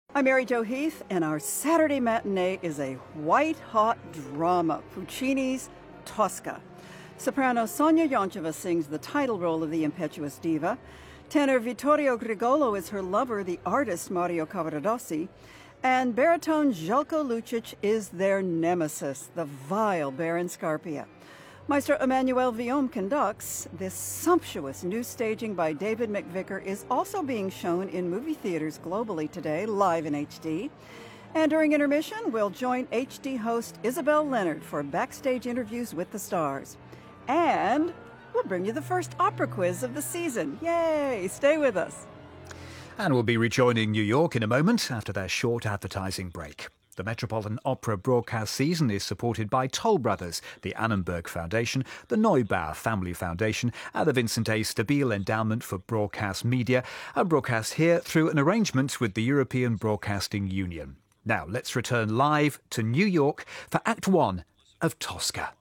I'm Mary Jo Heath, and our Saturday matinee is a white-hot drama, Puccini's Tosca. Soprano Sonia Yoncheva sings the title role of the impetuous diva. Tenor Vittorio Grigolo is her lover, the artist Mario Cavaradossi. And baritone Željko Lučić is their nemesis, the vile Baron Scarpia. Maestro Emmanuel Villaume conducts. This sumptuous new staging by David McVicker is also being shown in movie theaters globally today, live in HD. And during intermission, we'll join HD host Isabel Leonard for backstage interviews with the stars. And we'll bring you the first opera quiz of the season. Yay! Stay with us. And we'll be rejoining New York in a moment after their short advertising break. The Metropolitan Opera broadcast season is supported by Toll Brothers, the Annenberg Foundation, the Neubauer Family Foundation, and the Vincent A. Stabile Endowment for Broadcast Media, and broadcast here through an arrangement with the European Broadcasting Union. Now, let's return live to New York for Act 1 of Tosca.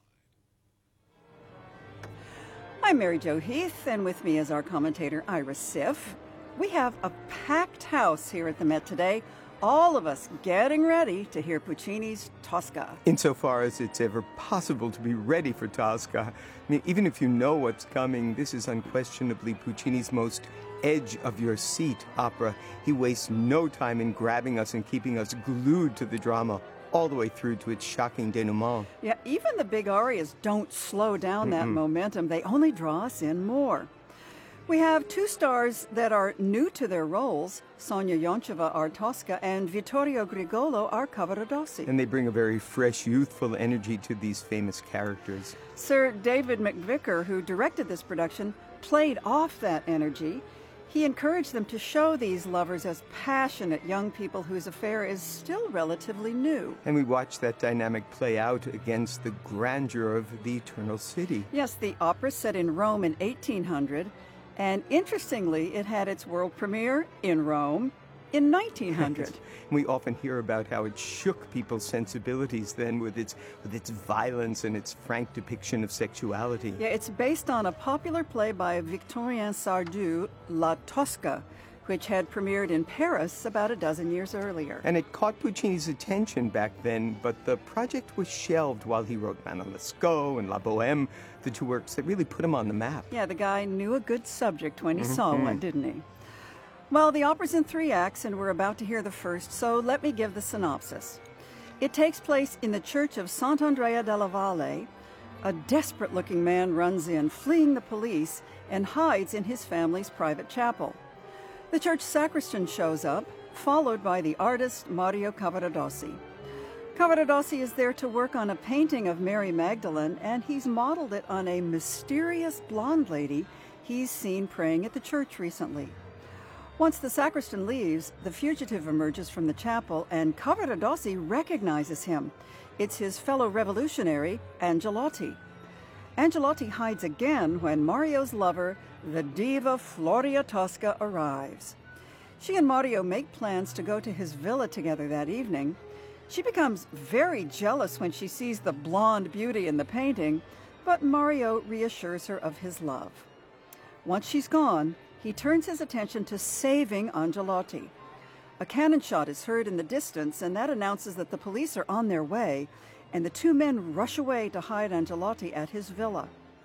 I'm Mary Jo Heath, and with me is our commentator, Ira Siff. We have a packed house here at the Met today, all of us getting ready to hear Puccini's Tosca. Insofar as it's ever possible to be ready for Tosca. I mean, even if you know what's coming, this is unquestionably Puccini's most edge-of-your-seat opera. He wastes no time in grabbing us and keeping us glued to the drama all the way through to its shocking denouement. Yeah, even the big arias don't slow down that momentum. They only draw us in more. We have two stars that are new to their roles, Sonia Yoncheva, our Tosca, and Vittorio Grigolo, our Cavaradossi. And they bring a very fresh, youthful energy to these famous characters. Sir David McVicker, who directed this production, played off that energy. He encouraged them to show these lovers as passionate young people whose affair is still relatively new. And we watch that dynamic play out against the grandeur of the Eternal City. Yes, the opera set in Rome in 1800, and interestingly, it had its world premiere in Rome in 1900. We often hear about how it shook people's sensibilities then with its violence and its frank depiction of sexuality. Yeah, it's based on a popular play by Victorien Sardou, La Tosca, which had premiered in Paris about a dozen years earlier. And it caught Puccini's attention back then, but the project was shelved while he wrote Manon Lescaut and La Bohème, the two works that really put him on the map. Yeah, the guy knew a good subject when he saw one, didn't he? Well, the opera's in 3 acts, and we're about to hear the first, so let me give the synopsis. It takes place in the church of Sant'Andrea della Valle. A desperate-looking man runs in, fleeing the police, and hides in his family's private chapel. The church sacristan shows up, followed by the artist Mario Cavaradossi. Cavaradossi is there to work on a painting of Mary Magdalene, and he's modeled it on a mysterious blonde lady he's seen praying at the church recently. Once the sacristan leaves, the fugitive emerges from the chapel, and Cavaradossi recognizes him. It's his fellow revolutionary, Angelotti. Angelotti hides again when Mario's lover, the diva Floria Tosca, arrives. She and Mario make plans to go to his villa together that evening. She becomes very jealous when she sees the blonde beauty in the painting, but Mario reassures her of his love. Once she's gone, he turns his attention to saving Angelotti. A cannon shot is heard in the distance, and that announces that the police are on their way, and the two men rush away to hide Angelotti at his villa.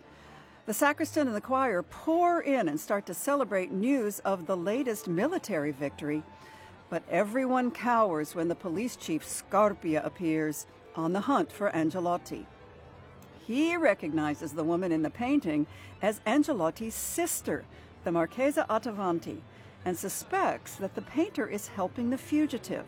The sacristan and the choir pour in and start to celebrate news of the latest military victory, but everyone cowers when the police chief Scarpia appears on the hunt for Angelotti. He recognizes the woman in the painting as Angelotti's sister, the Marchesa Attavanti, and suspects that the painter is helping the fugitive.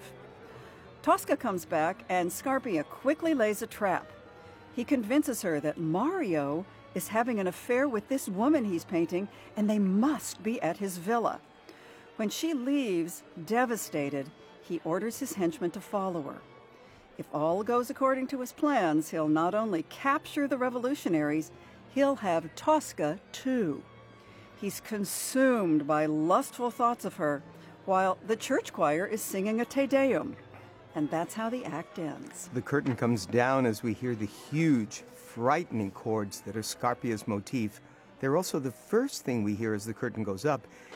Tosca comes back, and Scarpia quickly lays a trap. He convinces her that Mario is having an affair with this woman he's painting, and they must be at his villa. When she leaves, devastated, he orders his henchmen to follow her. If all goes according to his plans, he'll not only capture the revolutionaries, he'll have Tosca too. He's consumed by lustful thoughts of her, while the church choir is singing a Te Deum. And that's how the act ends. The curtain comes down as we hear the huge, frightening chords that are Scarpia's motif. They're also the first thing we hear as the curtain goes up,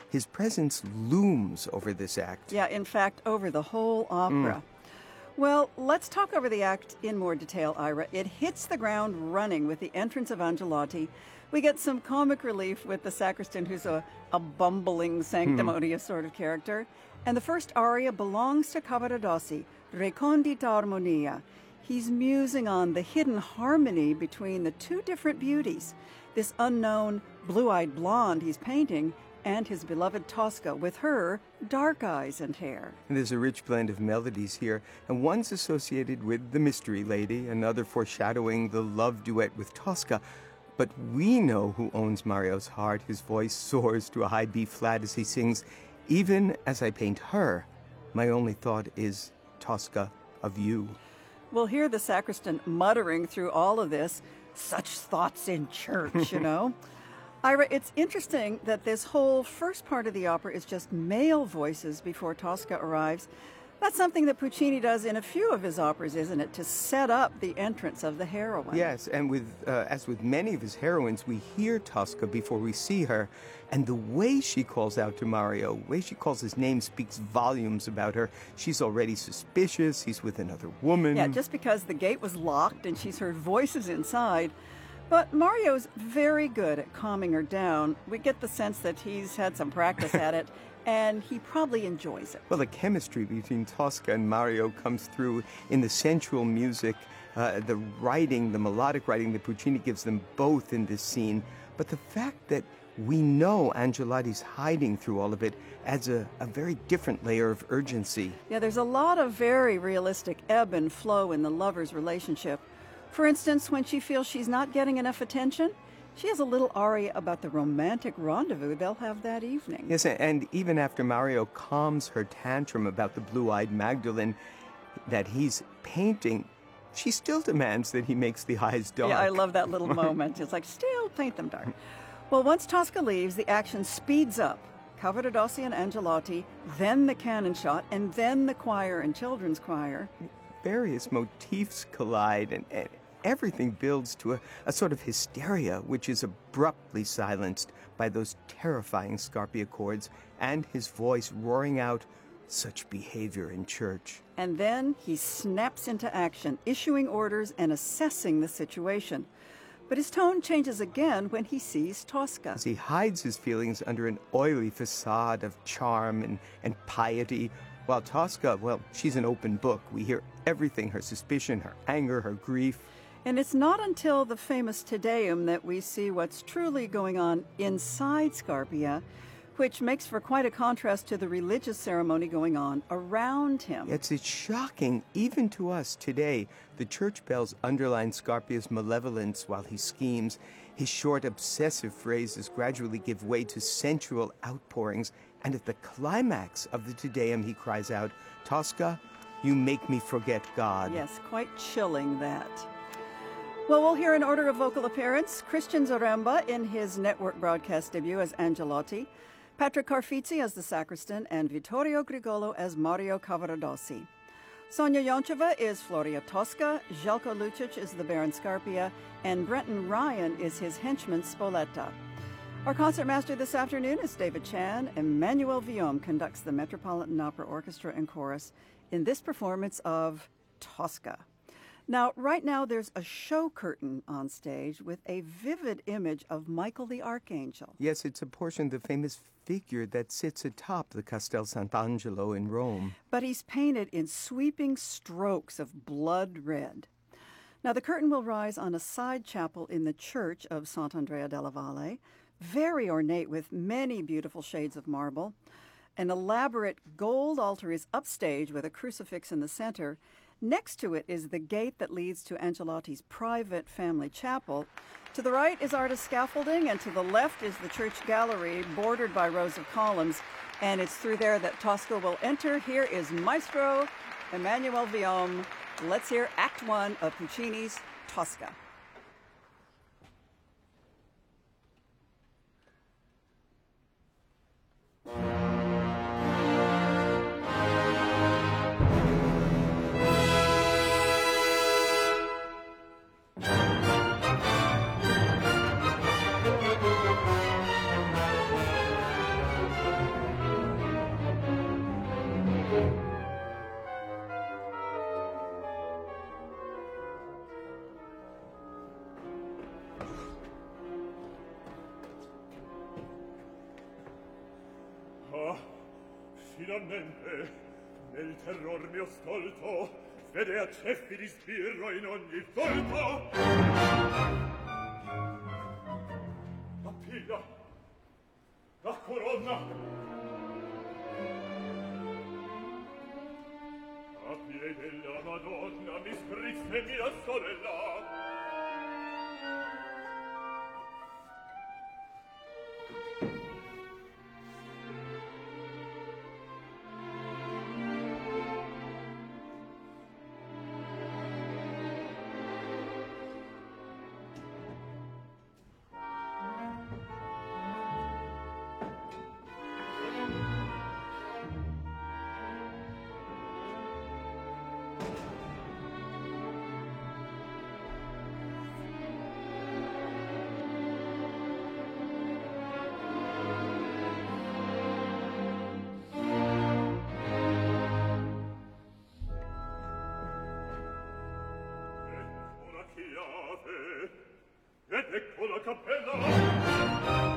His presence looms over this act. Yeah, in fact, over the whole opera. Well, let's talk over the act in more detail, Ira. It hits the ground running with the entrance of Angelotti. We get some comic relief with the sacristan, who's a bumbling, sanctimonious sort of character. And the first aria belongs to Cavaradossi, Recondita Armonia. He's musing on the hidden harmony between the two different beauties, this unknown blue-eyed blonde he's painting and his beloved Tosca, with her dark eyes and hair. And there's a rich blend of melodies here, and one's associated with the Mystery Lady, another foreshadowing the love duet with Tosca. But we know who owns Mario's heart. His voice soars to a high B flat as he sings, "Even as I paint her, my only thought is, Tosca, of you." We'll hear the sacristan muttering through all of this, "Such thoughts in church," you know. Ira, it's interesting that this whole first part of the opera is just male voices before Tosca arrives. That's something that Puccini does in a few of his operas, isn't it, to set up the entrance of the heroine? Yes, and as with many of his heroines, we hear Tosca before we see her, and the way she calls out to Mario, the way she calls his name, speaks volumes about her. She's already suspicious, he's with another woman. Yeah, just because the gate was locked and she's heard voices inside. But Mario's very good at calming her down. We get the sense that he's had some practice at it, and he probably enjoys it. Well, the chemistry between Tosca and Mario comes through in the sensual music, the writing, the melodic writing that Puccini gives them both in this scene. But the fact that we know Angelotti's hiding through all of it adds a very different layer of urgency. Yeah, there's a lot of very realistic ebb and flow in the lovers' relationship. For instance, when she feels she's not getting enough attention, she has a little aria about the romantic rendezvous they'll have that evening. Yes, and even after Mario calms her tantrum about the blue-eyed Magdalene that he's painting, she still demands that he makes the eyes dark. Yeah, I love that little moment. It's like, still paint them dark. Well, once Tosca leaves, the action speeds up. Cavaradossi and Angelotti, then the cannon shot, and then the choir and children's choir. Various motifs collide, and everything builds to a sort of hysteria, which is abruptly silenced by those terrifying Scarpia chords and his voice roaring out, "Such behavior in church." And then he snaps into action, issuing orders and assessing the situation. But his tone changes again when he sees Tosca. As he hides his feelings under an oily facade of charm and piety, while Tosca, well, she's an open book. We hear everything, her suspicion, her anger, her grief. And it's not until the famous Te Deum that we see what's truly going on inside Scarpia, which makes for quite a contrast to the religious ceremony going on around him. It's shocking, even to us today. The church bells underline Scarpia's malevolence while he schemes. His short, obsessive phrases gradually give way to sensual outpourings, and at the climax of the Te Deum he cries out, "Tosca, you make me forget God." Yes, quite chilling, that. Well, we'll hear in order of vocal appearance, Christian Zaremba in his network broadcast debut as Angelotti, Patrick Carfizzi as the sacristan, and Vittorio Grigolo as Mario Cavaradossi. Sonia Yoncheva is Floria Tosca, Željko Lucic is the Baron Scarpia, and Brenton Ryan is his henchman Spoletta. Our concertmaster this afternoon is David Chan. Emmanuel Villaume conducts the Metropolitan Opera Orchestra and Chorus in this performance of Tosca. Now, right now, there's a show curtain on stage with a vivid image of Michael the Archangel. Yes, it's a portion of the famous figure that sits atop the Castel Sant'Angelo in Rome. But he's painted in sweeping strokes of blood red. Now, the curtain will rise on a side chapel in the church of Sant'Andrea della Valle, very ornate with many beautiful shades of marble. An elaborate gold altar is upstage with a crucifix in the center. Next to it is the gate that leads to Angelotti's private family chapel. To the right is artist scaffolding, and to the left is the church gallery bordered by rows of columns. And it's through there that Tosca will enter. Here is Maestro Emmanuel Villaume. Let's hear Act 1 of Puccini's Tosca. finalmente nel terror mio stolto vede a ceffi di sbirro in ogni volto. La pilla, la corona, a piede della Madonna mi scrisse mia sorella. Ed ecco la cappella.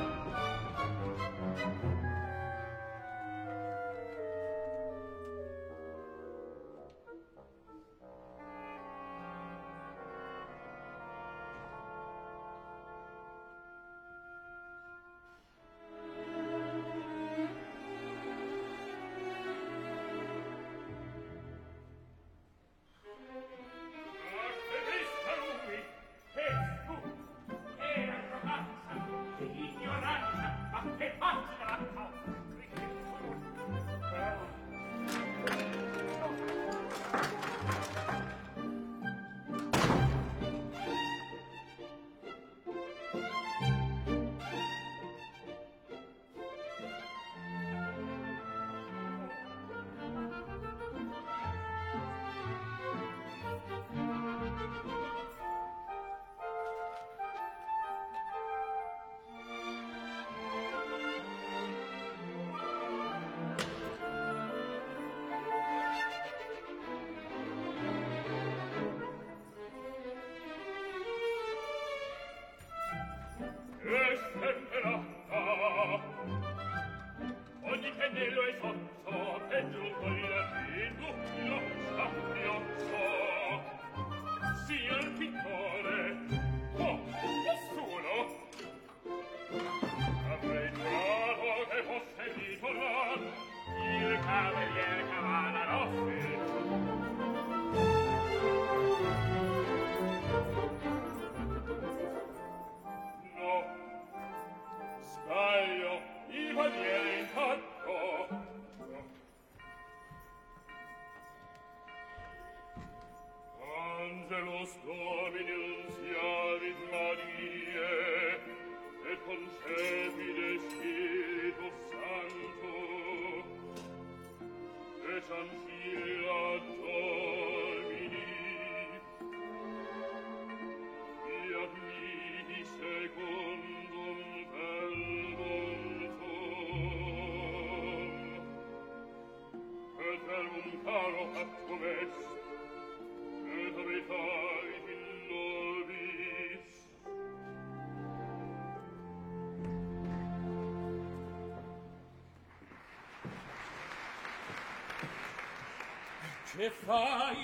Che fai?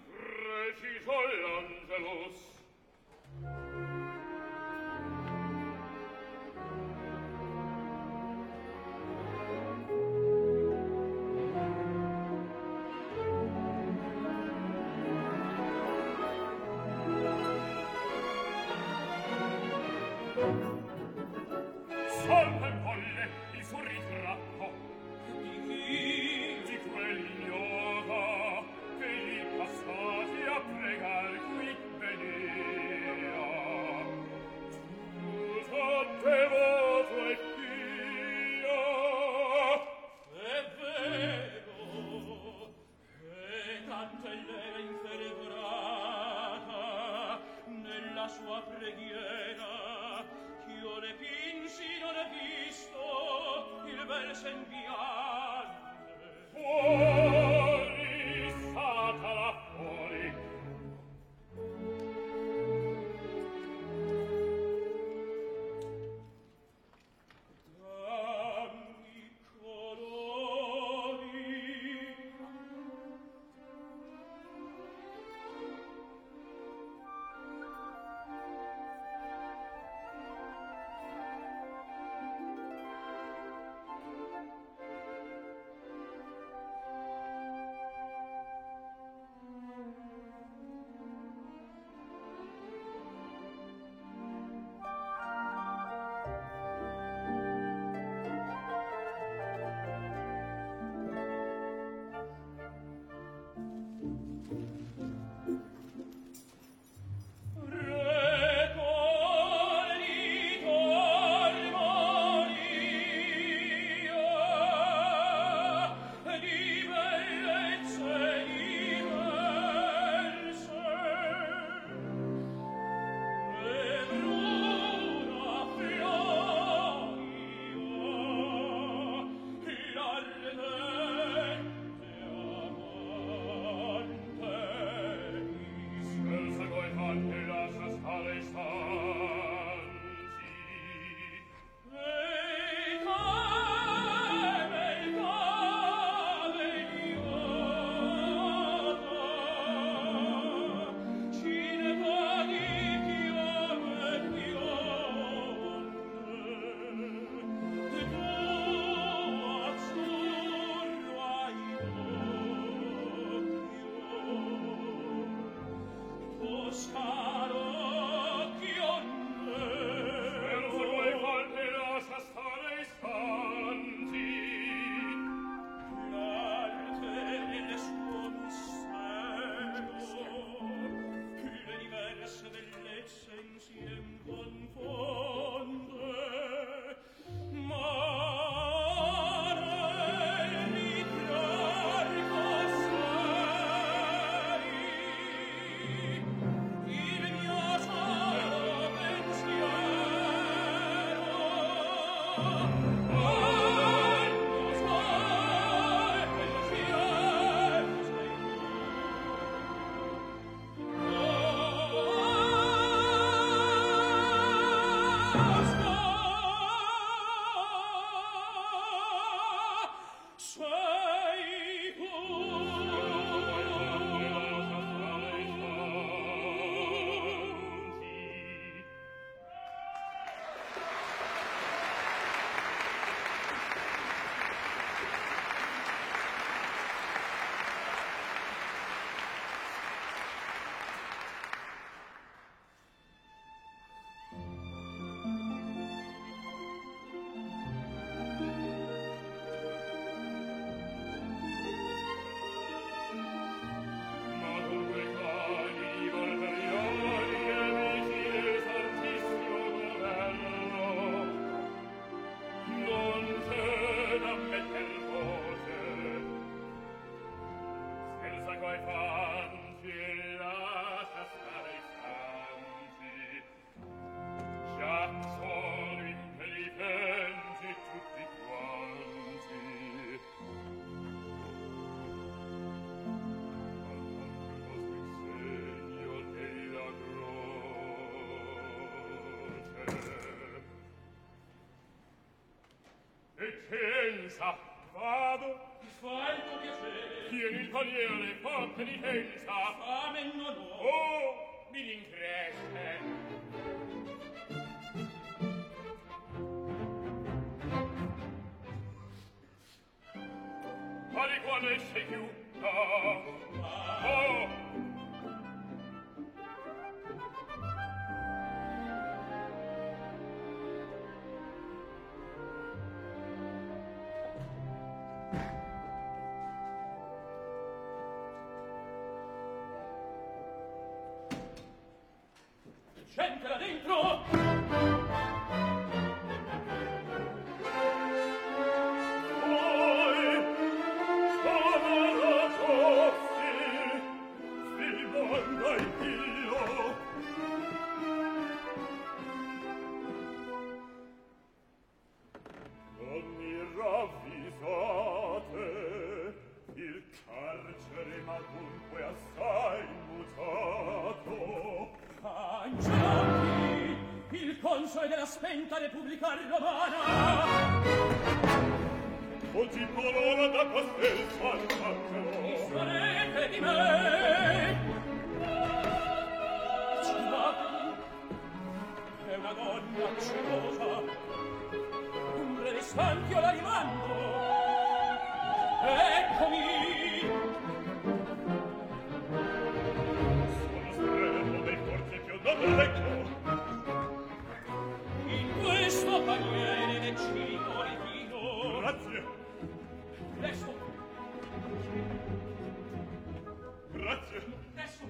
Preciso l'Angelus. Solve volle il suo ritratto. Di chi? Di quell'ignota che gli passati a pregar qui venia. Tutto devoto e pia. È vero che tanto è lei infervorata nella sua preghiera ch'io ne pinsi non è visto il bel sembiante. Fuori, Satana, fuori! Dammi colori Pensa, vado. Fai il tuo piacere. Tieni il paniere, fa penitenza. Fame non ho. Oh, mi rincresce. Quali quale sei più? Oh! Gente là dentro! Poi, stamarato, si manda il Dio. Non mi ravvisate, il carcere m'ha dunque assai mutato. Angiati, il console della spenta Repubblica Romana. Oggi colora da Castel Sant'Angelo. Disfarete di me. Scusate, è una donna celosa. Un breve istante io la rimando. Eccomi. In questo paniere ne cino rifino. Grazie. Presto. Grazie. Presto.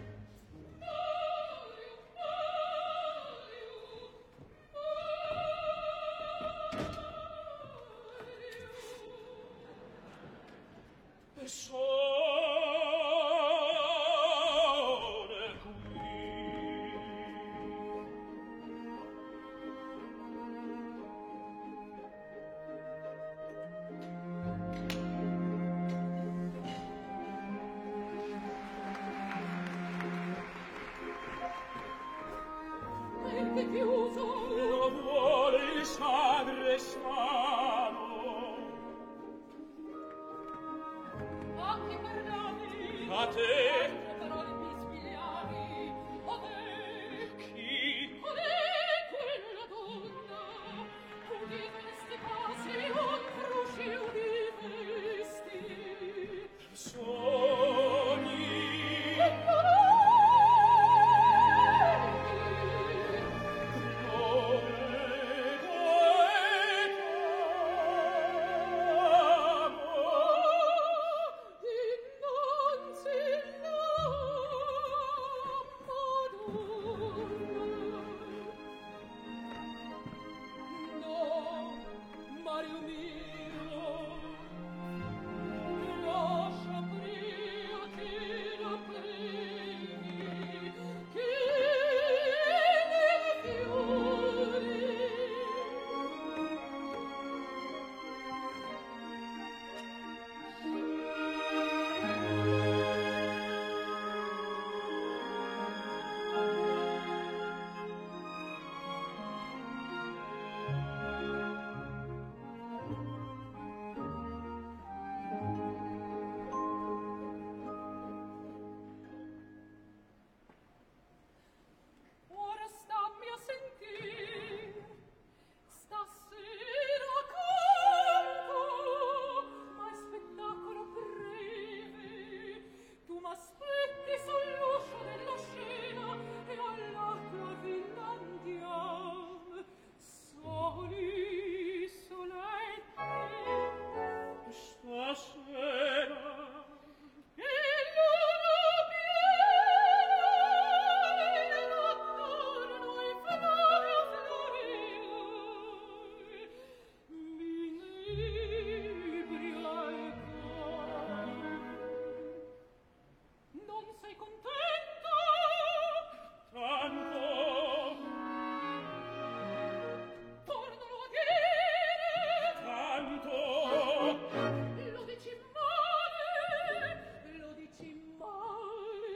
sei contento? Tanto. Tornalo a dire. Tanto. Lo dici male. Lo dici male.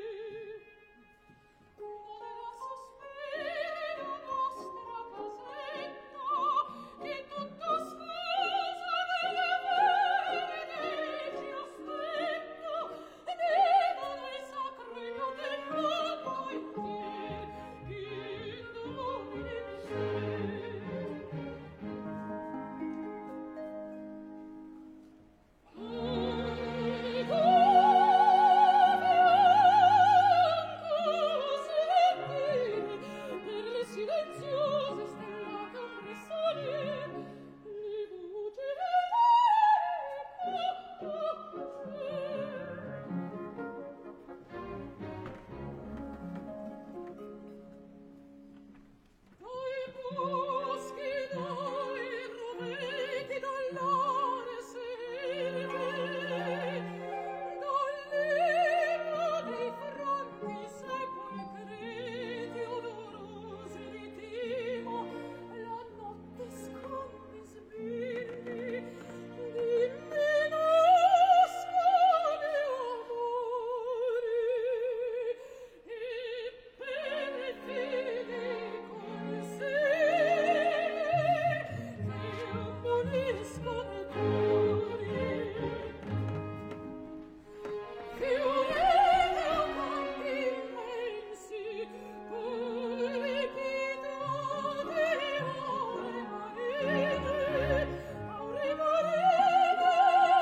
Ora sospiri la nostra casetta, che tutto sposa della bene ci aspetta, devono i sacri del mondo intier, indumine di sé. Per le silenziose stellate oppressori, le voci dai boschi, dai roveti, dall'are serve, dall'erba dei fronti sepolcreti odorosi di timo, la notte sconde sbirri, dimmi nascono amori, e per le figlie con sé che ammoniscono cuori. Fiorete o campi immensi, palpitate aure marine, aure marine,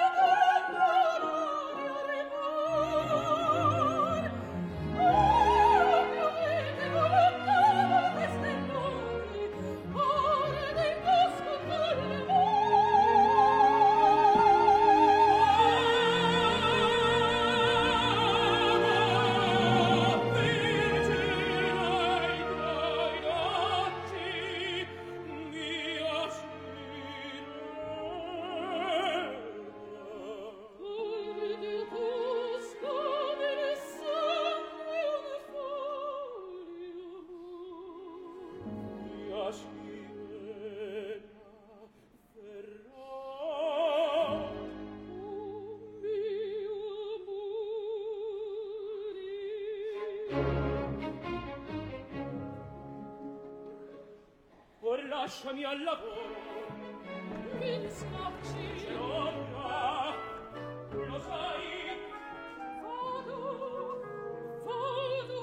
aure mar. Piovete colonnate stellate, ore del bosco dalle Or lasciami al lavoro, mi disfacci, ce l'ho già, lo sai, vado, vado.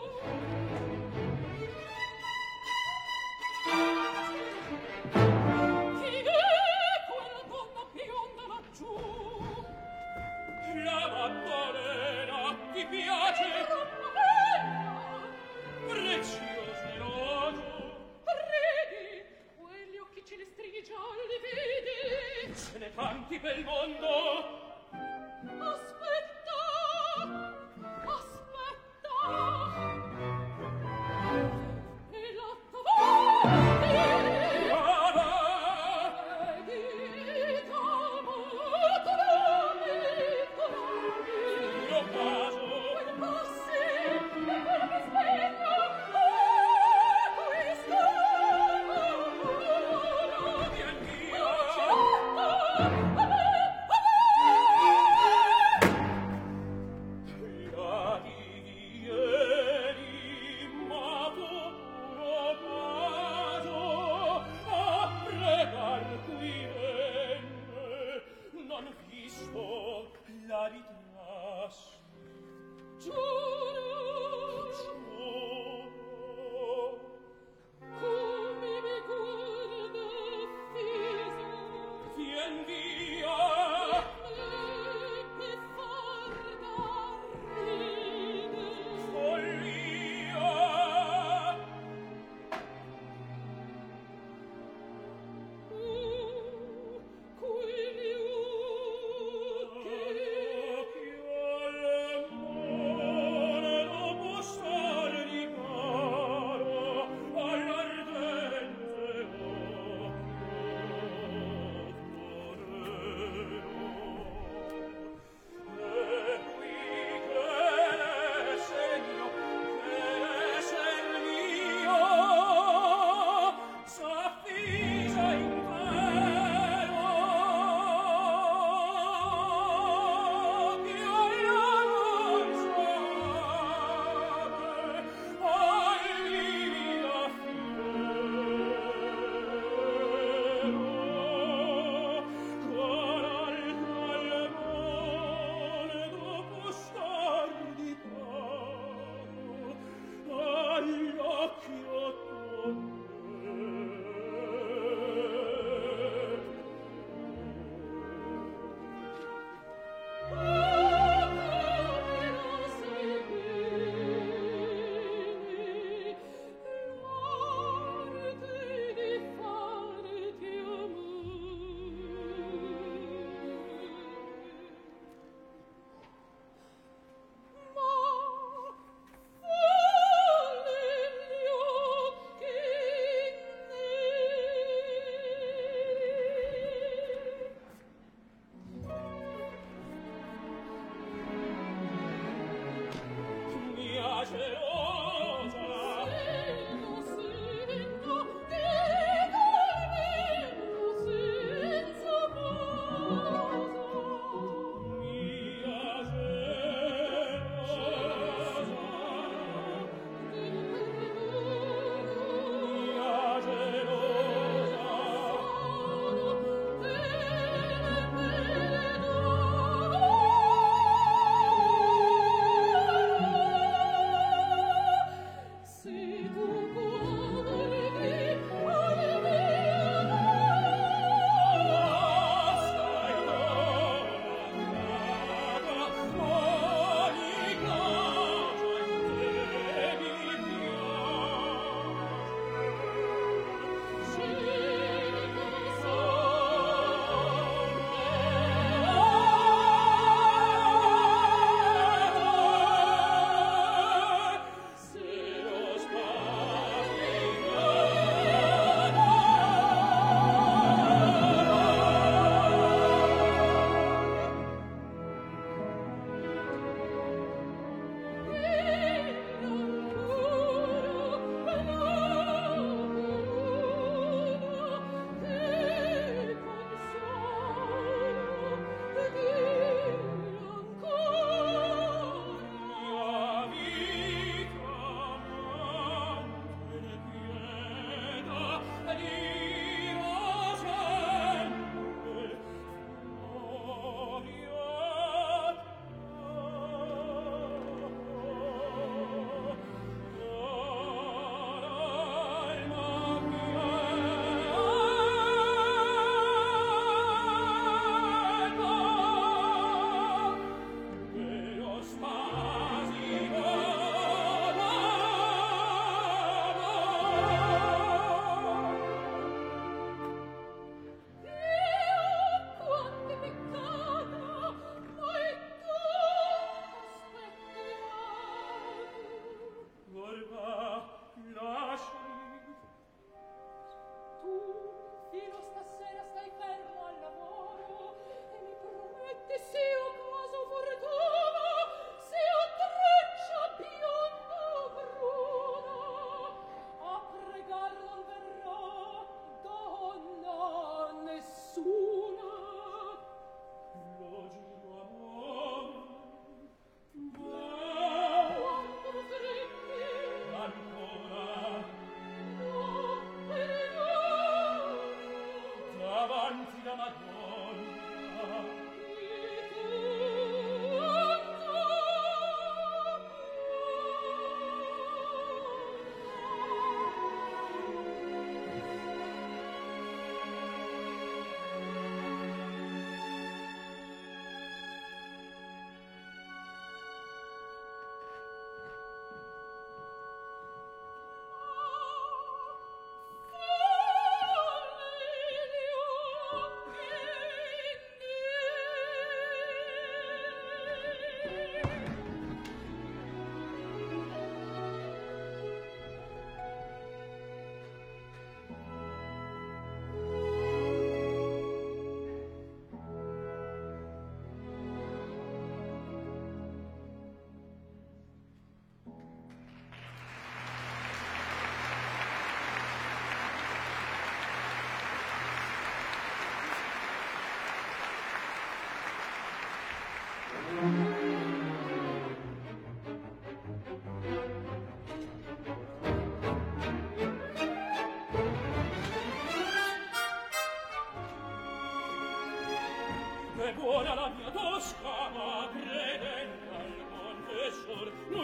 Chi è quella donna bionda laggiù? La Maddalena, ti piace? La Maddalena, prezioso elogio. Ridi, quegli occhi celestrini gialli vedi? Se ne tanti pel mondo. Aspetta, aspetta. E l'atto vedi? Vedi, colami. Io passo. Quel passi, e quel mi sveglia. La ritrasso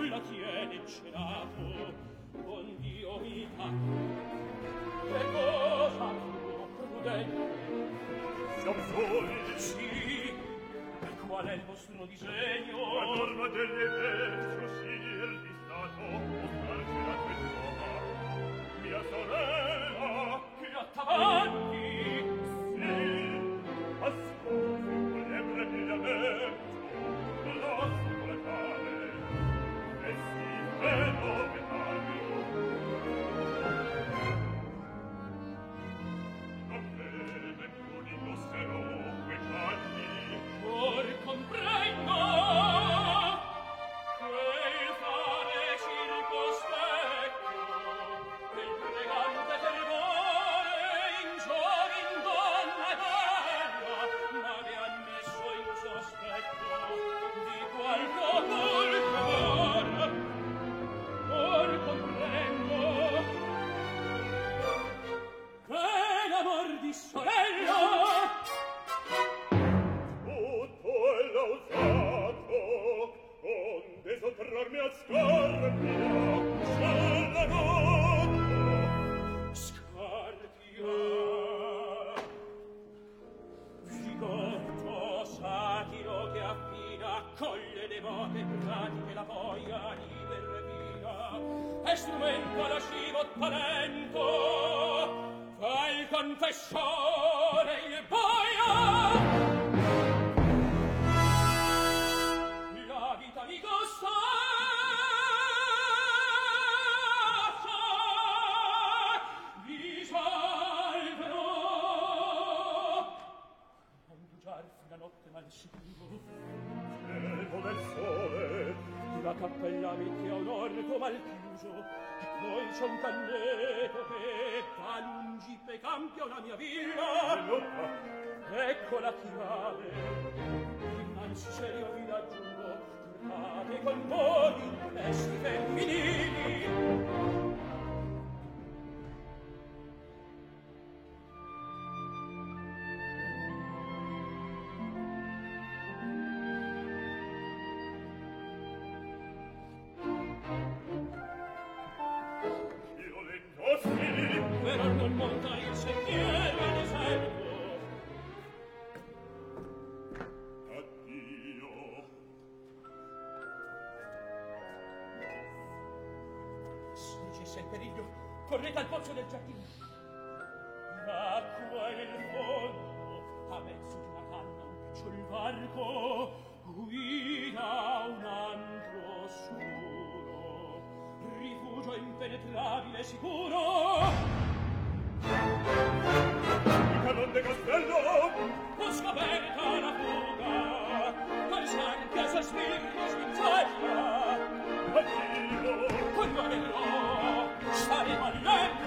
nulla tiene celato, con Dio mi fa. Che cosa tu, prudente? Siamo soli? Sì. E qual è il vostro disegno? La norma dell'esercito uscir di Stato, mostrarci la tua mia sorella, che attavanti. Sì, ascolti, volebbe migliamento, l'osso colletare, e si fenomenale. Non beve più di nostro quei canni, or comprendo quel fare circospetto, quel pregante fervore in giovin in donna e bella, ma vi ha messo in sospetto di qualco colpevole. Or comprendo che l'amor di sorella tutto è lausato, onde sottrarmi a scarpia, se la notte scarpia. Figotto satiro che affida, coglie devote pratiche la voglia libervina, è strumento lascivo talento, fa il confessore il boia. La vita mi costa vi salverò. Non indugiarsi la notte mal sicuro, cerco del sole, la cappella metti a un orco mal chiuso, e poi c'è un canneto che da lungi pe campia una mia villa. Ecco la chiave, innanzi serio vi raggiungo, portate con voi vesti femminili. Però non monta il sentiero e deserto. Addio. Se cessa il periglio, correte al pozzo del giardino. L'acqua è nel fondo, a mezzo di una canna un picciol varco, guida un antro oscuro, rifugio impenetrabile sicuro. Non de castello ho scoperta la fuga, col sangue sospiro svincella. Addio, converrò, staremo all'etto.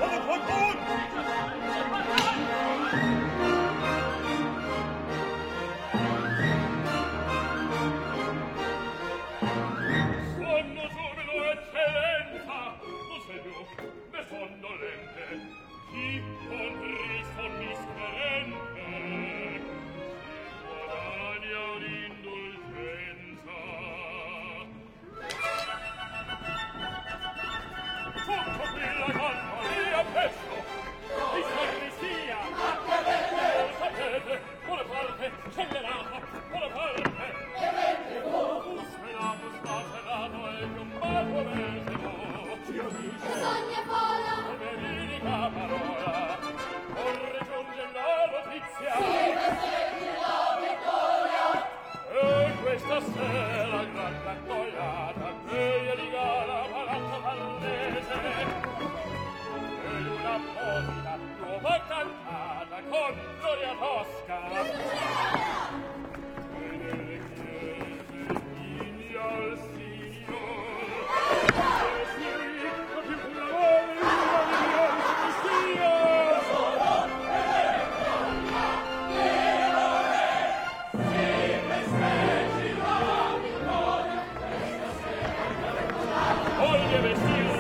Sonno giubilo, eccellenza, lo segno, ne son dolente. Chi con riso misperente si guadagna un'indulgenza. Tutto qui la calma mia pesto, i sorri sia, lo sapete, buona parte, scellerata, buona parte, sperato, spacerato e piombato vesito, Dio dice, Sogna vola, veridicà parola, corre giunge la notizia, segni la vittoria. e questa sera gran raccogliata, veglia di gara palazzo Farnese, ed una apposita nuova cantata con gloria tosca. E nelle chiese inni al Signor, e si ricco più la voglia di Dio. Voglio vestirsi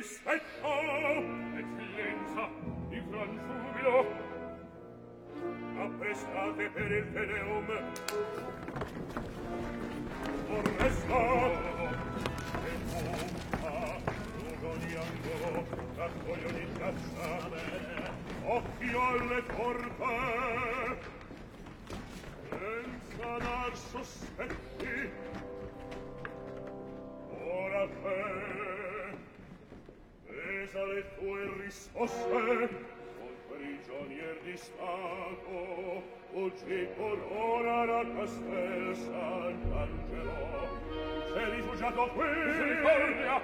rispetto eccellenza di gran giubilo apprestate per il Tedeum orresta e monta lungo di angolo raccoglio di piazza occhio alle porte senza dar sospetti ora te pesa le tue risposte col prigionier di stato oggi con ora da Castel Sant'Angelo c'è rifugiato qui misericordia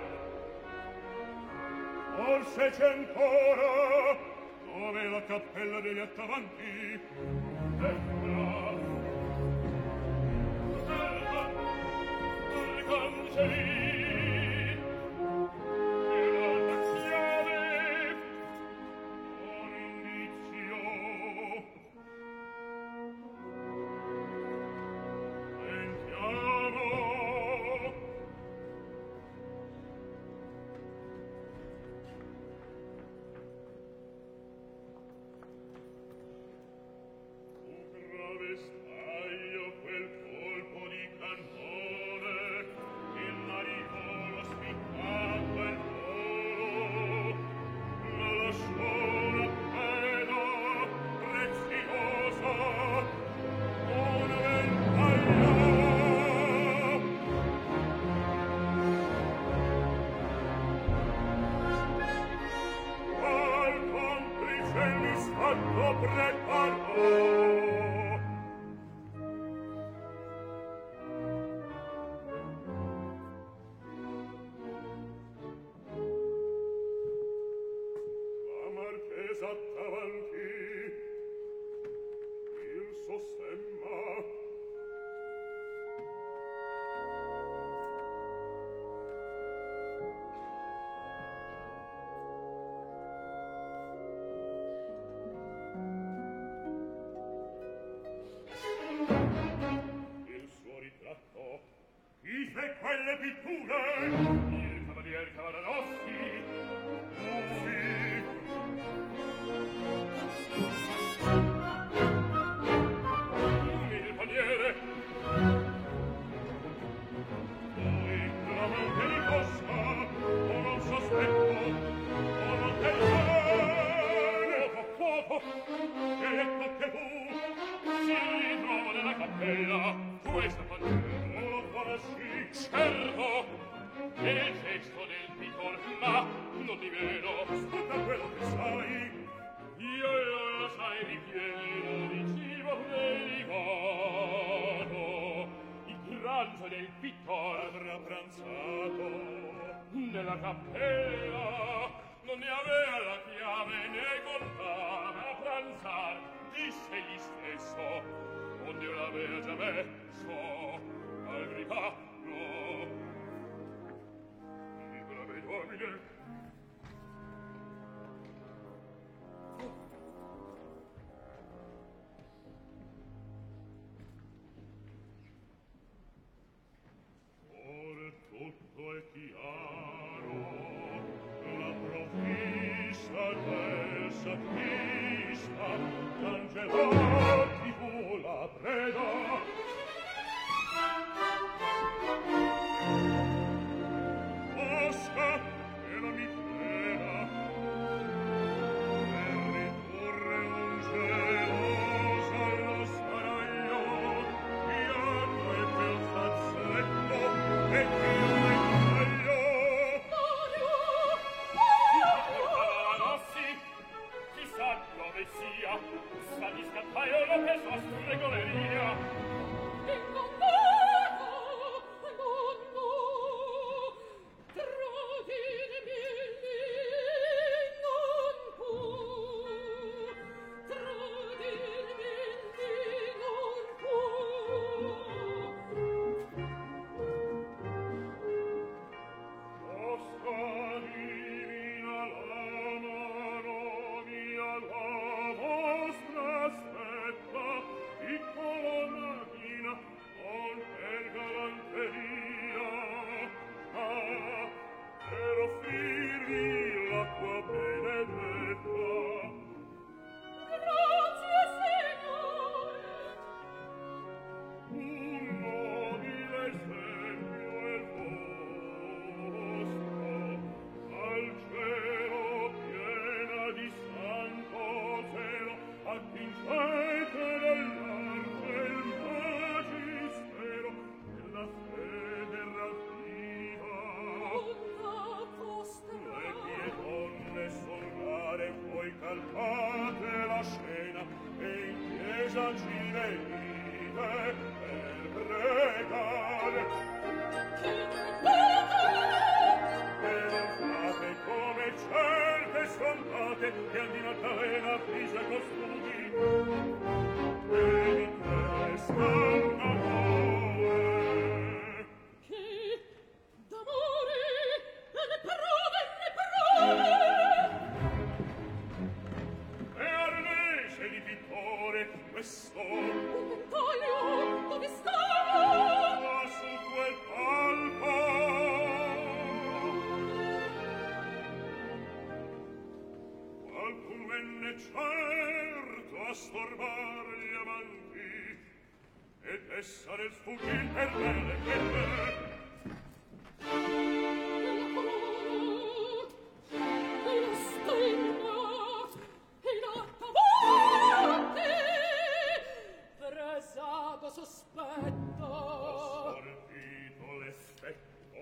forse c'è ancora dove la cappella degli attavanti eccola le cancelli quelle pitture il cavalier Cavaradossi il paniere poi la mente di Cosca o non sospetto o non te fuoco e ecco che tu si trova nella cappella questo paniere lo conosci certo il gesto del picor ma non di meno ascolta quello che sai io lo sai ripieno di cibo delicato il pranzo del pittor avrà pranzato nella cappella non ne aveva la chiave né contava a pranzar disse egli stesso onde io l'aveva già messo al riparo il brave domine ora tutto è chiaro la provvista del sacrista Angelotti fu la preda Osca e la mi creda per ridurre un geloso allo sparaglio piano e pel fazzetto e più in taglio Cavaradossi chissà dove sia sta di scappaiolo per sua stregoneria Ero firmi e al di Maddalena prise costumi e di te scannatore che d'amore ne prove e Arnese di pittore questo Antonio dove stava va su quel palco qualcun venne certo a storbar gli amanti ed essa nel sfuggir per belle che nella corona e la stella e la tavolate presago sospetto sortito l'effetto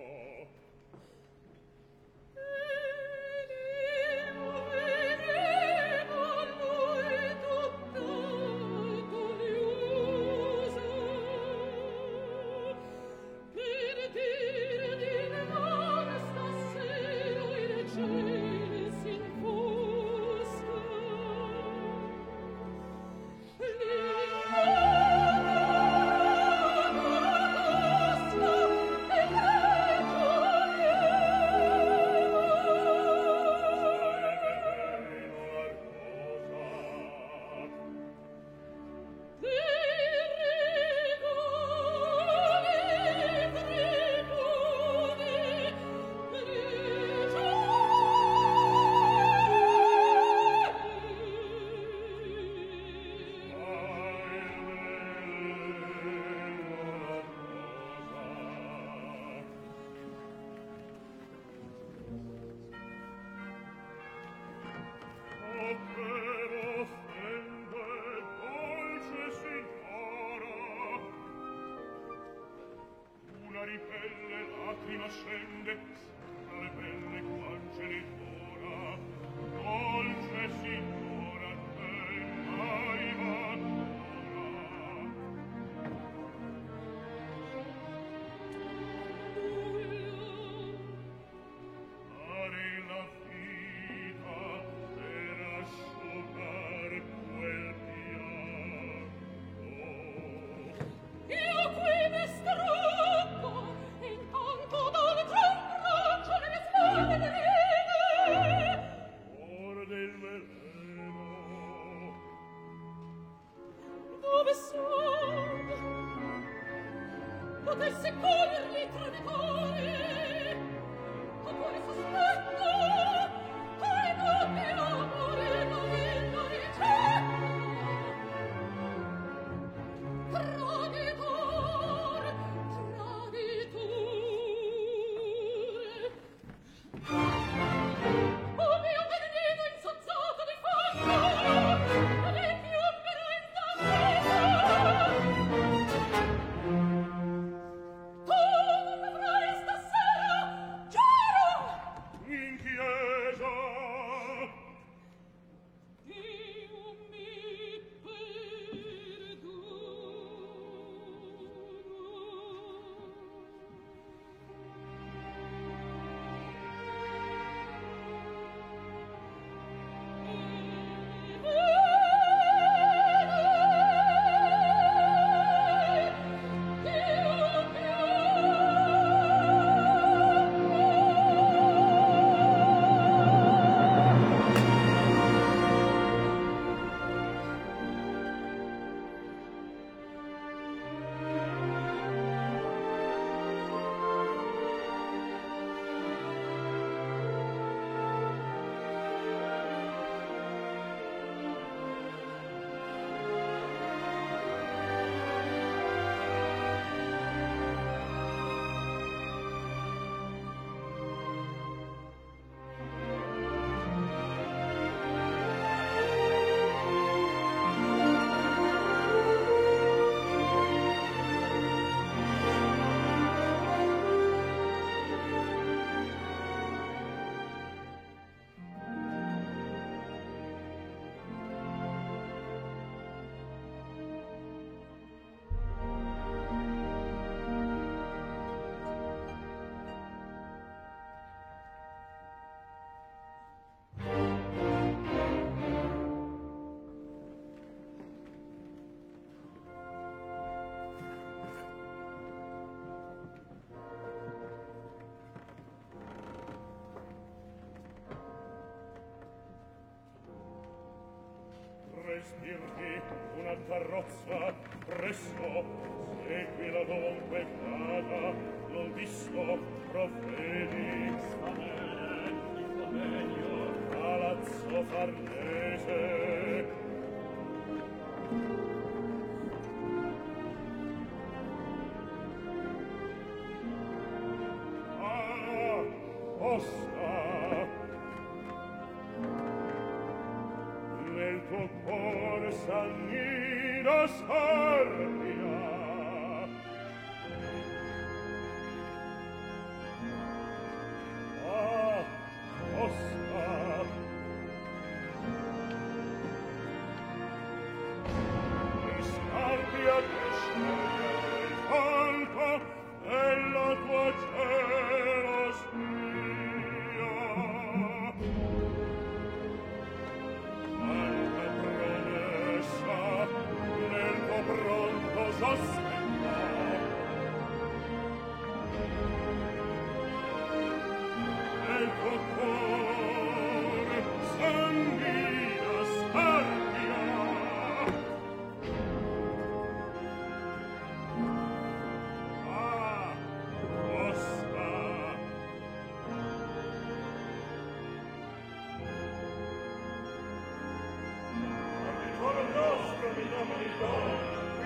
potesse coglierli traditore a cuore sospetto ai notti amore non ricetto traditore oh mio benedito insozzato di fango e più tu non avrai stasera giuro vestirti una carrozza presto, seguila dovunque vada, non visto provvedi. Sta bene, il tuo meglio, Palazzo Farnese. Ah, posta, nel tuo cuore s'annida Sarpia. Ah, posta, di Sarpia che sceglie il falco della tua gelosia. Pronto sospetta, nel tuo cuore sanguina Sarpia. Ah, posta, al ritorno nostro mi nomini Don,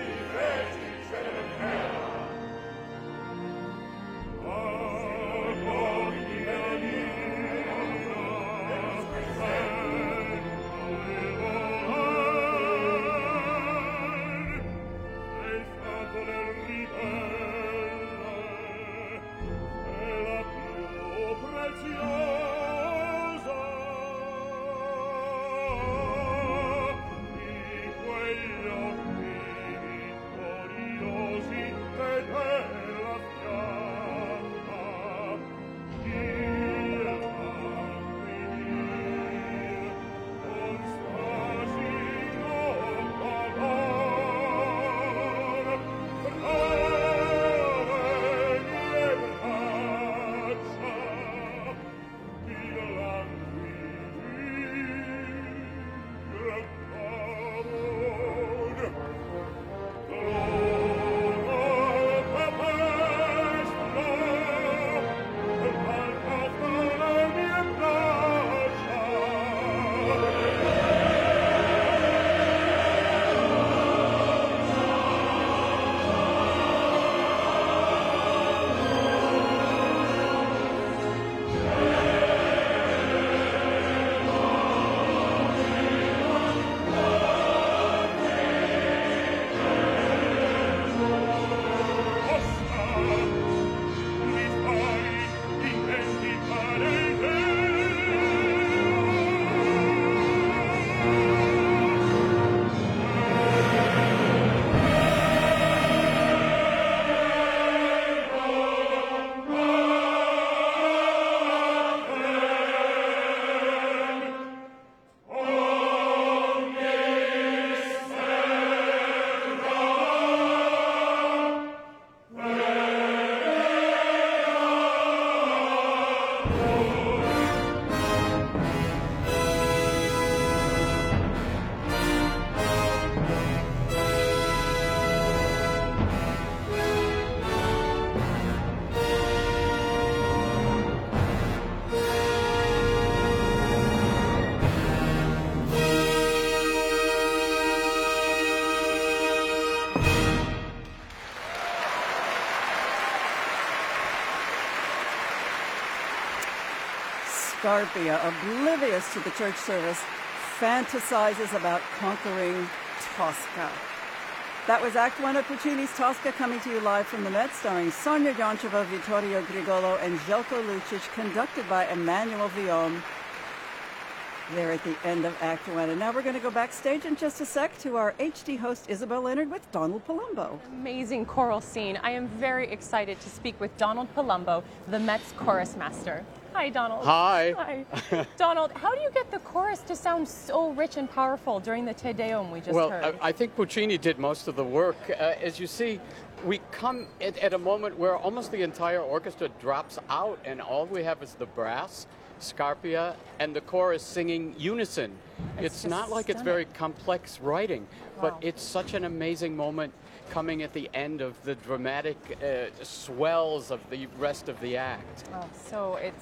Scarpia, oblivious to the church service, fantasizes about conquering Tosca. That was Act One of Puccini's Tosca, coming to you live from the Met, starring Sonia Yoncheva, Vittorio Grigolo, and Željko Lucic, conducted by Emmanuel Villaume. They're at the end of Act One. And now we're going to go backstage in just a sec to our HD host, Isabel Leonard, with Donald Palumbo. Amazing choral scene. I am very excited to speak with Donald Palumbo, the Met's chorus master. Hi, Donald. Hi. Hi. Donald, how do you get the chorus to sound so rich and powerful during the Te Deum we just heard? Well, I think Puccini did most of the work. As you see, we come at a moment where almost the entire orchestra drops out, and all we have is the brass, Scarpia, and the chorus singing unison. It's not like it's very complex writing, but it's such an amazing moment coming at the end of the dramatic swells of the rest of the act. Oh, so it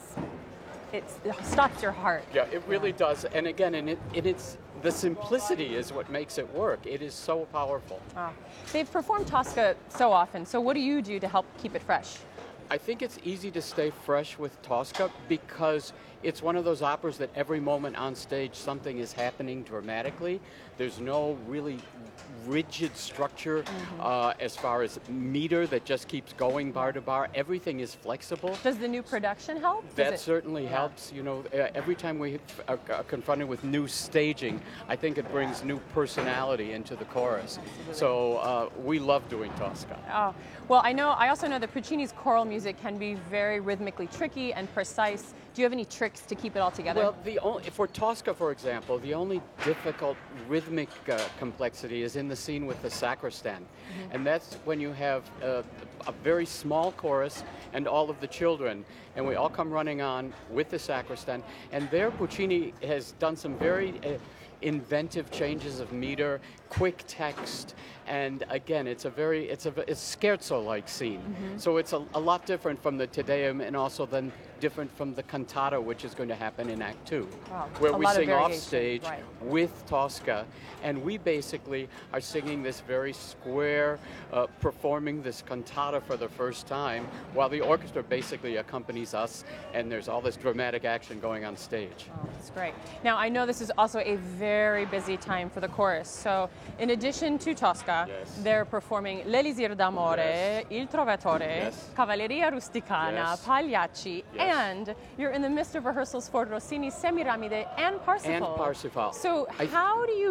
stops your heart. Yeah, it really does. And again, it's the simplicity is what makes it work. It is so powerful. Wow. They've performed Tosca so often, so what do you do to help keep it fresh? I think it's easy to stay fresh with Tosca because it's one of those operas that every moment on stage something is happening dramatically. There's no really rigid structure as far as meter that just keeps going bar to bar. Everything is flexible. Does the new production help? That certainly helps. You know, every time we are confronted with new staging, I think it brings new personality into the chorus. Absolutely. So we love doing Tosca. Oh, well, I also know that Puccini's choral music can be very rhythmically tricky and precise. Do you have any tricks to keep it all together? Well, for Tosca, for example, the only difficult rhythmic complexity is in the scene with the sacristan. And that's when you have a very small chorus and all of the children, and we all come running on with the sacristan. And there Puccini has done some very inventive changes of meter, quick text, and again, it's a scherzo-like scene. So it's a lot different from the Te Deum, and also then different from the cantata, which is going to happen in Act 2, where we sing off stage with Tosca, and we basically are singing this very square, performing this cantata for the first time, while the orchestra basically accompanies us, and there's all this dramatic action going on stage. Oh, that's great. Now, I know this is also a very busy time for the chorus, so in addition to Tosca, they're performing L'Elisir d'Amore, Il Trovatore, Cavalleria Rusticana, Pagliacci, and you're in the midst of rehearsals for Rossini's Semiramide and Parsifal. And Parsifal. So how do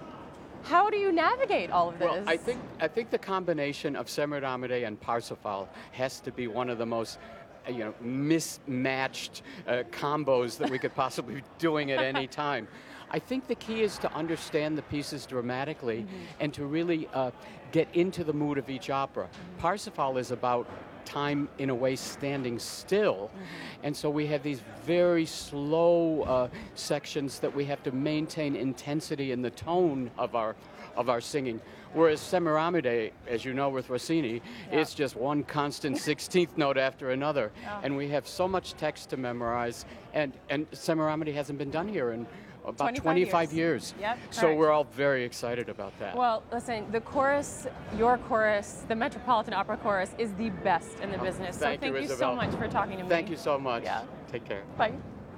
you navigate all of this? Well, I think the combination of Semiramide and Parsifal has to be one of the most mismatched combos that we could possibly be doing at any time. I think the key is to understand the pieces dramatically and to really get into the mood of each opera. Parsifal is about time, in a way, standing still, and so we have these very slow sections that we have to maintain intensity in the tone of our singing. Whereas Semiramide, as you know with Rossini, it's just one constant 16th note after another, and we have so much text to memorize, and Semiramide hasn't been done here in about 25 years. Yep, so we're all very excited about that. Well, listen, the chorus, your chorus, the Metropolitan Opera Chorus is the best in the business. So thank you so much for talking to me. Thank you so much. Take care. Bye.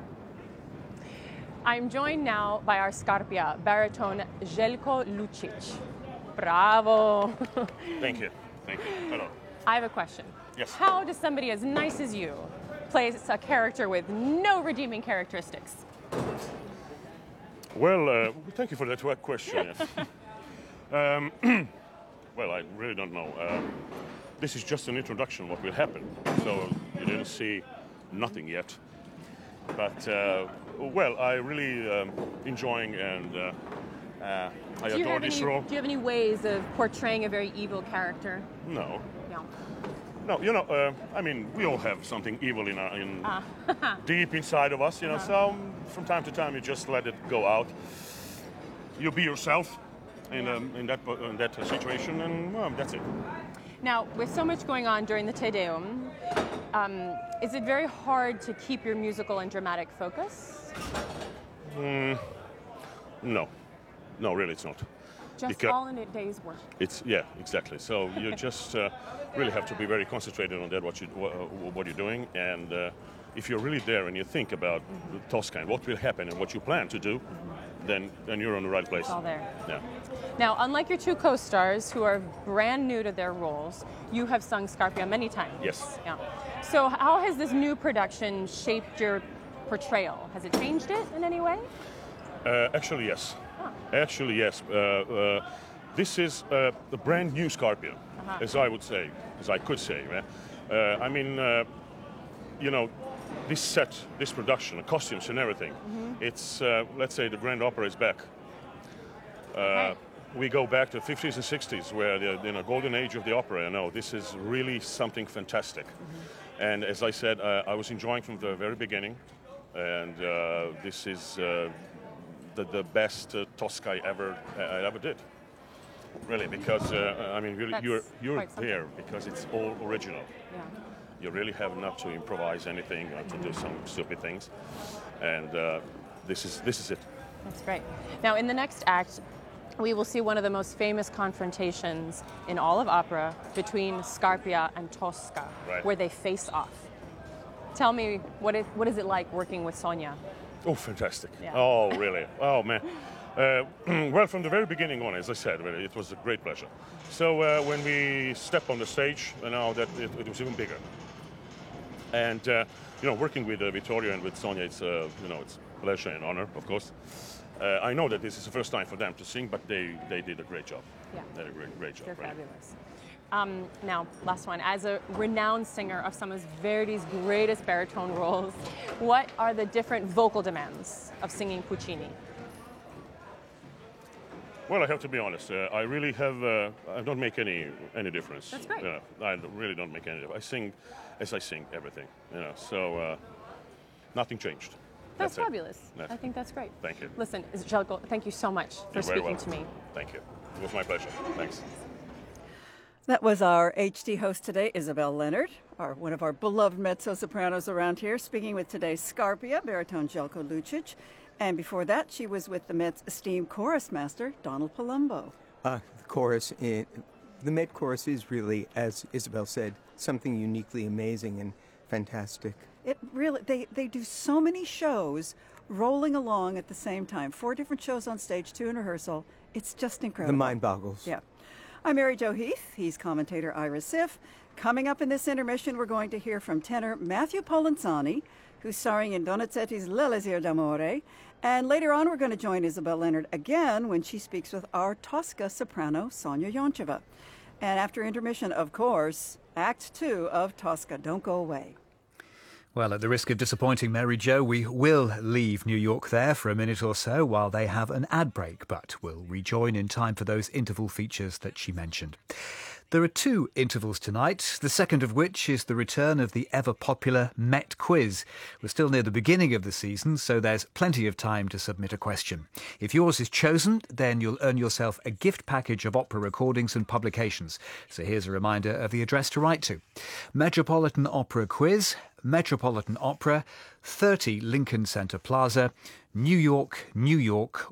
I'm joined now by our Scarpia, baritone Željko Lučić. Bravo. Thank you. Thank you. Hello. I have a question. Yes. How does somebody as nice as you play a character with no redeeming characteristics? Well, thank you for that question. Well, I really don't know. This is just an introduction what will happen. So you didn't see nothing yet. But, well, I really enjoying and I adore this role. Do you have any ways of portraying a very evil character? No. No. No, I mean, we all have something evil deep inside of us, so from time to time you just let it go out. You be yourself in that situation, and well, that's it. Now, with so much going on during the Te Deum, is it very hard to keep your musical and dramatic focus? No, really it's not. Just all in a day's work. Exactly. So you just really have to be very concentrated on that what you're doing, and if you're really there and you think about Tosca and what will happen and what you plan to do, then you're in the right place. It's all there. Yeah. Now, unlike your two co-stars who are brand new to their roles, you have sung Scarpia many times. Yes. Yeah. So how has this new production shaped your portrayal? Has it changed it in any way? Actually, yes. Actually, yes. This is a brand new Scarpia, as I could say. I mean, this set, this production, the costumes and everything, it's, let's say, the Grand Opera is back. we go back to the 50s and 60s, where the golden age of the opera. This is really something fantastic. And as I said, I was enjoying from the very beginning, and this is the best Tosca I ever did. Really, because you're there because it's all original. Yeah. You really have not to improvise anything or to do some stupid things, and this is it. That's great. Now, in the next act, we will see one of the most famous confrontations in all of opera between Scarpia and Tosca, right, where they face off. Tell me, what is it like working with Sonia? Oh, fantastic. Yeah. Oh, really? Oh, man. Well, from the very beginning on, as I said, it was a great pleasure. So when we stepped on the stage, that it was even bigger. And working with Vittorio and with Sonia, it's a pleasure and honor, of course. I know that this is the first time for them to sing, but they did a great job. Yeah, they did a great job. They're really. fabulous. Now, last one. As a renowned singer of some of Verdi's greatest baritone roles, what are the different vocal demands of singing Puccini? Well, I have to be honest. I really have. I don't make any difference. That's great. I really don't make any difference. I sing as I sing everything. So nothing changed. That's fabulous. I think that's great. Thank you. Listen, Željko, thank you so much for speaking to me. Thank you. It was my pleasure. Thanks. That was our HD host today, Isabel Leonard, one of our beloved mezzo-sopranos around here, speaking with today's Scarpia, baritone Željko Lucic. And before that, she was with the Met's esteemed chorus master, Donald Palumbo. The Met chorus is really, as Isabel said, something uniquely amazing and fantastic. It really, they do so many shows rolling along at the same time. 4 different shows on stage, 2 in rehearsal. It's just incredible. The mind boggles. Yeah. I'm Mary Jo Heath. He's commentator Ira Sif. Coming up in this intermission, we're going to hear from tenor Matthew Polenzani, who's starring in Donizetti's L'Elisir d'Amore. And later on, we're going to join Isabel Leonard again when she speaks with our Tosca soprano, Sonia Yoncheva. And after intermission, of course, Act 2 of Tosca. Don't go away. Well, at the risk of disappointing Mary Jo, we will leave New York there for a minute or so while they have an ad break, but we'll rejoin in time for those interval features that she mentioned. There are 2 intervals tonight, the second of which is the return of the ever-popular Met Quiz. We're still near the beginning of the season, so there's plenty of time to submit a question. If yours is chosen, then you'll earn yourself a gift package of opera recordings and publications. So here's a reminder of the address to write to. Metropolitan Opera Quiz, Metropolitan Opera, 30 Lincoln Center Plaza, New York, New York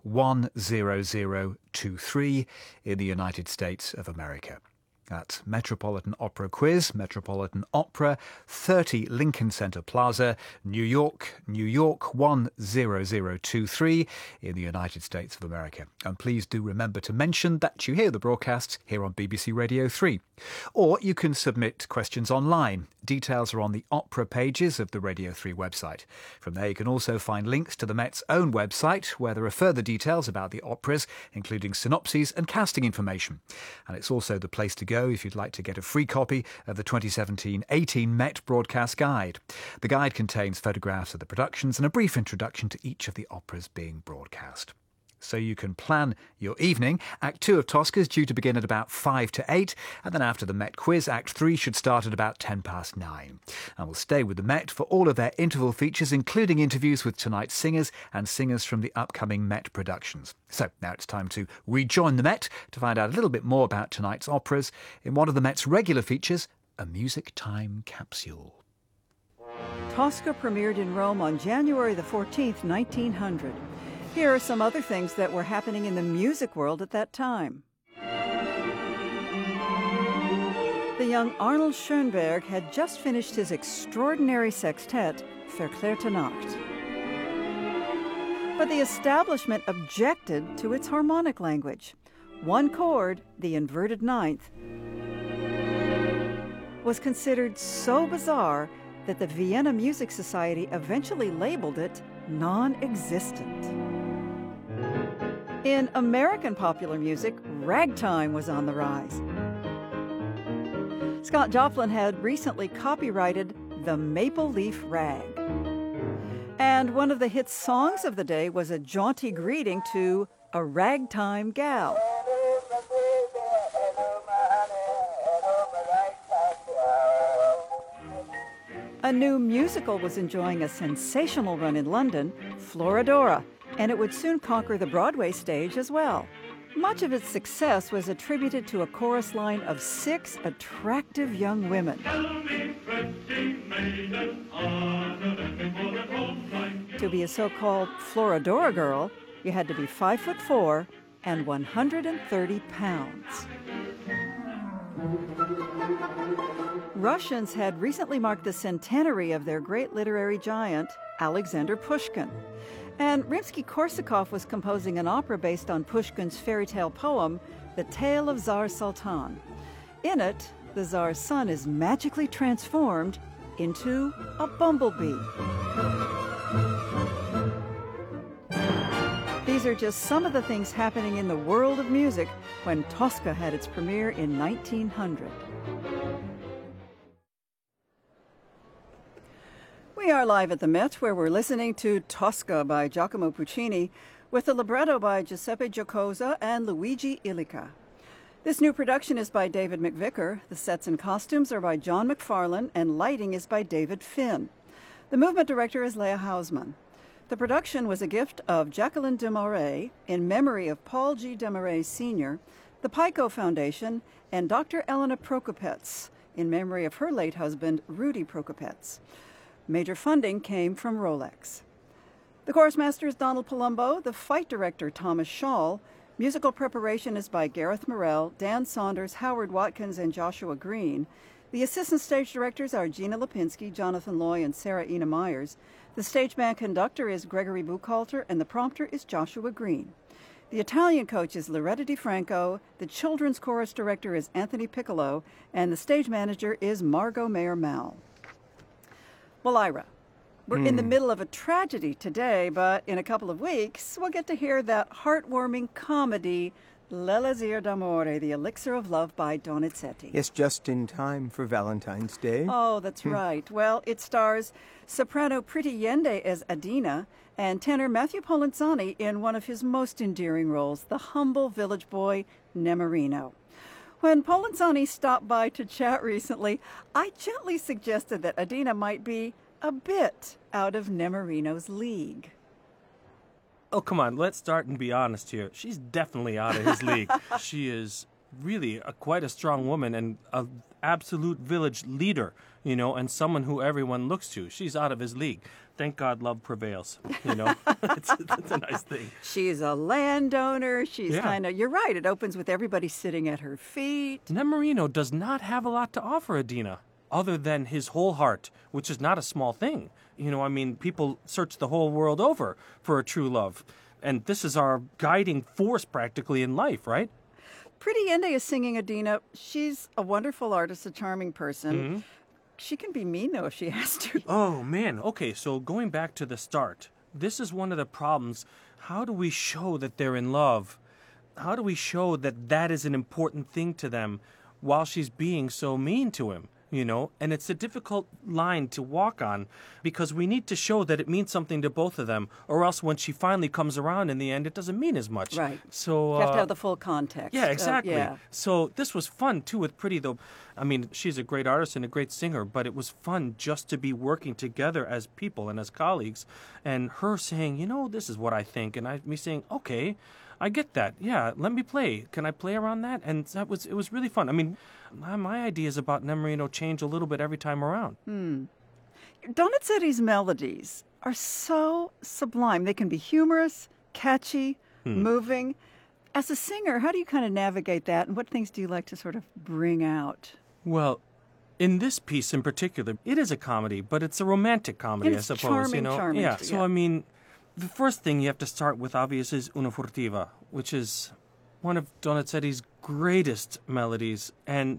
10023 in the United States of America. That's Metropolitan Opera Quiz, Metropolitan Opera, 30 Lincoln Center Plaza, New York, New York 10023 in the United States of America. And please do remember to mention that you hear the broadcasts here on BBC Radio 3. Or you can submit questions online. Details are on the opera pages of the Radio 3 website. From there you can also find links to the Met's own website, where there are further details about the operas, including synopses and casting information. And it's also the place to go if you'd like to get a free copy of the 2017-18 Met Broadcast Guide. The guide contains photographs of the productions and a brief introduction to each of the operas being broadcast. So you can plan your evening. Act 2 of Tosca is due to begin at about 5 to 8, and then after the Met Quiz, Act 3 should start at about 10 past 9. And we'll stay with the Met for all of their interval features, including interviews with tonight's singers and singers from the upcoming Met productions. So now it's time to rejoin the Met to find out a little bit more about tonight's operas in one of the Met's regular features, a Music Time Capsule. Tosca premiered in Rome on January the 14th, 1900. Here are some other things that were happening in the music world at that time. The young Arnold Schoenberg had just finished his extraordinary sextet, Verklärte Nacht. But the establishment objected to its harmonic language. One chord, the inverted ninth, was considered so bizarre that the Vienna Music Society eventually labeled it non-existent. In American popular music, ragtime was on the rise. Scott Joplin had recently copyrighted the Maple Leaf Rag. And one of the hit songs of the day was a jaunty greeting to a ragtime gal. A new musical was enjoying a sensational run in London, Florodora, and it would soon conquer the Broadway stage as well. Much of its success was attributed to a chorus line of 6 attractive young women. To be a so-called Florodora girl, you had to be 5'4" and 130 pounds. Russians had recently marked the centenary of their great literary giant, Alexander Pushkin. And Rimsky-Korsakov was composing an opera based on Pushkin's fairy tale poem, The Tale of Tsar Sultan. In it, the Tsar's son is magically transformed into a bumblebee. These are just some of the things happening in the world of music when Tosca had its premiere in 1900. We are live at the Met, where we're listening to Tosca by Giacomo Puccini, with the libretto by Giuseppe Giocosa and Luigi Illica. This new production is by David McVicker. The sets and costumes are by John McFarlane, and lighting is by David Finn. The movement director is Leah Hausman. The production was a gift of Jacqueline Desmarais in memory of Paul G. Desmarais Sr., the Pico Foundation, and Dr. Elena Prokopets in memory of her late husband, Rudy Prokopets. Major funding came from Rolex. The chorus master is Donald Palumbo, the fight director Thomas Schall. Musical preparation is by Gareth Morrell, Dan Saunders, Howard Watkins, and Joshua Green. The assistant stage directors are Gina Lipinski, Jonathan Loy, and Sarah Ina Myers. The stage band conductor is Gregory Buchalter, and the prompter is Joshua Green. The Italian coach is Loretta DiFranco, the children's chorus director is Anthony Piccolo, and the stage manager is Margot Mayer-Mal. Well, Ira, we're in the middle of a tragedy today, but in a couple of weeks, we'll get to hear that heartwarming comedy, L'Elisir d'Amore, The Elixir of Love by Donizetti. Yes, just in time for Valentine's Day. Oh, that's right. Well, it stars soprano Priti Yende as Adina and tenor Matthew Polenzani in one of his most endearing roles, the humble village boy, Nemorino. When Polenzani stopped by to chat recently, I gently suggested that Adina might be a bit out of Nemorino's league. Oh, come on, let's start and be honest here. She's definitely out of his league. She is really quite a strong woman and an absolute village leader, you know, and someone who everyone looks to. She's out of his league. Thank God love prevails, you know. That's a nice thing. She's a landowner. She's kind of, you're right, it opens with everybody sitting at her feet. Nemorino does not have a lot to offer Adina, other than his whole heart, which is not a small thing. You know, I mean, people search the whole world over for a true love. And this is our guiding force practically in life, right? Priti Yende is singing Adina. She's a wonderful artist, a charming person. Mm-hmm. She can be mean, though, if she has to. Oh, man. Okay, so going back to the start, this is one of the problems. How do we show that they're in love? How do we show that that is an important thing to them while she's being so mean to him? You know, and it's a difficult line to walk on because we need to show that it means something to both of them, or else when she finally comes around in the end, it doesn't mean as much. Right. So you have to have the full context. Yeah, exactly. Yeah. So this was fun, too, with Priti, though. I mean, she's a great artist and a great singer, but it was fun just to be working together as people and as colleagues, and her saying, you know, this is what I think, and me saying, okay, I get that. Yeah, let me play. Can I play around that? And it was really fun. I mean, my ideas about Nemorino change a little bit every time around. Donizetti's melodies are so sublime. They can be humorous, catchy, moving. As a singer, how do you kind of navigate that, and what things do you like to sort of bring out? Well, in this piece in particular, it is a comedy, but it's a romantic comedy, I suppose. Charming, you know? charming. Yeah, so I mean, the first thing you have to start with, obviously, is Una Furtiva, which is one of Donizetti's greatest melodies. And,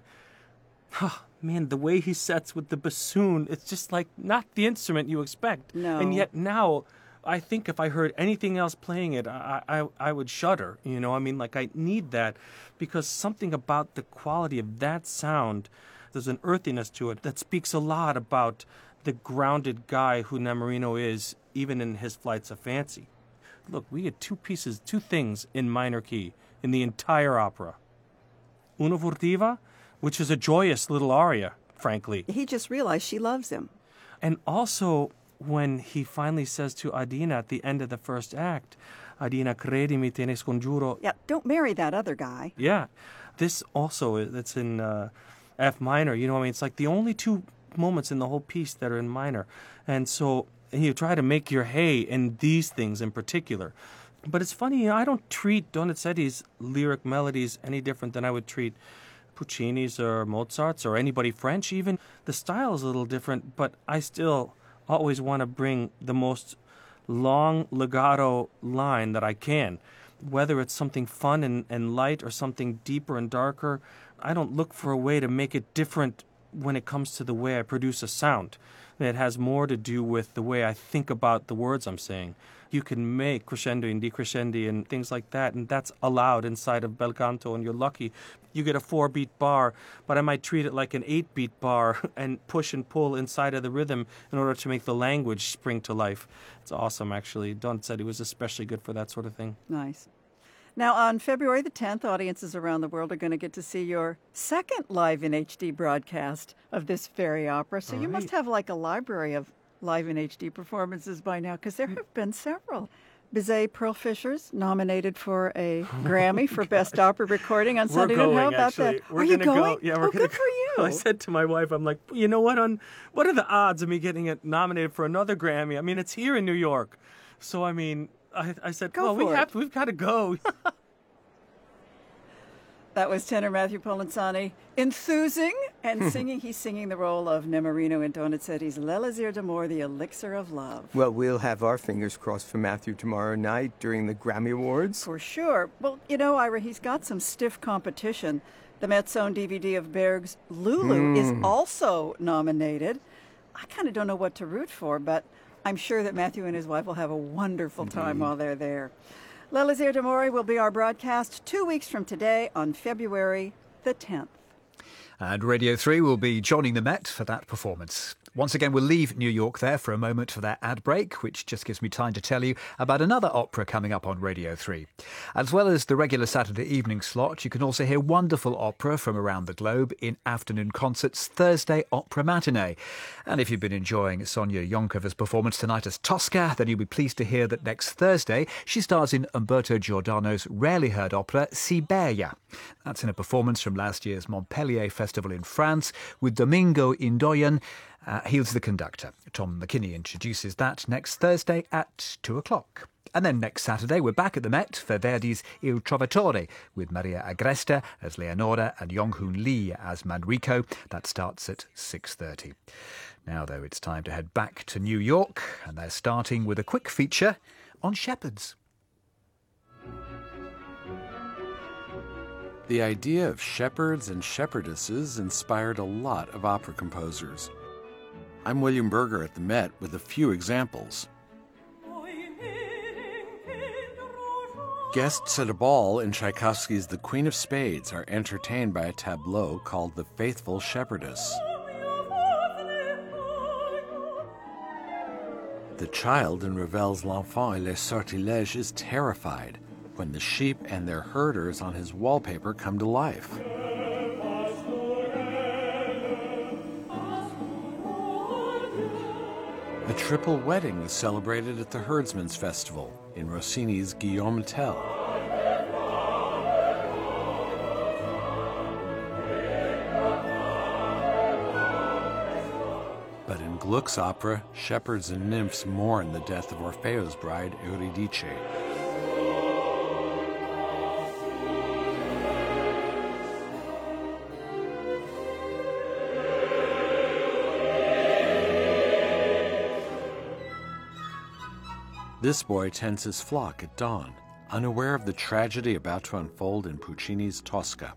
man, the way he sets with the bassoon, it's just like not the instrument you expect. No. And yet now, I think if I heard anything else playing it, I would shudder. You know, I mean, like I need that because something about the quality of that sound, there's an earthiness to it that speaks a lot about the grounded guy who Nemorino is, even in his flights of fancy. Look, we had two things in minor key in the entire opera. Una Furtiva, which is a joyous little aria, frankly. He just realized she loves him. And also, when he finally says to Adina at the end of the first act, Adina, credimi, te ne scongiuro. Yeah, don't marry that other guy. Yeah. This also, it's in F minor. You know what I mean? It's like the only two moments in the whole piece that are in minor. And so you try to make your hay in these things in particular. But it's funny, I don't treat Donizetti's lyric melodies any different than I would treat Puccini's or Mozart's or anybody French even. The style is a little different, but I still always want to bring the most long legato line that I can. Whether it's something fun and light or something deeper and darker, I don't look for a way to make it different when it comes to the way I produce a sound. It has more to do with the way I think about the words I'm saying. You can make crescendo and decrescendi and things like that, and that's allowed inside of bel canto, and you're lucky. You get a 4-beat bar, but I might treat it like an 8-beat bar and push and pull inside of the rhythm in order to make the language spring to life. It's awesome, actually. Donizetti was especially good for that sort of thing. Nice. Now, on February the 10th, audiences around the world are going to get to see your second live in HD broadcast of this very opera. So you must have like a library of live in HD performances by now, because there have been several. Bizet Pearl Fishers nominated for a Grammy for Best Opera Recording on Sunday. We're going, How about actually. that? We're are you gonna going? Go. Yeah, we're good for you. I said to my wife, I'm like, you know what? What are the odds of me getting it nominated for another Grammy? I mean, it's here in New York. So, I mean, I said, we've got to go. That was tenor Matthew Polenzani enthusing and singing. He's singing the role of Nemorino in Donizetti's L'Elysir d'Amour, the Elixir of Love. Well, we'll have our fingers crossed for Matthew tomorrow night during the Grammy Awards. For sure. Well, you know, Ira, he's got some stiff competition. The Met's own DVD of Berg's Lulu is also nominated. I kind of don't know what to root for, but I'm sure that Matthew and his wife will have a wonderful time while they're there. L'Elysir d'Amour will be our broadcast 2 weeks from today on February the 10th. And Radio 3 will be joining the Met for that performance. Once again, we'll leave New York there for a moment for that ad break, which just gives me time to tell you about another opera coming up on Radio 3. As well as the regular Saturday evening slot, you can also hear wonderful opera from around the globe in afternoon concerts Thursday Opera Matinee. And if you've been enjoying Sonia Yonkova's performance tonight as Tosca, then you'll be pleased to hear that next Thursday she stars in Umberto Giordano's rarely heard opera Siberia. That's in a performance from last year's Montpellier Festival in France with Domingo Indoyan. He's the conductor. Tom McKinney introduces that next Thursday at 2 o'clock. And then next Saturday, we're back at the Met for Verdi's Il Trovatore with Maria Agresta as Leonora and Yong-Hoon Lee as Manrico. That starts at 6:30. Now, though, it's time to head back to New York, and they're starting with a quick feature on shepherds. The idea of shepherds and shepherdesses inspired a lot of opera composers. I'm William Berger at the Met with a few examples. Guests at a ball in Tchaikovsky's The Queen of Spades are entertained by a tableau called The Faithful Shepherdess. The child in Ravel's L'Enfant et les Sortilèges is terrified when the sheep and their herders on his wallpaper come to life. A triple wedding is celebrated at the Herdsman's Festival in Rossini's Guillaume Tell. But in Gluck's opera, shepherds and nymphs mourn the death of Orfeo's bride, Eurydice. This boy tends his flock at dawn, unaware of the tragedy about to unfold in Puccini's Tosca.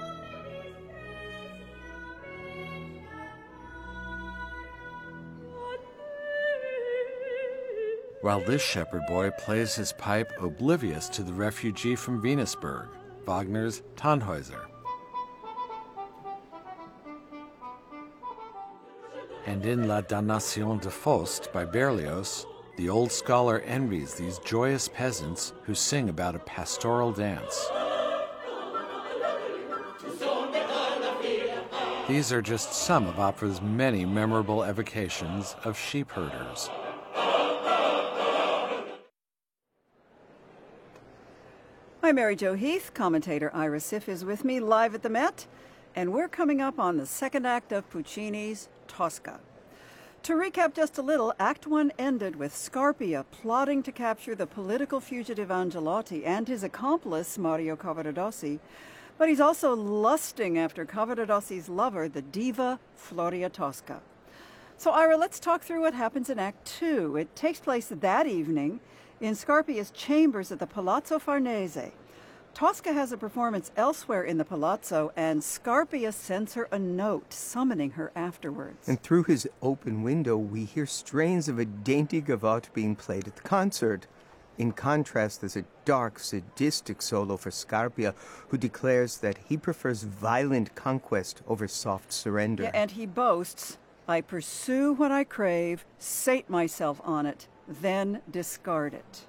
While this shepherd boy plays his pipe oblivious to the refugee from Venusberg, Wagner's Tannhäuser. And in La Damnation de Faust by Berlioz, the old scholar envies these joyous peasants who sing about a pastoral dance. These are just some of opera's many memorable evocations of sheep herders. I'm Mary Jo Heath. Commentator Ira Siff is with me live at the Met, and we're coming up on the second act of Puccini's Tosca. To recap just a little, Act 1 ended with Scarpia plotting to capture the political fugitive Angelotti and his accomplice, Mario Cavaradossi, but he's also lusting after Cavaradossi's lover, the diva Floria Tosca. So, Ira, let's talk through what happens in Act 2. It takes place that evening in Scarpia's chambers at the Palazzo Farnese. Tosca has a performance elsewhere in the palazzo, and Scarpia sends her a note summoning her afterwards. And through his open window, we hear strains of a dainty gavotte being played at the concert. In contrast, there's a dark, sadistic solo for Scarpia, who declares that he prefers violent conquest over soft surrender. Yeah, and he boasts, "I pursue what I crave, sate myself on it, then discard it."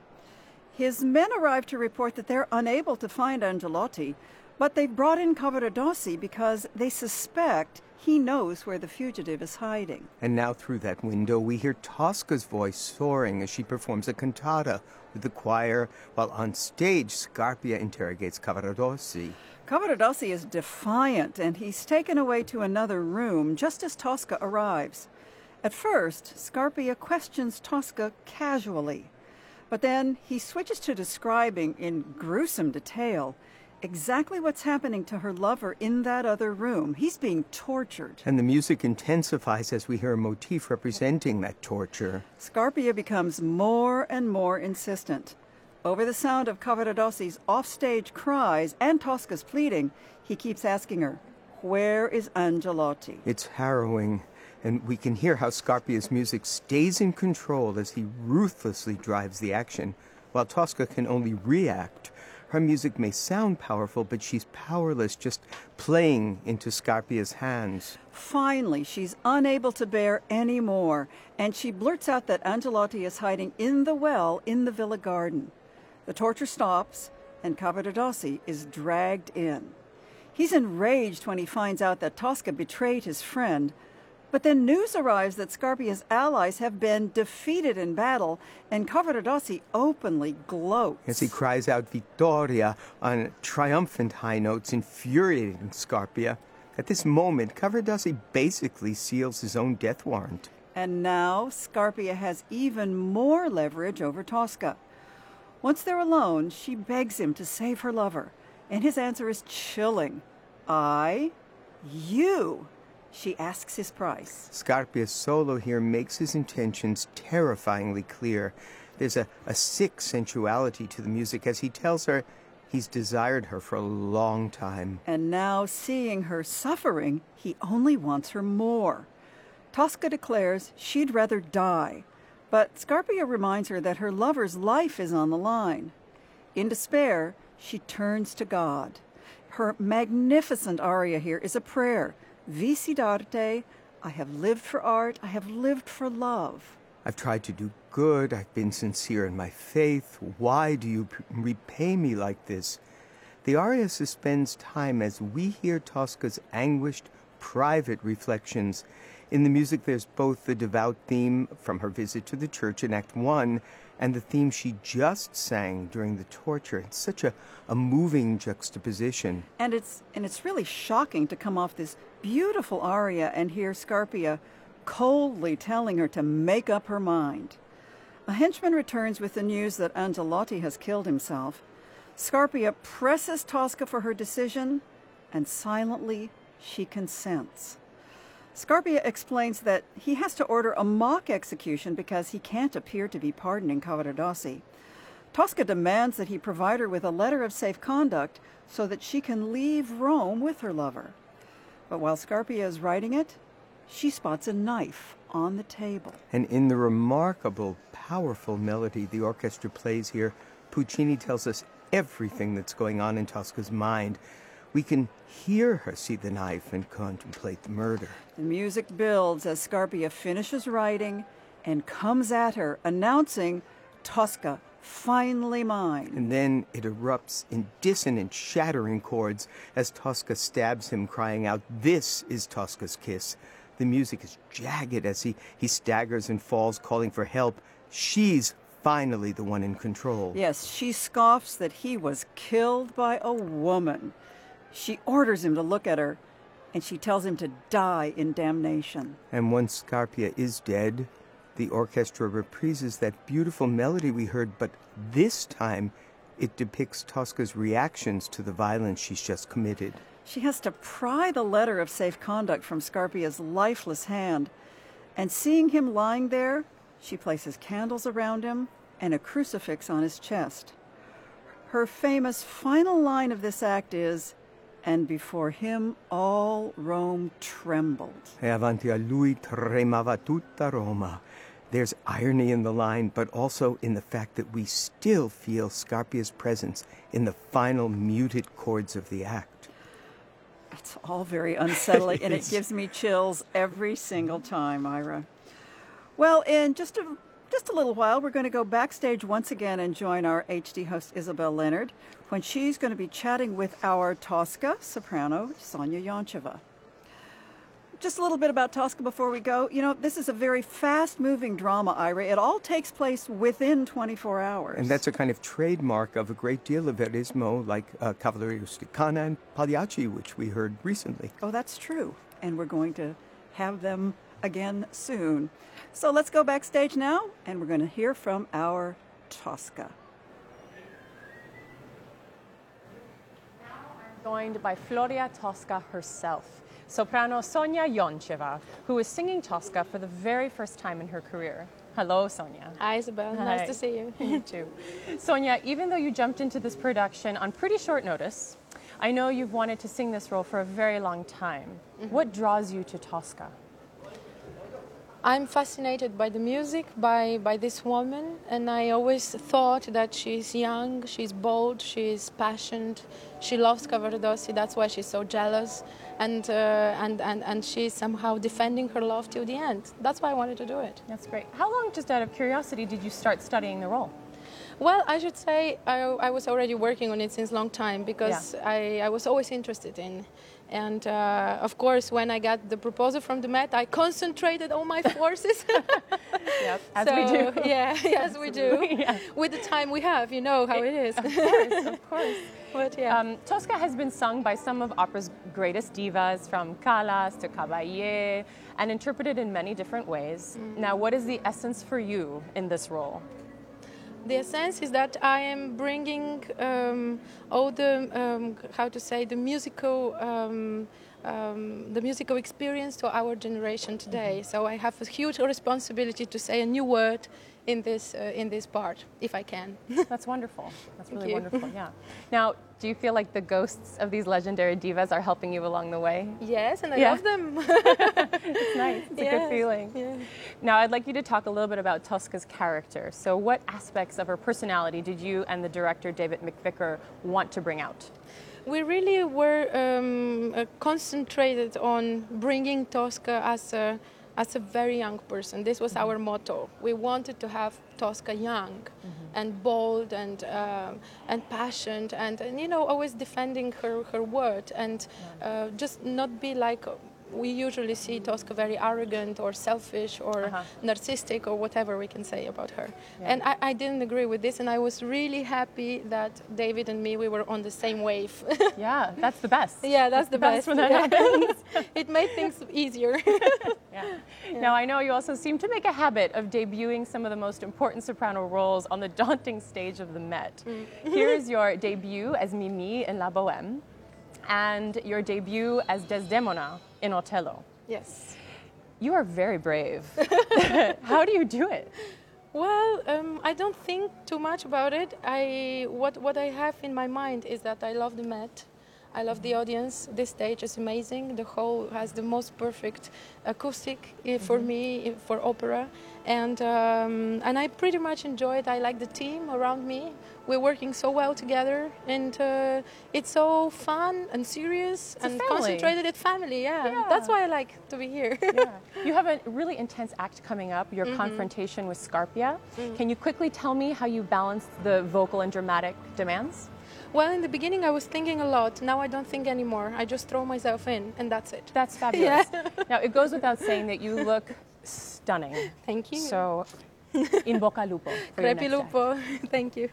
His men arrive to report that they're unable to find Angelotti, but they've brought in Cavaradossi because they suspect he knows where the fugitive is hiding. And now through that window, we hear Tosca's voice soaring as she performs a cantata with the choir, while on stage, Scarpia interrogates Cavaradossi. Cavaradossi is defiant, and he's taken away to another room just as Tosca arrives. At first, Scarpia questions Tosca casually, but then he switches to describing in gruesome detail exactly what's happening to her lover in that other room. He's being tortured. And the music intensifies as we hear a motif representing that torture. Scarpia becomes more and more insistent. Over the sound of Cavaradossi's offstage cries and Tosca's pleading, he keeps asking her, "Where is Angelotti?" It's harrowing, and we can hear how Scarpia's music stays in control as he ruthlessly drives the action, while Tosca can only react. Her music may sound powerful, but she's powerless, just playing into Scarpia's hands. Finally, she's unable to bear any more, and she blurts out that Angelotti is hiding in the well in the villa garden. The torture stops, and Cavaradossi is dragged in. He's enraged when he finds out that Tosca betrayed his friend, but then news arrives that Scarpia's allies have been defeated in battle, and Cavaradossi openly gloats. As he cries out Vittoria on triumphant high notes, infuriating Scarpia. At this moment, Cavaradossi basically seals his own death warrant. And now Scarpia has even more leverage over Tosca. Once they're alone, she begs him to save her lover, and his answer is chilling. "I? You?" She asks his price. Scarpia's solo here makes his intentions terrifyingly clear. There's a sick sensuality to the music as he tells her he's desired her for a long time. And now, seeing her suffering, he only wants her more. Tosca declares she'd rather die, but Scarpia reminds her that her lover's life is on the line. In despair, she turns to God. Her magnificent aria here is a prayer. Visi d'arte, I have lived for art, I have lived for love. I've tried to do good, I've been sincere in my faith. Why do you repay me like this? The aria suspends time as we hear Tosca's anguished, private reflections. In the music, there's both the devout theme from her visit to the church in Act 1 and the theme she just sang during the torture. It's such a moving juxtaposition. And it's really shocking to come off this beautiful aria and hear Scarpia coldly telling her to make up her mind. A henchman returns with the news that Angelotti has killed himself. Scarpia presses Tosca for her decision, and silently she consents. Scarpia explains that he has to order a mock execution because he can't appear to be pardoning Cavaradossi. Tosca demands that he provide her with a letter of safe conduct so that she can leave Rome with her lover. But while Scarpia is writing it, she spots a knife on the table. And in the remarkable, powerful melody the orchestra plays here, Puccini tells us everything that's going on in Tosca's mind. We can hear her see the knife and contemplate the murder. The music builds as Scarpia finishes writing and comes at her, announcing, "Tosca, finally mine. And then it erupts in dissonant, shattering chords as Tosca stabs him, crying out, "This is Tosca's kiss." The music is jagged as he staggers and falls, calling for help. She's finally the one in control. Yes, she scoffs that he was killed by a woman. She orders him to look at her, and she tells him to die in damnation. And once Scarpia is dead, the orchestra reprises that beautiful melody we heard, but this time it depicts Tosca's reactions to the violence she's just committed. She has to pry the letter of safe conduct from Scarpia's lifeless hand, and seeing him lying there, she places candles around him and a crucifix on his chest. Her famous final line of this act is, "And before him all Rome trembled." E avanti a lui tremava tutta Roma. There's irony in the line, but also in the fact that we still feel Scarpia's presence in the final muted chords of the act. It's all very unsettling, and it gives me chills every single time, Ira. Well, in just a little while, we're going to go backstage once again and join our HD host, Isabel Leonard, when she's going to be chatting with our Tosca soprano, Sonia Yoncheva. Just a little bit about Tosca before we go. You know, this is a very fast-moving drama, Ira. It all takes place within 24 hours. And that's a kind of trademark of a great deal of Verismo, like Cavalleria Rusticana and Pagliacci, which we heard recently. Oh, that's true. And we're going to have them again soon. So let's go backstage now, and we're going to hear from our Tosca. Joined by Floria Tosca herself, soprano Sonia Yoncheva, who is singing Tosca for the very first time in her career. Hello, Sonia. Hi, Isabel. Hi. Nice to see you. You too. Sonia, even though you jumped into this production on pretty short notice, I know you've wanted to sing this role for a very long time. Mm-hmm. What draws you to Tosca? I'm fascinated by the music, by this woman, and I always thought that she's young, she's bold, she's passionate, she loves Cavaradossi, that's why she's so jealous, and she's somehow defending her love till the end. That's why I wanted to do it. That's great. How long, just out of curiosity, did you start studying the role? Well, I should say I was already working on it since a long time because I was always interested in. And of course, when I got the proposal from the Met, I concentrated all my forces. Yep, as we do. Yeah, as we do. Yeah. With the time we have, you know how it is. Of course, of course. But yeah. Tosca has been sung by some of opera's greatest divas, from Callas to Caballé, and interpreted in many different ways. Now, what is the essence for you in this role? The essence is that I am bringing all the the musical experience to our generation today. So I have a huge responsibility to say a new word in this part, if I can. That's wonderful. That's really wonderful. Yeah. Now, do you feel like the ghosts of these legendary divas are helping you along the way? Yes, and I love them. It's nice. It's a good feeling. Yeah. Now, I'd like you to talk a little bit about Tosca's character. So what aspects of her personality did you and the director, David McVicker, want to bring out? We really were concentrated on bringing Tosca as a very young person. This was our motto. We wanted to have Tosca young and bold and passionate and you know, always defending her word and just not be like we usually see Tosca very arrogant or selfish or narcissistic or whatever we can say about her. Yeah. And I didn't agree with this, and I was really happy that David and me, we were on the same wave. Yeah, that's the best. Yeah, that's the best when that happens. It made things easier. Yeah. Now, I know you also seem to make a habit of debuting some of the most important soprano roles on the daunting stage of the Met. Here's your debut as Mimi in La Bohème, and your debut as Desdemona in Otello. Yes. You are very brave. How do you do it? Well, I don't think too much about it. What I have in my mind is that I love the Met. I love the audience. This stage is amazing. The hall has the most perfect acoustic for me, for opera. And I pretty much enjoy it. I like the team around me. We're working so well together. And it's so fun and serious and concentrated. It's family, yeah. That's why I like to be here. You have a really intense act coming up, your confrontation with Scarpia. Can you quickly tell me how you balance the vocal and dramatic demands? Well, in the beginning, I was thinking a lot. Now I don't think anymore. I just throw myself in, and that's it. That's fabulous. Now, it goes without saying that you look stunning. Thank you. So, in bocca al lupo. Crepi lupo. Thank you.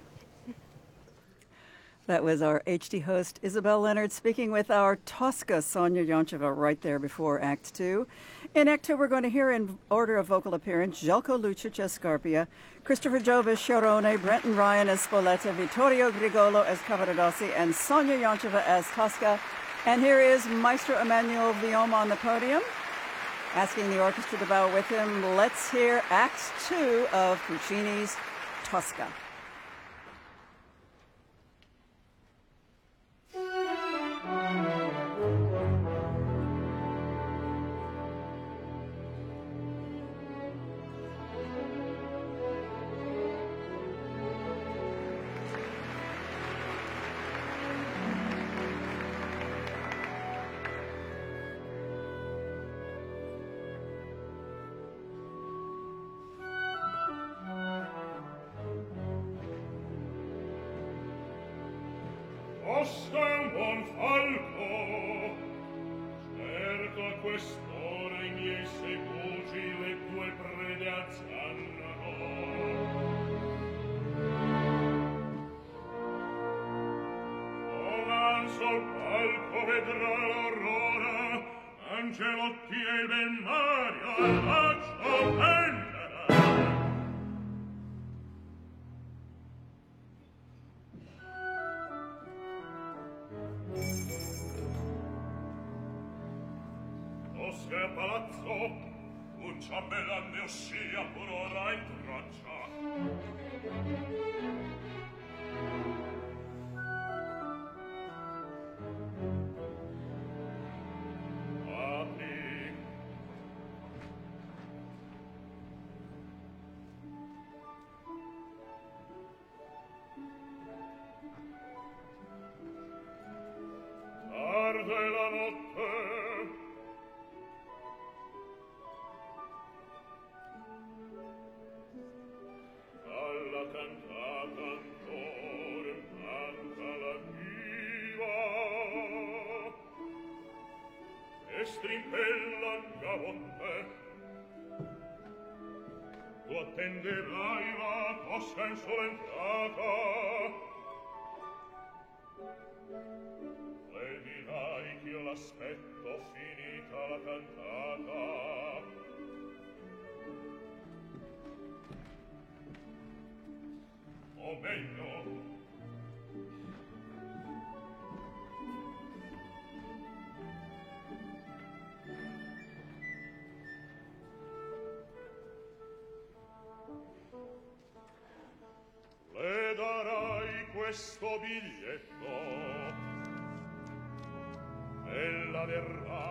That was our HD host, Isabel Leonard, speaking with our Tosca, Sonia Yoncheva, right there before Act 2. In Act 2, we're going to hear in order of vocal appearance, Željko Lucic as Scarpia, Christopher Jove as Sciarrone, Brenton Ryan as Spoletta, Vittorio Grigolo as Cavaradossi, and Sonia Yoncheva as Tosca. And here is Maestro Emmanuel Viome on the podium, asking the orchestra to bow with him. Let's hear Act 2 of Puccini's Tosca. Tosca è un buon falco, certo a quest'ora i miei segugi le tue prede azzannano. Avanzo al palco vedrà l'aurora, Angelotti e il ben Mario al bacio penderà. Tosca a palazzo, un ciambellante ossia pur ora in traccia. Apri. Tarda è la notte, alla cantata ancora manca la diva, e strimpellan Gavonte. Tu attenderai la Tosca insolentata, e dirai ch'io l'aspetto finita la cantata. O meglio, le darai questo biglietto, ella verrà.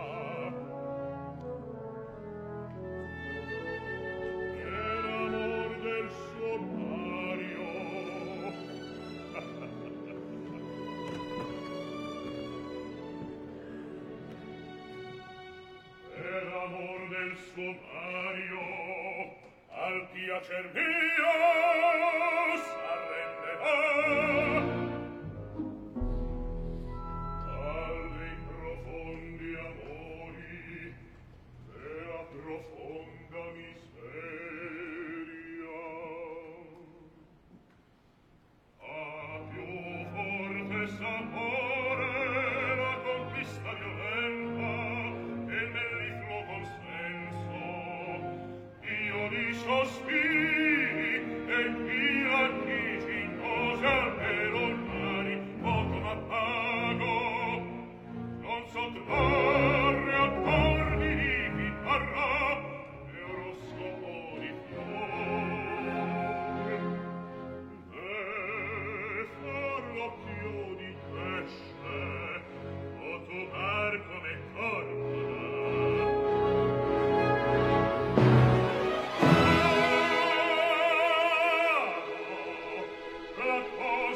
Per amor del suo Mario, per amor del suo Mario, al piacer mio s'arrenderà. Alle profondi amori e a profonda miseria, a più forte sapore la conquista violenta e il mellifluo consenso, io di sospiri e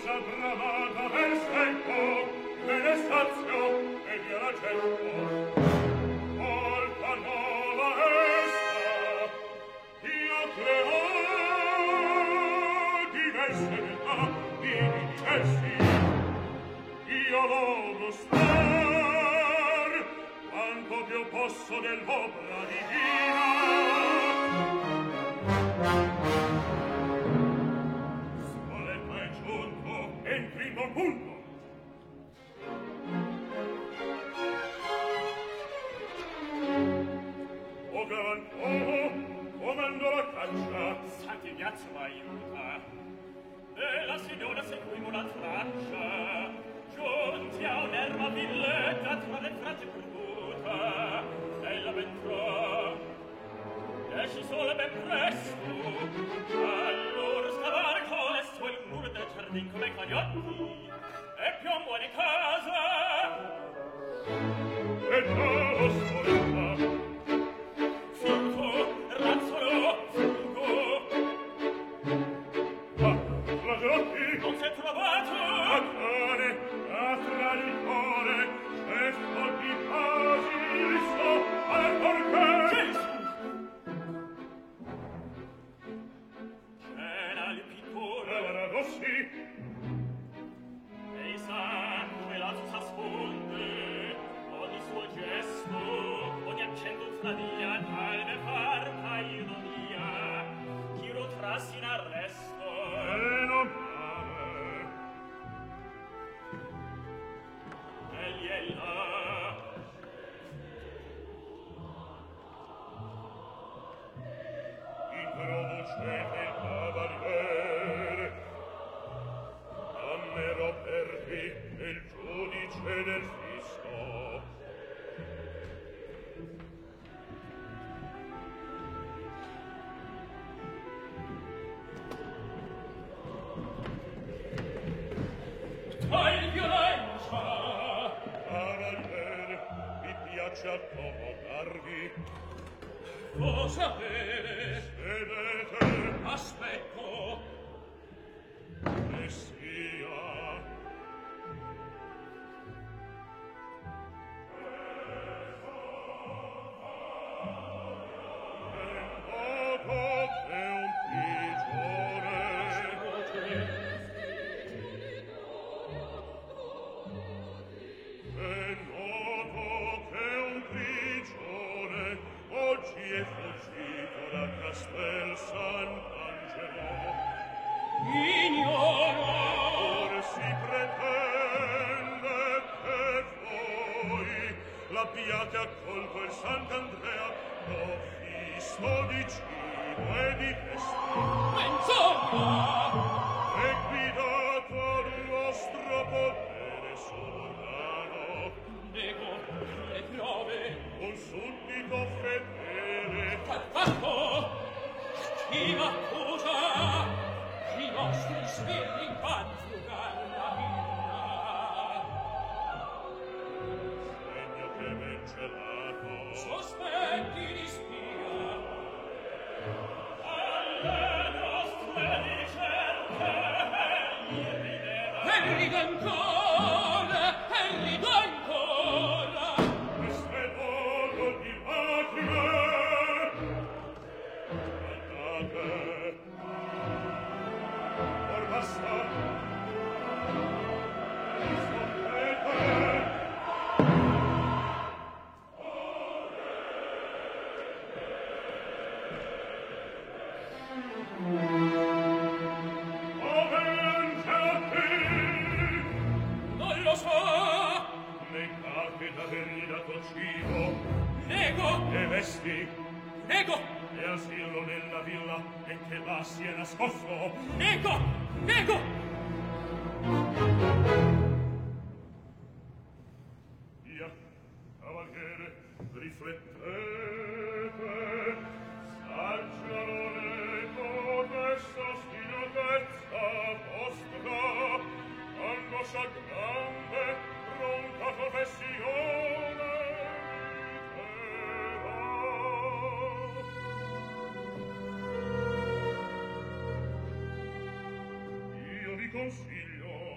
Consiglio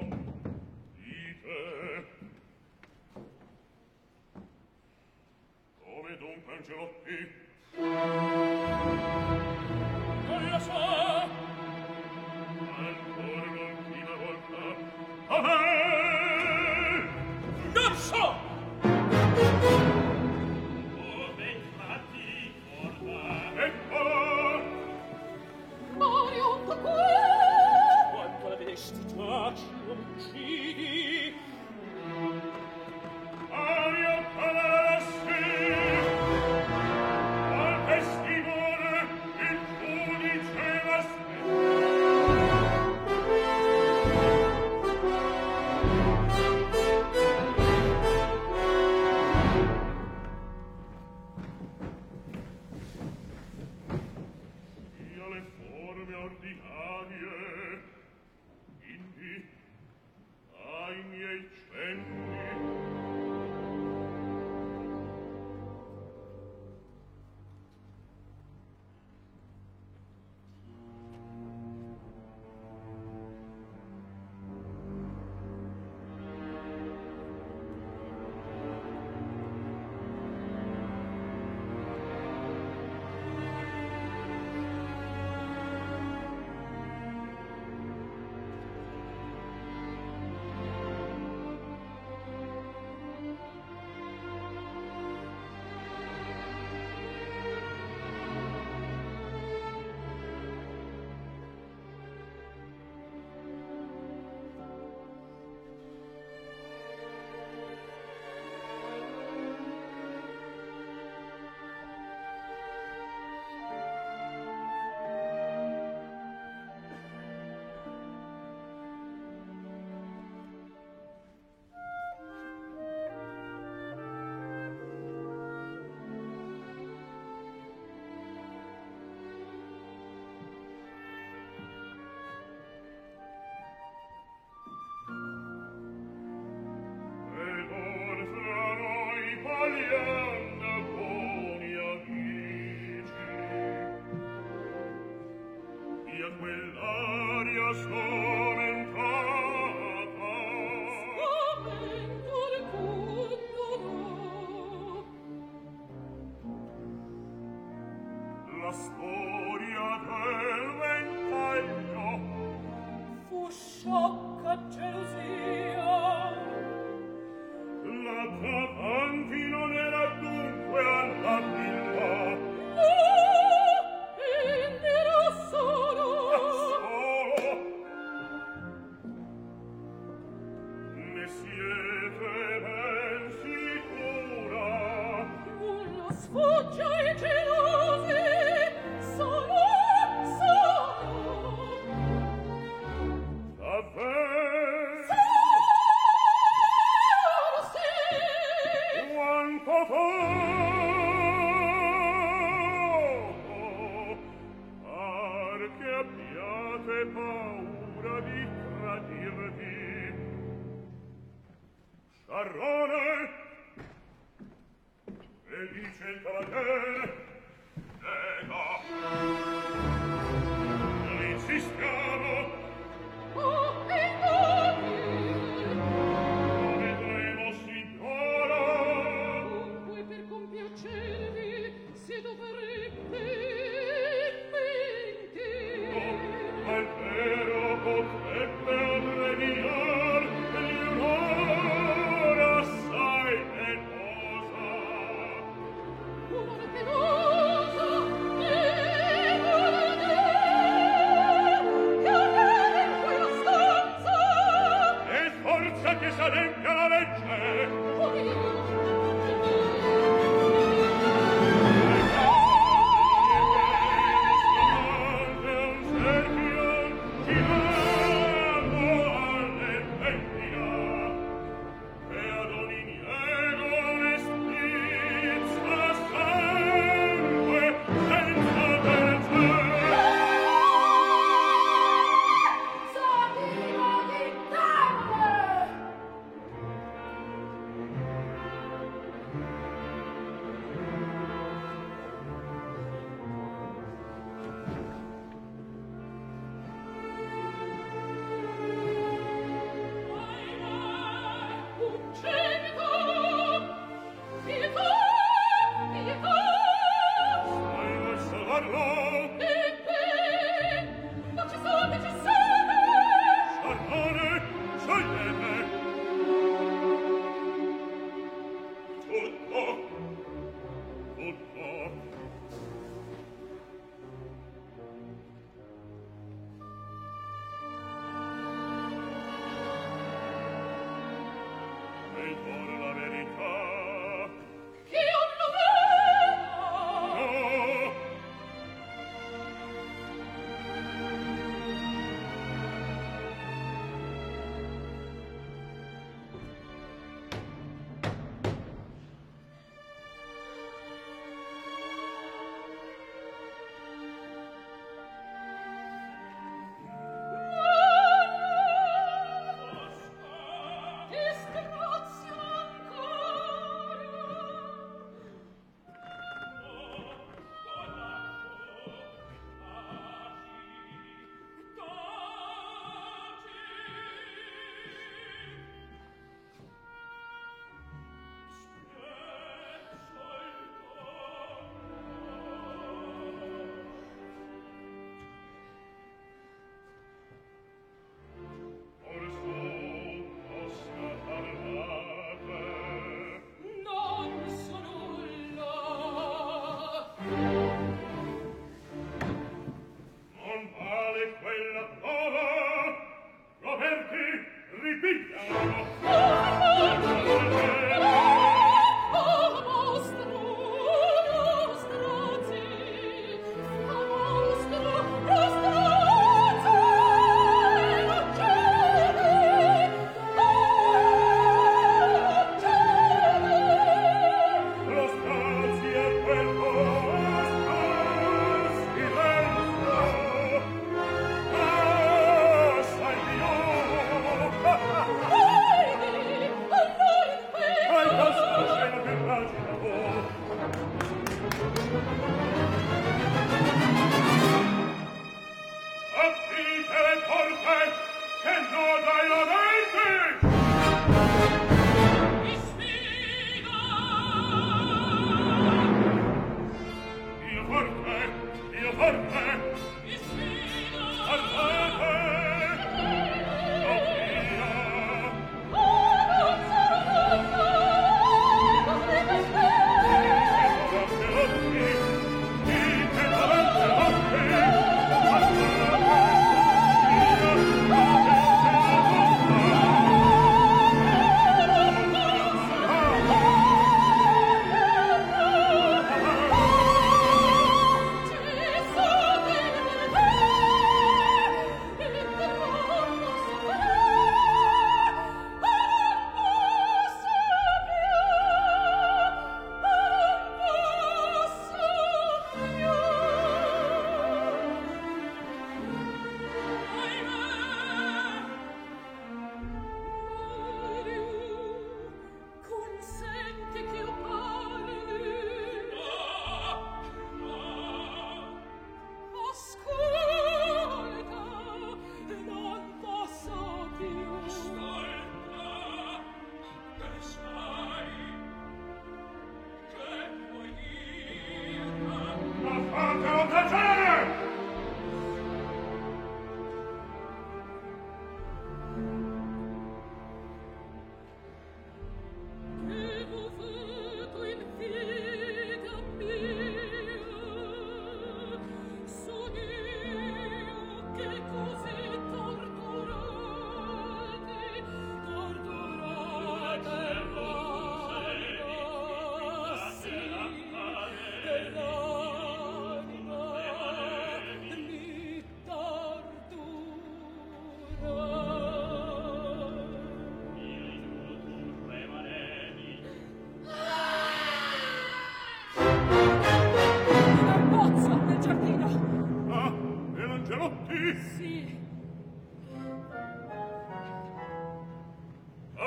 Dite. Come dunque, Angelotti? Non lo so. Ancora l'ultima volta. A me! Non so. Come infatti forma. Ecco! Mario, cucù! Quanto la vedesti taci, non uccidi. Aria Calassi! Al testimone il giudice sia le forme ordinarie, indi ai miei cenni. Quell'aria spaventata. Spavento le pugnerò. La storia del ventaglio Fu sciocca gelosia. la davanti non era dunque alla villa. Ne siete ben sicura? Nulla sfugge ai gelosi, sono. Davvero? Sì! Quanto par che abbiate paura di tradirvi. Sciarrone! E dice il cavaliere? Ego! Noi insistiamo! Oh, e noi! Vedremo, signora! Dunque, per compiacervi, si dovrebbe mentir. Al vero potrebbe abbreviar l'un'ora assai penosa. Un'ora penosa, che avviene in quella stanza. E forza che s'adempia la legge.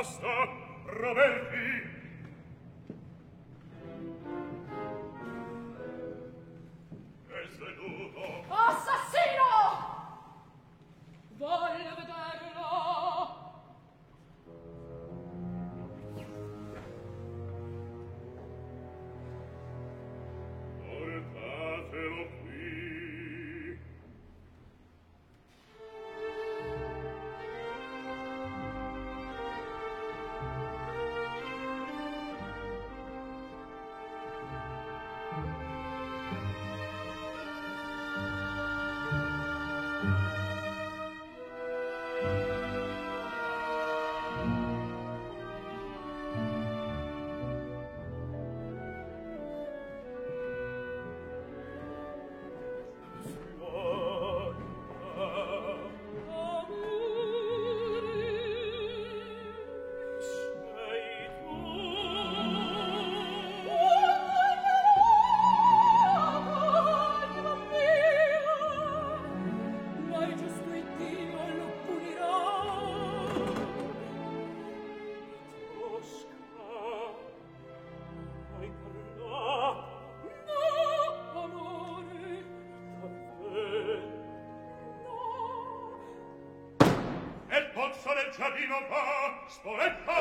basta, Roberti! È svenuto! Assassino! Voglio vederlo! Portatelo qui! Giardino va, spoletta!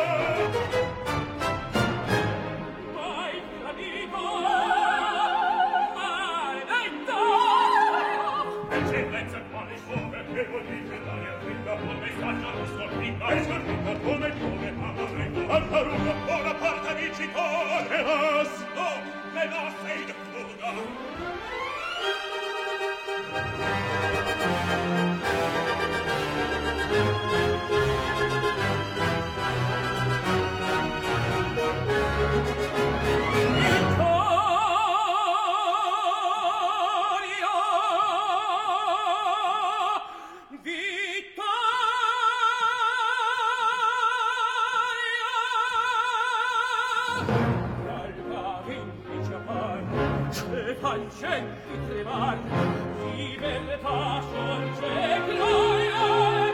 Vai, amico! Maledetto! E sentenza quale come, che vuol dire l'aria fritta, come staggia lo scorpita, e scorpita come amaretto, al faruco, ora porta vincitore! Le nostre in fuga! Fancenti trevar, libertà sorge gloria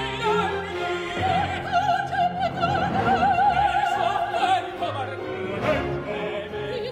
e tu e sofferto martire e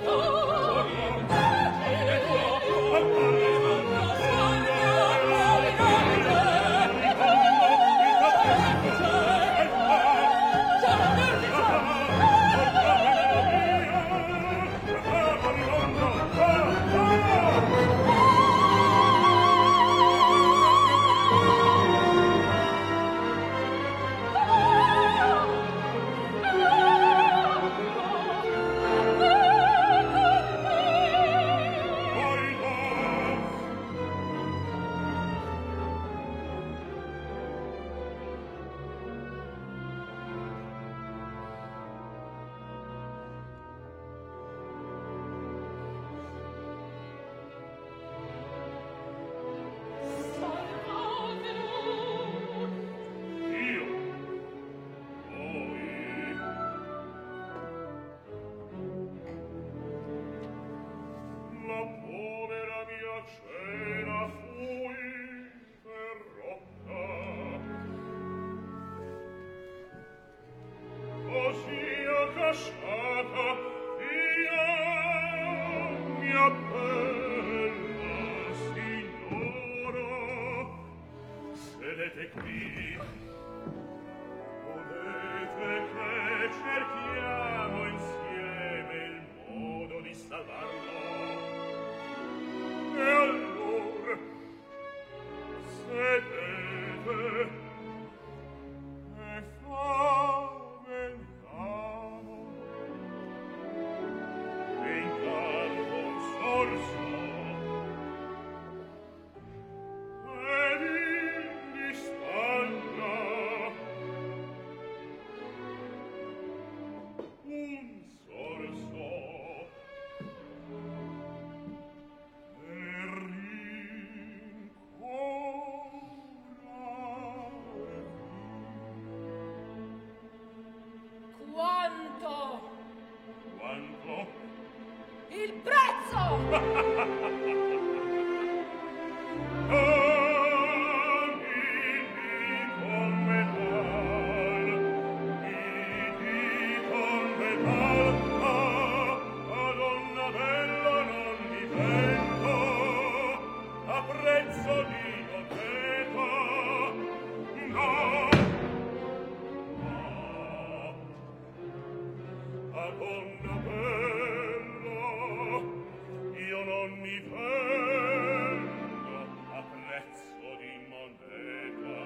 donna bella, io non mi vendo a prezzo di moneta.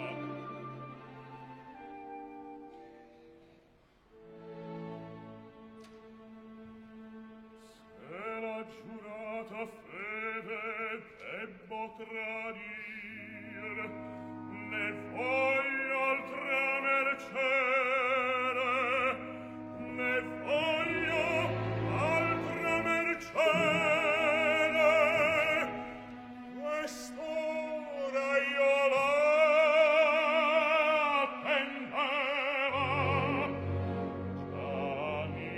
Se la giurata fede debbo tradire, ne voglio altra mercede, ne voglio altra mercede. Quest'ora io l'attendeva, già mi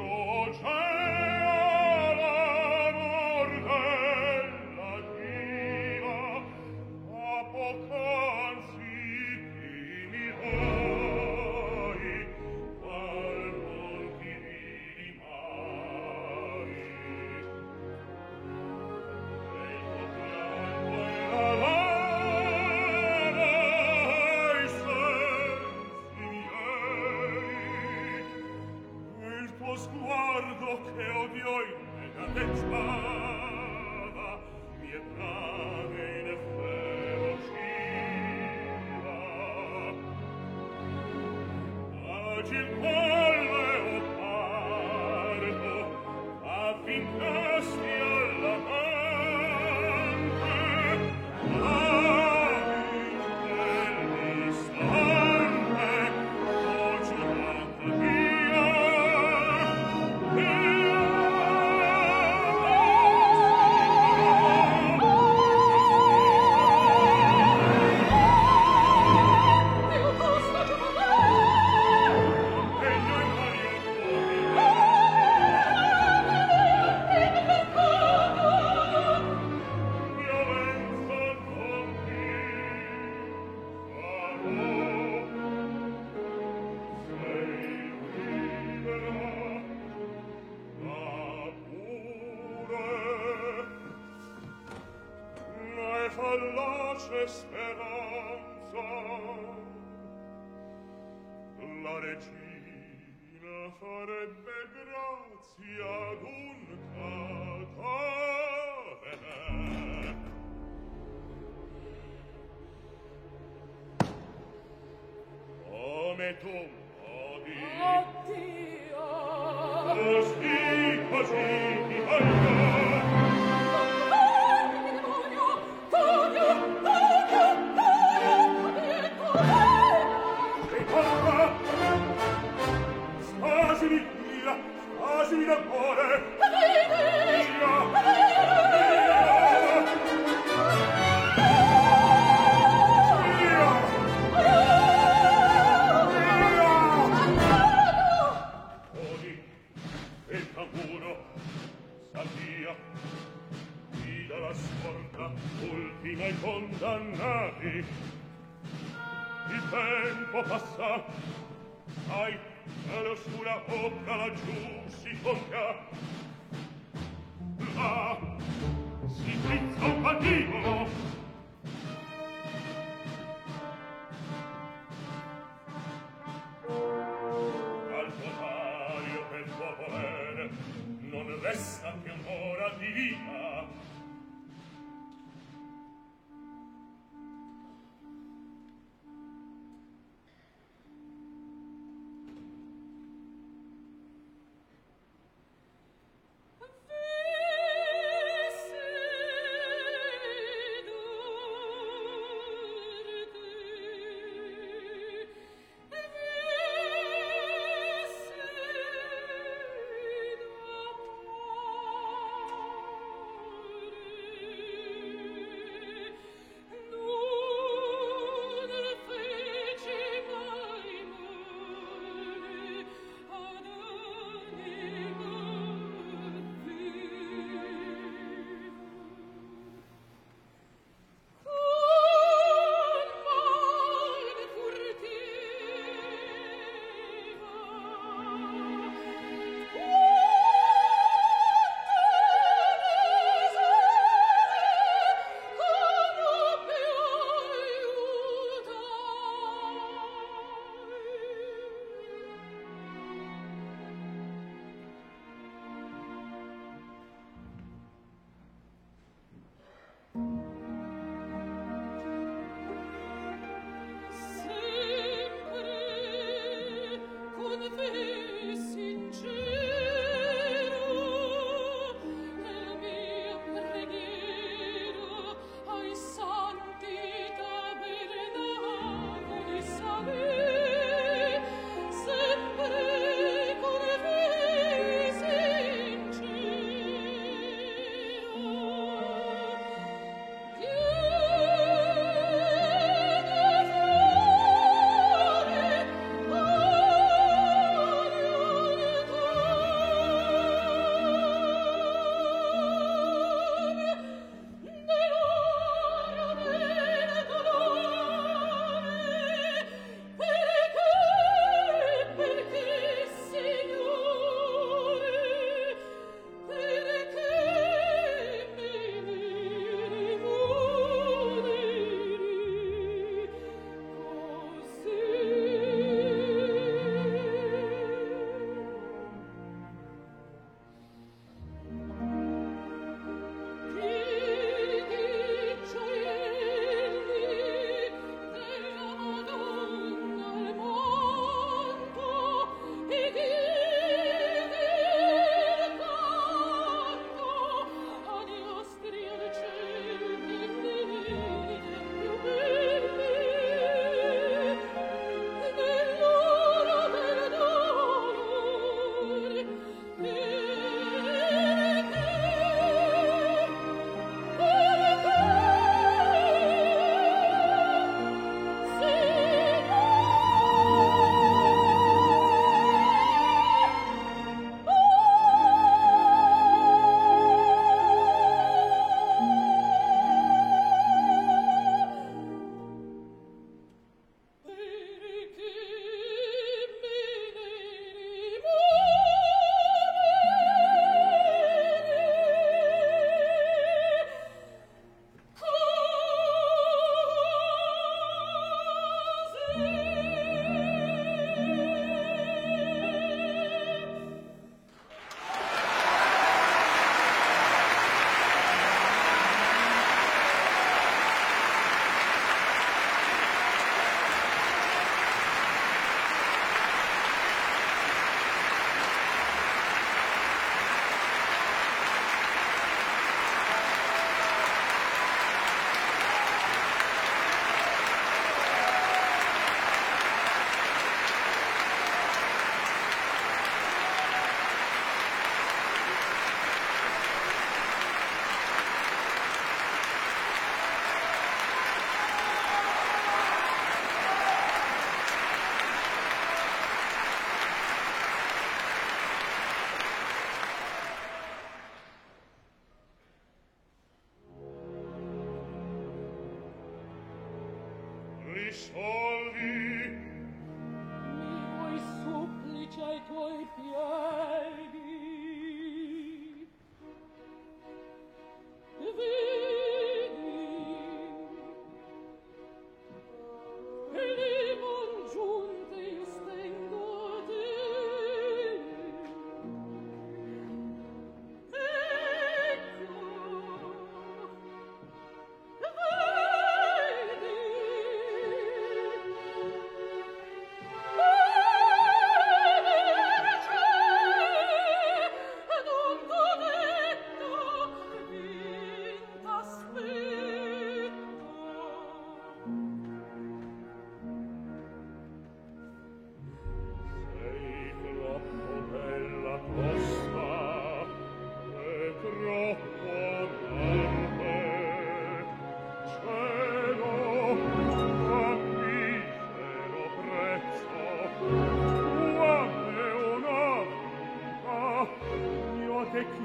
struggeva l'amor della diva, a poc'anzi mi vuoi, qual non ti vidi mai. E il tuo pianto era lana ai sensi miei, e il tuo sguardo che odio innegandeggiava, mie brame inferociva. Agil quale o pardo, avvincasti all'amante, nell'istante, o giurata mia, fallace speranza. La regina farebbe grazia ad un cadavere. Come tu modi. Addio. Così, così ti voglio. Asimi d'amore, via, Odi, il tamburo, s'avvia, guida la scorta, ultima i condannati. Il tempo passa, sai, all'oscura bocca laggiù si tocca. Là si frizza un patibolo. Al notario per tuo volere non resta che un'ora di vita.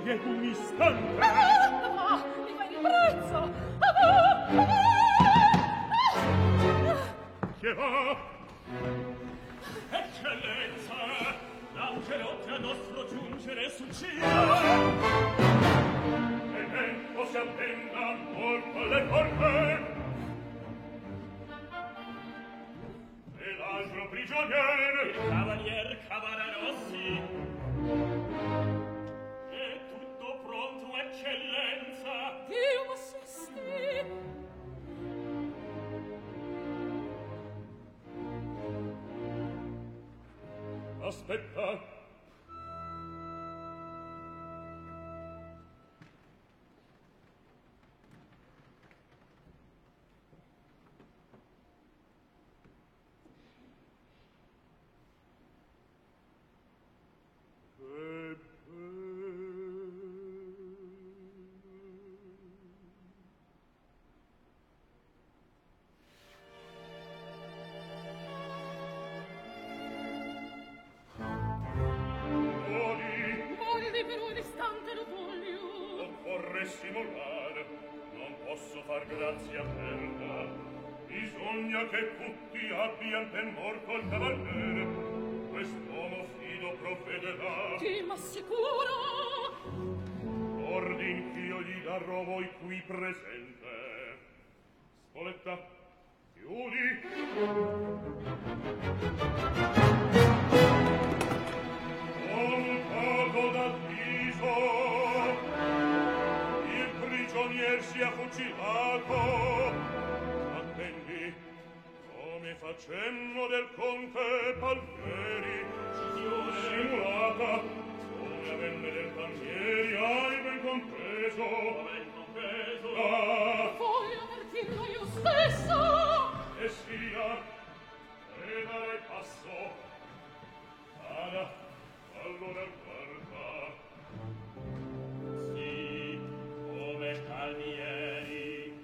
piego un istante. Mi fai ribrezzo! Che va? Eccellenza, l'angelotte a nostro giungere succida. E tempo si attenda molto alle porte. E l'altro prigioniere, il cavalier Cavararossi. È tutto pronto, eccellenza. Dio m'assisti! Aspetta. Per un istante lo voglio. Non vorrei simulare, non posso far grazia aperta. Bisogna che tutti abbian temor col cavaliere. Quest'uomo fido provvederà. Ti m'assicuro. Ordin ch'io gli darò voi qui presente. Spoletta, chiudi. Un poco d'avviso, il prigionier sia fucilato. Attendi, come facemmo del conte Palmieri, simulata, come venne del Palmieri, hai ben compreso. Voglio avvertirlo io stesso. E sia, preda il passo. Vada. Allora guarda. Sì, come Palmieri.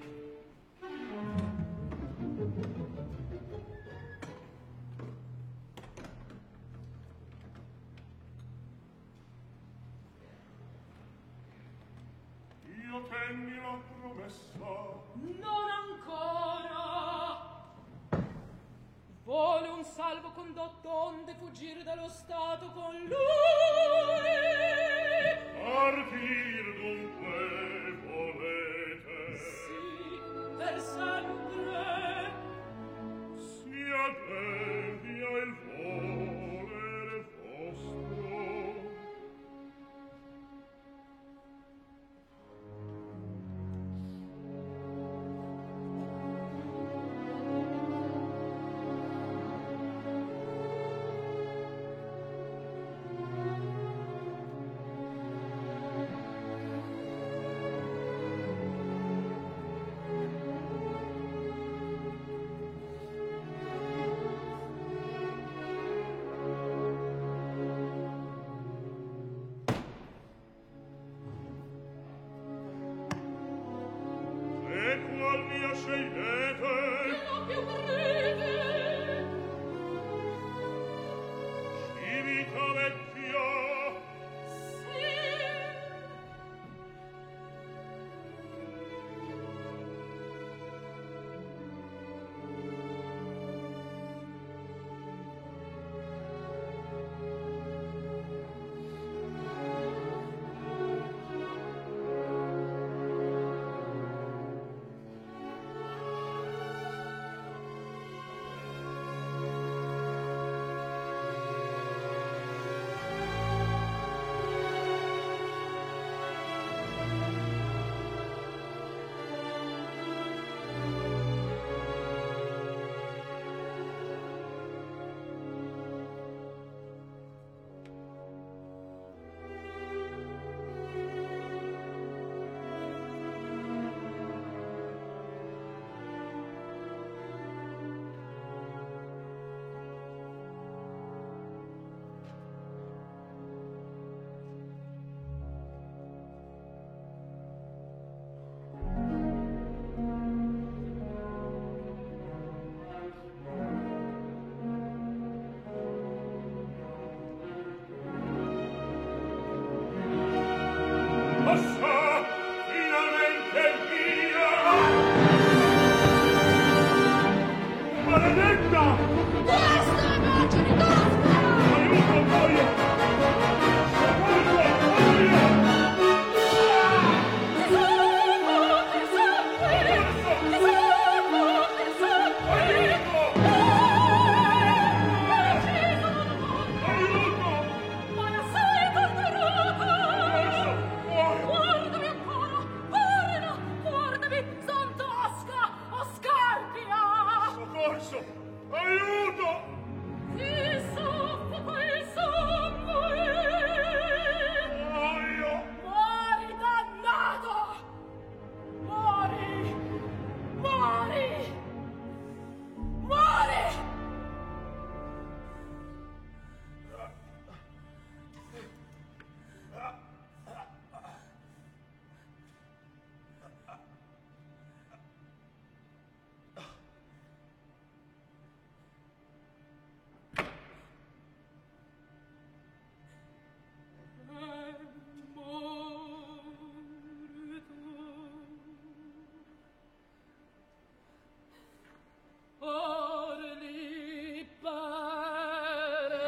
Io tenni la promessa. Non ancora. Vuole un salvo condotto onde fuggire dallo stato con lui. Partir dunque volete? Sì, per sempre. Sia adempia il volere vostro.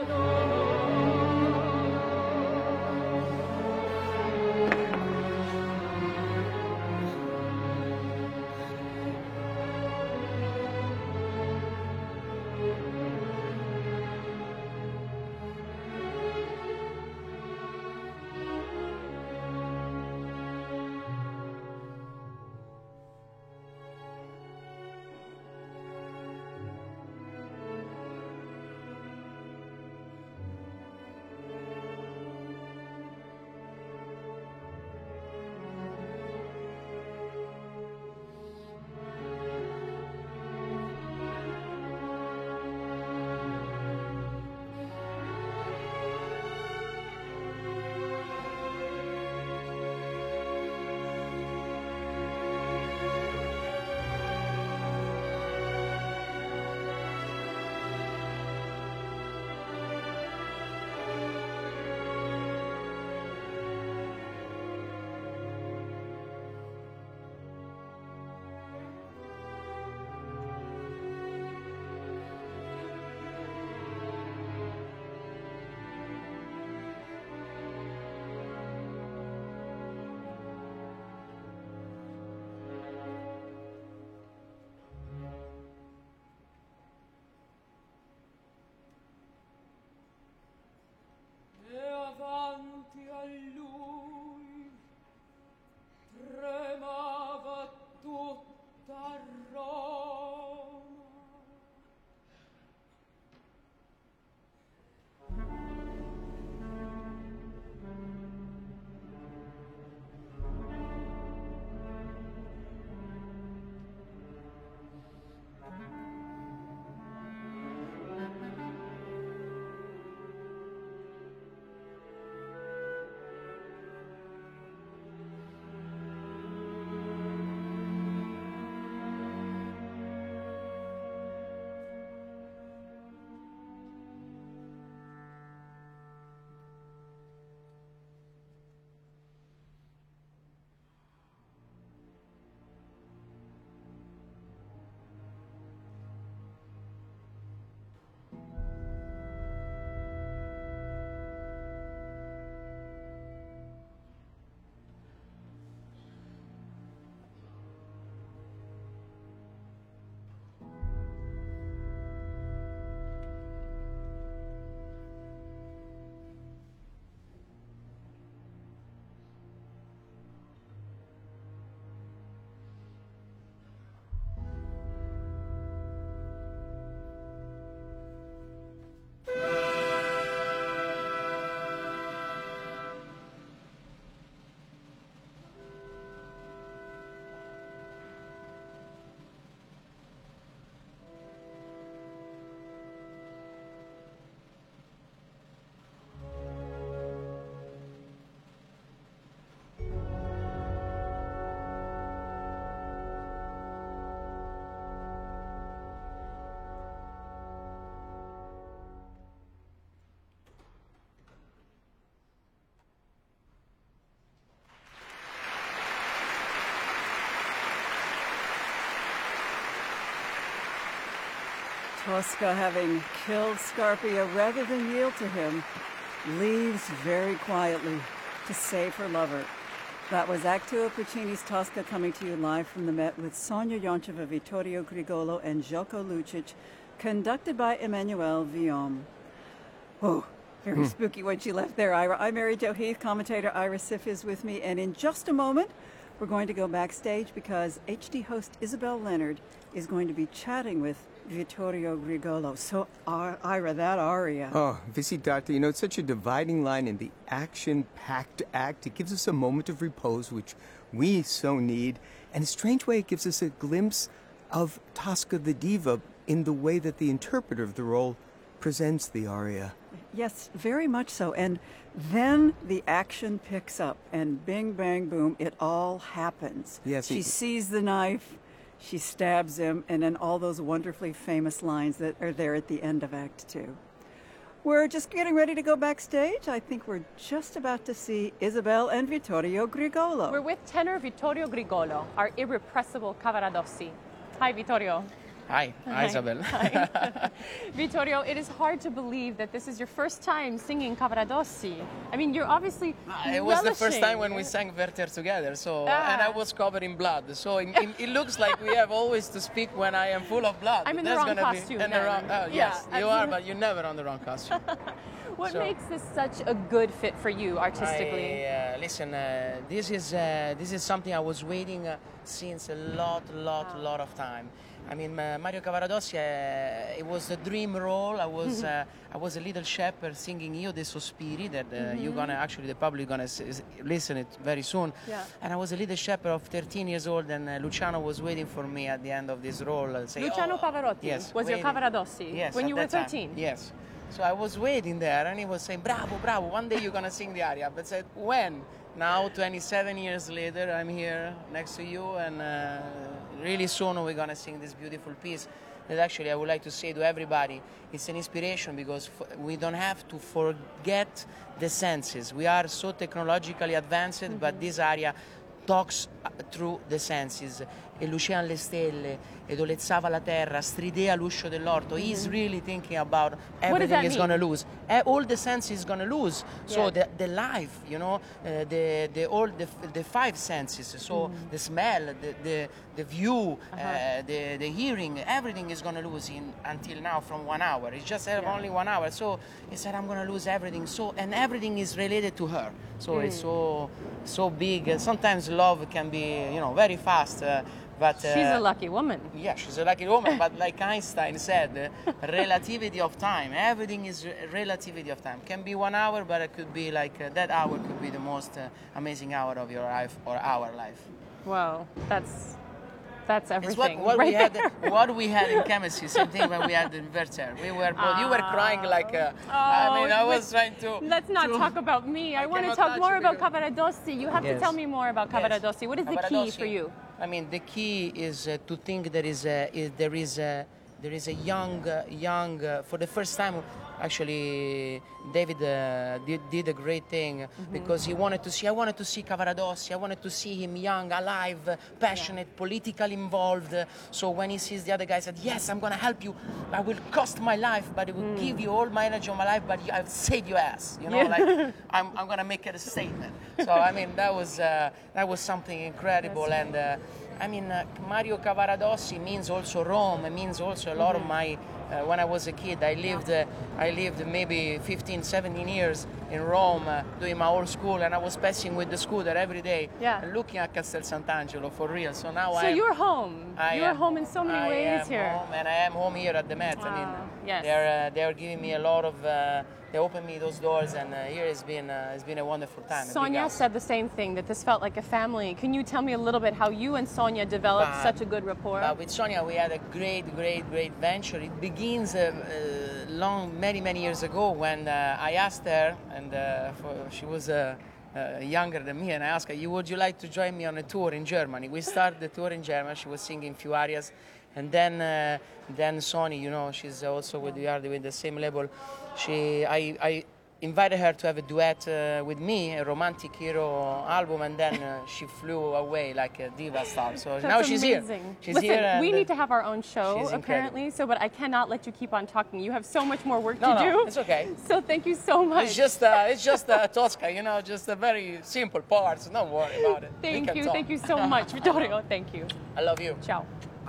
Avanti a lui tremava tutta Roma. Tosca, having killed Scarpia rather than yield to him, leaves very quietly to save her lover. That was Act 2 of Puccini's Tosca, coming to you live from the Met with Sonia Yoncheva, Vittorio Grigolo, and Joko Lucic, conducted by Emmanuel Villaume. Oh, very spooky when she left there, Ira. I'm Mary Jo Heath. Commentator Ira Sif is with me, and in just a moment, we're going to go backstage because HD host Isabel Leonard is going to be chatting with Vittorio Grigolo. So, Ira, that aria. Oh, Visitate, you know, it's such a dividing line in the action-packed act. It gives us a moment of repose, which we so need. And in a strange way, it gives us a glimpse of Tosca the diva in the way that the interpreter of the role presents the aria. Yes, very much so. And then the action picks up, and bing, bang, boom, it all happens. Yes, she sees the knife, she stabs him, and then all those wonderfully famous lines that are there at the end of Act 2. We're just getting ready to go backstage. I think we're just about to see Isabel and Vittorio Grigolo. We're with tenor Vittorio Grigolo, our irrepressible Cavaradossi. Hi, Vittorio. Hi, Hi. Isabel. Hi. Vittorio, it is hard to believe that this is your first time singing Cavaradossi. I mean, you're obviously It was the first time relishing. when we sang Werther together, so Ah. and I was covered in blood. So it looks like we have always to speak when I am full of blood. I'm in the That's wrong gonna costume Be, in the then. wrong, oh, Yeah, yes, you are, absolutely. but you're never on the wrong costume. What So- makes this such a good fit for you artistically? Listen, this is something I was waiting since a lot of time. I mean, Mario Cavaradossi, it was a dream role. I was a little shepherd singing Io dei Sospiri that you're gonna actually the public gonna listen it very soon. Yeah. And I was a little shepherd of 13 years old, and Luciano was waiting for me at the end of this role. Saying, Luciano "Oh, Pavarotti yes, was your waiting." Cavaradossi Yes, when at you were that 13. time. Yes. So I was waiting there, and he was saying, "Bravo, bravo! One day you're gonna sing the aria." But I said, "When?" Now, 27 years later, I'm here next to you, and really soon we're gonna sing this beautiful piece. That actually I would like to say to everybody, it's an inspiration because we don't have to forget the senses. We are so technologically advanced, but this aria talks through the senses. E lucevano le stelle, e dolezzava la terra, stridea l'uscio dell'orto. He's really thinking about everything that is mean? going to lose. All the senses is going to lose. So Yeah. the life, you know, the five senses. So the smell, the view, the hearing, everything is going to lose until now from 1 hour. It's just only 1 hour. So he said, I'm going to lose everything. So and everything is related to her. So it's so big. Sometimes love can be, very fast. But She's a lucky woman. yeah, she's a lucky woman, but like Einstein said, relativity of time. Everything is relativity of time. Can be 1 hour, but it could be like that hour could be the most amazing hour of your life or our life. Wow, that's It's everything. what right we had. there. What we had in chemistry. Same thing when we had in Werther. We were both. You were crying like. I was trying to. Let's not talk about me. I want to cannot talk touch more you about because- Cavaradossi. You have to Yes. tell me more about Yes. Cavaradossi. What is the key for Cavaradossi, you? I mean, the key is to think there is a young for the first time. Actually, David did a great thing because he wanted to see. I wanted to see Cavaradossi. I wanted to see him young, alive, passionate, politically involved. So when he sees the other guy, he said, "Yes, I'm going to help you. I will cost my life, but it will give you all my energy of my life. But I'll save your ass. Like I'm going to make it a statement." So I mean, that was something incredible. And Mario Cavaradossi means also Rome. It means also a lot of my. When I was a kid, I lived maybe 15, 17 years in Rome doing my old school, and I was passing with the scooter every day, and looking at Castel Sant'Angelo for real. So now So you're home. You're home in so many I ways am here. home, and I am home here at the Met. I mean, yes. they're giving me a lot of. They opened me those doors, and here it's been a wonderful time. a big Sonia house. said the same thing, that this felt like a family. Can you tell me a little bit how you and Sonia developed But- such a good rapport? With Sonia, we had a great venture. It begins many years ago when I asked her, and she was younger than me, and I asked her, "Would you like to join me on a tour in Germany?" We started the tour in Germany. She was singing a few arias, and then Sonia, she's also with the same label. I invited her to have a duet with me, a romantic hero album, and then she flew away like a diva star. So That's now she's amazing. here. She's Listen, here. we and, need to have our own show, she's apparently, but I cannot let you keep on talking. You have so much more work No, to no, do. it's okay. So thank you so much. It's just Tosca, just a very simple part. So don't worry about it. Thank you so much, Vittorio. Thank you. I love you. Ciao.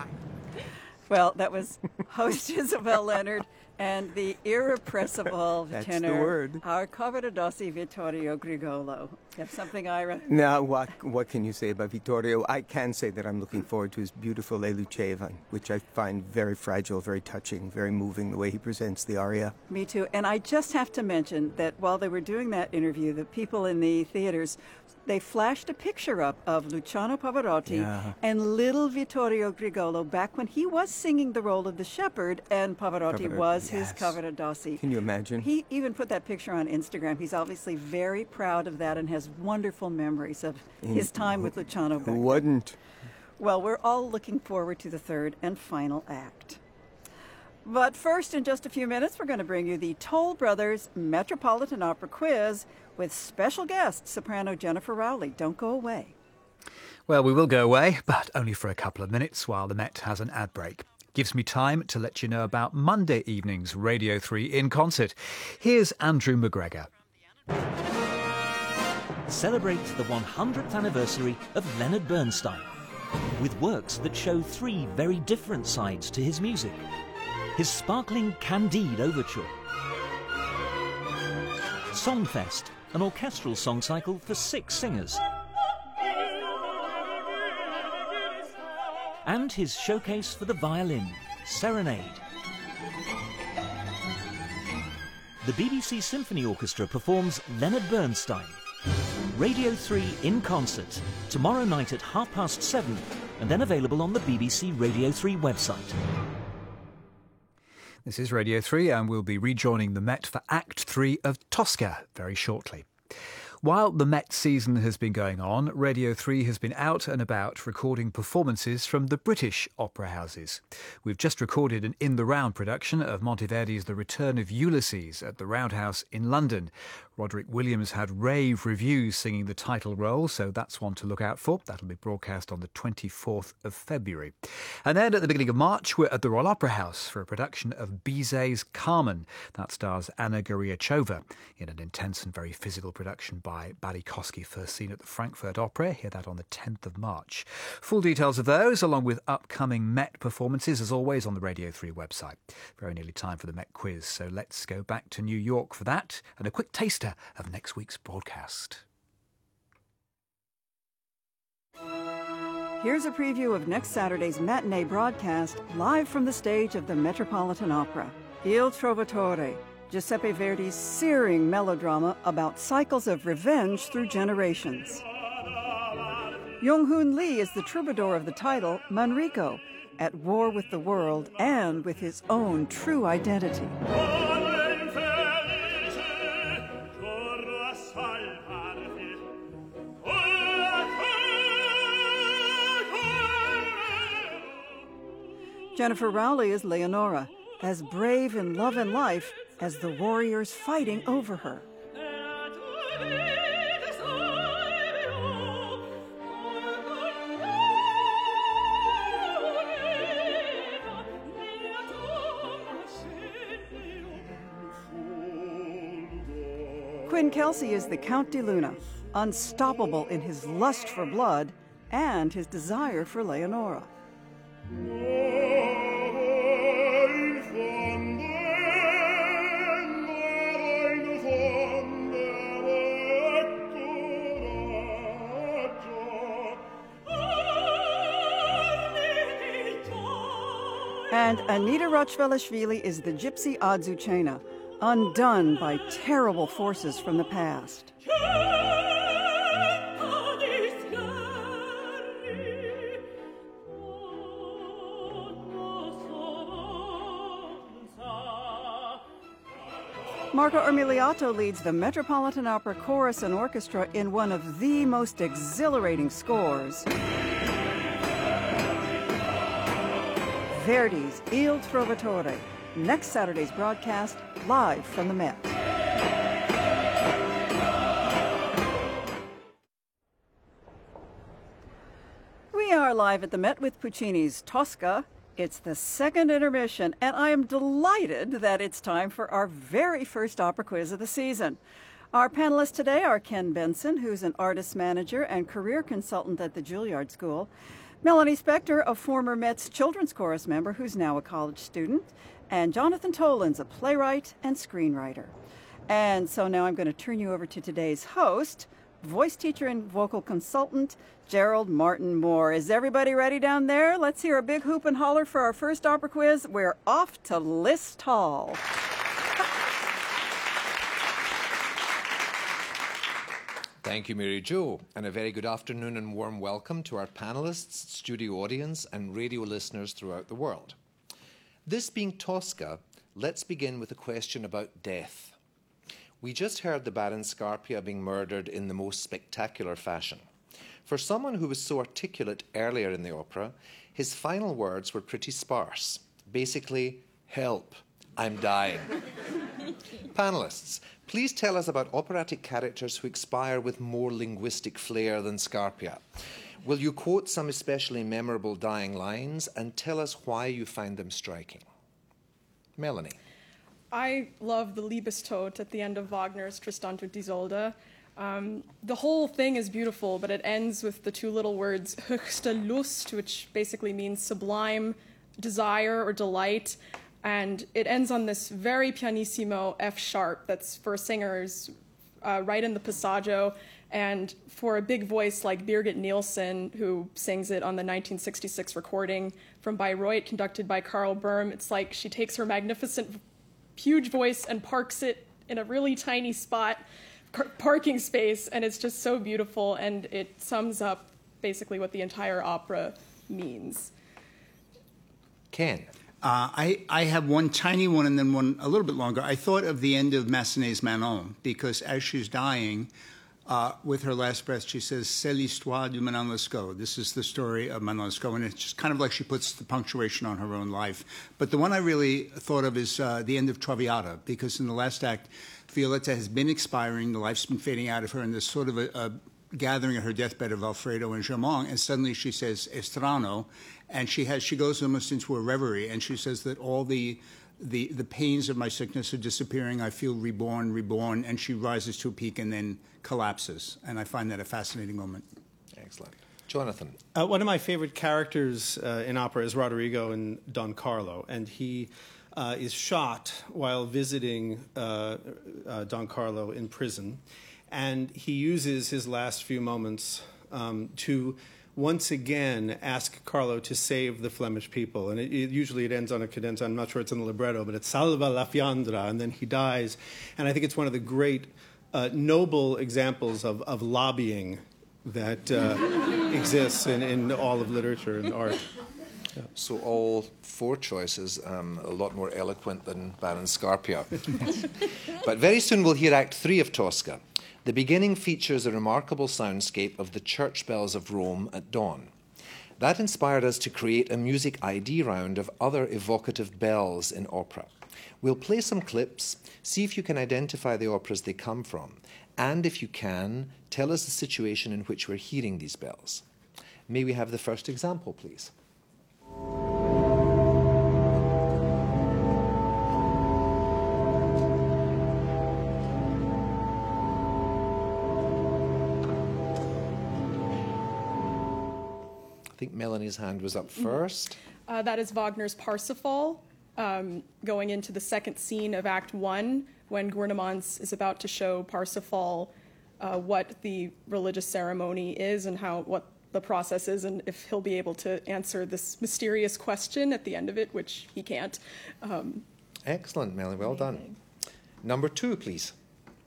Well, that was host Isabel Leonard and the irrepressible That's tenor, the word. our Cavaradossi Vittorio Grigolo. You have something, Ira? Now, what can you say about Vittorio? I can say that I'm looking forward to his beautiful Le Luceva, which I find very fragile, very touching, very moving, the way he presents the aria. Me too. And I just have to mention that while they were doing that interview, the people in the theaters, they flashed a picture up of Luciano Pavarotti and little Vittorio Grigolo back when he was singing the role of the shepherd and Pavarotti was his Cavaradossi. Can you imagine? He even put that picture on Instagram. He's obviously very proud of that and has wonderful memories of his time with Luciano. Who wouldn't? Well, we're all looking forward to the third and final act. But first, in just a few minutes, we're going to bring you the Toll Brothers Metropolitan Opera Quiz with special guest, soprano Jennifer Rowley. Don't go away. Well, we will go away, but only for a couple of minutes while the Met has an ad break. Gives me time to let you know about Monday evening's Radio 3 in concert. Here's Andrew McGregor. Celebrate the 100th anniversary of Leonard Bernstein with works that show three very different sides to his music. His sparkling Candide Overture, Songfest, an orchestral song cycle for 6 singers, and his showcase for the violin, Serenade. The BBC Symphony Orchestra performs Leonard Bernstein. Radio 3 in concert, tomorrow night at 7:30, and then available on the BBC Radio 3 website. This is Radio 3, and we'll be rejoining the Met for Act 3 of Tosca very shortly. While the Met season has been going on, Radio 3 has been out and about recording performances from the British opera houses. We've just recorded an in-the-round production of Monteverdi's The Return of Ulysses at the Roundhouse in London. Roderick Williams had rave reviews singing the title role, so that's one to look out for. That'll be broadcast on the 24th of February. And then at the beginning of March, we're at the Royal Opera House for a production of Bizet's Carmen. That stars Anna Goriachova in an intense and very physical production by Barry Kosky, first seen at the Frankfurt Opera. Hear that on the 10th of March. Full details of those, along with upcoming Met performances, as always, on the Radio 3 website. Very nearly time for the Met quiz, so let's go back to New York for that, and a quick taster of next week's broadcast. Here's a preview of next Saturday's matinee broadcast, live from the stage of the Metropolitan Opera. Il Trovatore, Giuseppe Verdi's searing melodrama about cycles of revenge through generations. Yong-Hoon Lee is the troubadour of the title, Manrico, at war with the world and with his own true identity. Jennifer Rowley is Leonora, as brave in love and life as the warriors fighting over her. Quinn Kelsey is the Count de Luna, unstoppable in his lust for blood and his desire for Leonora. And Anita Rachvelishvili is the gypsy Adzuchena, undone by terrible forces from the past. Marco Ermiliato leads the Metropolitan Opera Chorus and Orchestra in one of the most exhilarating scores, Verdi's Il Trovatore, next Saturday's broadcast, live from the Met. We are live at the Met with Puccini's Tosca. It's the second intermission, and I am delighted that it's time for our very first opera quiz of the season. Our panelists today are Ken Benson, who's an artist manager and career consultant at the Juilliard School, Melanie Spector, a former Met's Children's Chorus member who's now a college student, and Jonathan Tollins, a playwright and screenwriter. And so now I'm going to turn you over to today's host, voice teacher and vocal consultant, Gerald Martin Moore. Is everybody ready down there? Let's hear a big hoop and holler for our first opera quiz. We're off to List Hall. Thank you, Mary Jo, and a very good afternoon and warm welcome to our panelists, studio audience, and radio listeners throughout the world. This being Tosca, let's begin with a question about death. We just heard the Baron Scarpia being murdered in the most spectacular fashion. For someone who was so articulate earlier in the opera, his final words were pretty sparse. Basically, help, I'm dying. Panelists, please tell us about operatic characters who expire with more linguistic flair than Scarpia. will you quote some especially memorable dying lines and tell us why you find them striking? Melanie. I love the Liebestod at the end of Wagner's Tristan und Isolde. The whole thing is beautiful, but it ends with the two little words höchste Lust, which basically means sublime desire or delight. And it ends on this very pianissimo F sharp that's for singers right in the passaggio. And for a big voice like Birgit Nielsen, who sings it on the 1966 recording from Bayreuth, conducted by Karl Böhm, it's like she takes her magnificent, huge voice and parks it in a really tiny spot, parking space, and it's just so beautiful, and it sums up basically what the entire opera means. Ken. I have one tiny one and then one a little bit longer. I thought of the end of Massenet's Manon, because as she's dying, with her last breath, she says, "C'est l'histoire de Manon Lescaut." This is the story of Manon Lescaut, and it's just kind of like she puts the punctuation on her own life. But the one I really thought of is the end of Traviata, because in the last act, Violetta has been expiring, the life's been fading out of her, and there's sort of a gathering at her deathbed of Alfredo and Germont, and suddenly she says, "Estrano," and she goes almost into a reverie, and she says that all the pains of my sickness are disappearing. I feel reborn, and she rises to a peak and then collapses. And I find that a fascinating moment. Excellent. Jonathan. One of my favorite characters in opera is Roderigo in Don Carlo, and he is shot while visiting Don Carlo in prison, and he uses his last few moments to once again ask Carlo to save the Flemish people. And usually it ends on a cadenza. I'm not sure it's in the libretto, but it's Salva la Fiandra, and then he dies. And I think it's one of the great noble examples of lobbying that exists in all of literature and art. Yeah. So all four choices, a lot more eloquent than Baron Scarpia. But very soon we'll hear Act 3 of Tosca. The beginning features a remarkable soundscape of the church bells of Rome at dawn. That inspired us to create a music ID round of other evocative bells in opera. We'll play some clips, see if you can identify the operas they come from, and if you can, tell us the situation in which we're hearing these bells. May we have the first example, please? I think Melanie's hand was up first. That is Wagner's Parsifal, going into the second scene of Act 1, when Gouvernements is about to show Parsifal what the religious ceremony is and what the process is, and if he'll be able to answer this mysterious question at the end of it, which he can't. Excellent, Melanie. Well done. Number 2, please.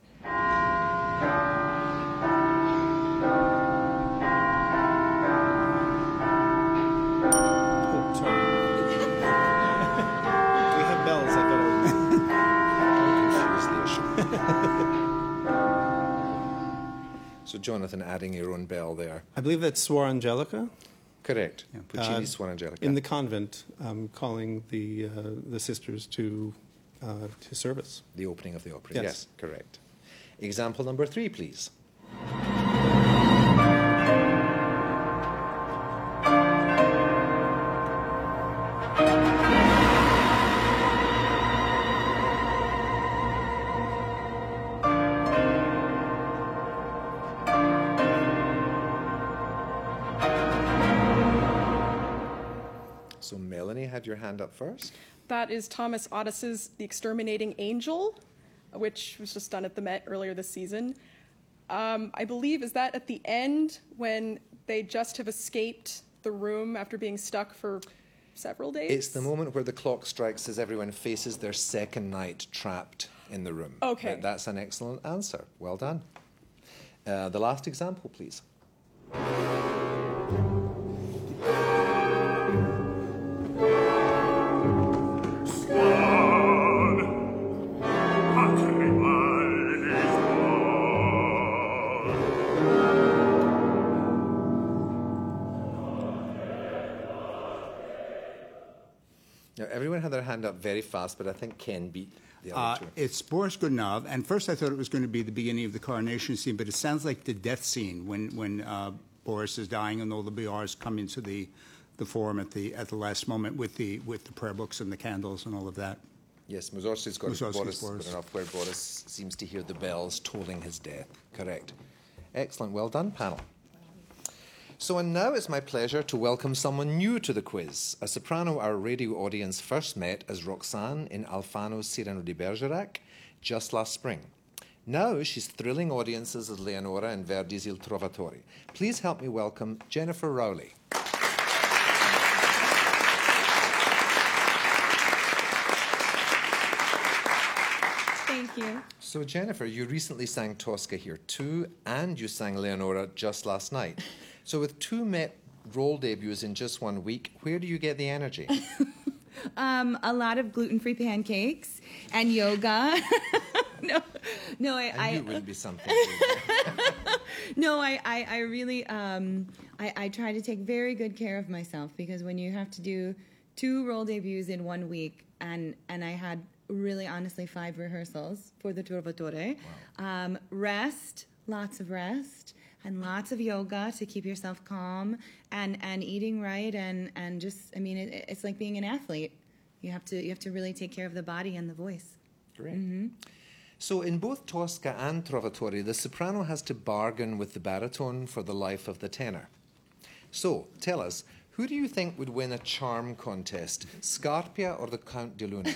So Jonathan adding your own bell there. I believe that's Suor Angelica. Correct. Yeah. Puccini's Suor Angelica. In the convent, calling the sisters to service. The opening of the opera. Yes. Yes, correct. Example number 3, please. So Melanie had your hand up first. That is Thomas Otis's The Exterminating Angel, which was just done at the Met earlier this season. I believe, is that at the end when they just have escaped the room after being stuck for several days? It's the moment where the clock strikes as everyone faces their second night trapped in the room. Okay. That's an excellent answer. Well done. The last example, please. Now, everyone had their hand up very fast, but I think Ken beat the other two. It's Boris Godunov, and first I thought it was going to be the beginning of the coronation scene, but it sounds like the death scene when Boris is dying, and all the BRs come into the forum at the last moment with the prayer books and the candles and all of that. Yes, Mussorgsky's got Mussorgsky's Boris good enough where Boris seems to hear the bells tolling his death. Correct. Excellent. Well done, panel. So, and now it's my pleasure to welcome someone new to the quiz, a soprano our radio audience first met as Roxane in Alfano's Cyrano di Bergerac just last spring. Now she's thrilling audiences as Leonora in Verdi's Il Trovatore. Please help me welcome Jennifer Rowley. Thank you. So, Jennifer, you recently sang Tosca here too, and you sang Leonora just last night. So with two Met role debuts in just 1 week, where do you get the energy? A lot of gluten-free pancakes and yoga. No, I knew it would be something. No, I really, I try to take very good care of myself, because when you have to do 2 role debuts in 1 week, and I had really honestly 5 rehearsals for the Trovatore, wow. Rest, lots of rest, and lots of yoga to keep yourself calm, and eating right, and just, I mean, it's like being an athlete. You have to really take care of the body and the voice. Great. Mm-hmm. So in both Tosca and Trovatore, the soprano has to bargain with the baritone for the life of the tenor. So tell us, who do you think would win a charm contest, Scarpia or the Count di Luna?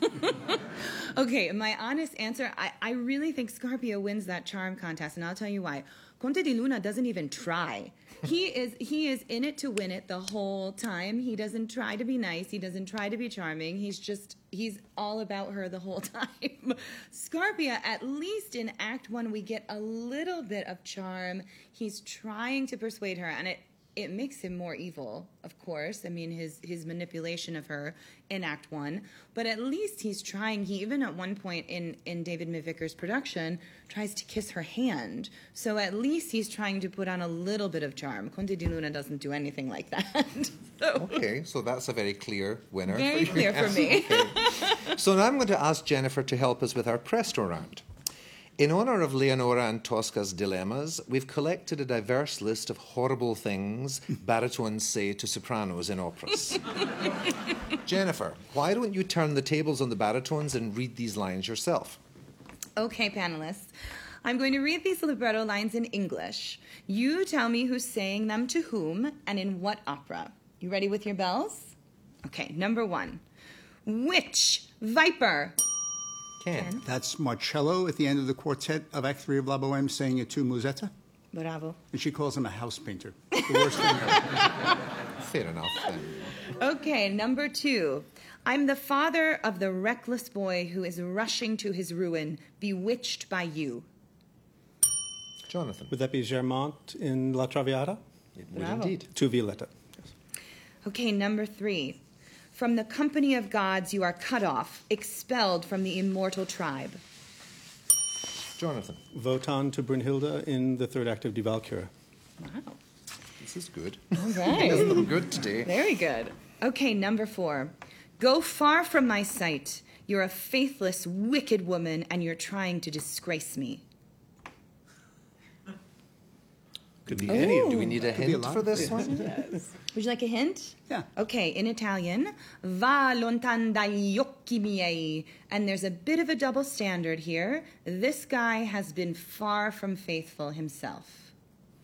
Okay, my honest answer, I really think Scarpia wins that charm contest, and I'll tell you why. Conte di Luna doesn't even try. He is in it to win it the whole time. He doesn't try to be nice. He doesn't try to be charming. He's all about her the whole time. Scarpia, at least in Act 1, we get a little bit of charm. He's trying to persuade her, and it makes him more evil, of course. I mean, his manipulation of her in Act 1. But at least he's trying. He even at one point in David Mivicker's production tries to kiss her hand. So at least he's trying to put on a little bit of charm. Conte di Luna doesn't do anything like that. Okay, so that's a very clear winner. Very clear for me. Okay. So now I'm going to ask Jennifer to help us with our Presto round. In honour of Leonora and Tosca's dilemmas, we've collected a diverse list of horrible things baritones say to sopranos in operas. Jennifer, why don't you turn the tables on the baritones and read these lines yourself? Okay, panelists. I'm going to read these libretto lines in English. You tell me who's saying them to whom and in what opera. You ready with your bells? Okay, number 1. Which viper? Ken. That's Marcello at the end of the quartet of Act 3 of La Bohème saying it to Musetta. Bravo. And she calls him a house painter. The worst thing ever. Fair enough, then. Okay, number 2. I'm the father of the reckless boy who is rushing to his ruin, bewitched by you. Jonathan. Would that be Germont in La Traviata? It would indeed. To Violetta. Yes. Okay, number 3. From the company of gods you are cut off, expelled from the immortal tribe. Jonathan. Wotan to Brunhilde in the 3rd act of Die Walküre. Wow. This is good. All right. This is good today. Very good. Okay, number 4. Go far from my sight. You're a faithless, wicked woman, and you're trying to disgrace me. Could be any. Do we need a hint for this one? Yes. Would you like a hint? Yeah. Okay, in Italian, va lontan dagli occhi miei. And there's a bit of a double standard here. This guy has been far from faithful himself.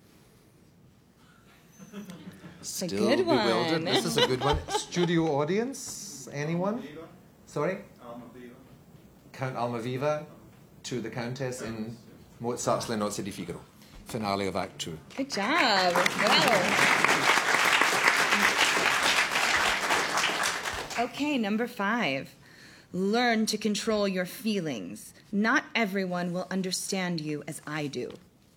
Still a good bewildered. one. This is a good one. Studio audience? Anyone? Sorry? Count Almaviva to the Countess in Mozart's Le Nozze di Figaro. Finale of Act 2. Good job. Wow. Okay, number 5. Learn to control your feelings. Not everyone will understand you as I do.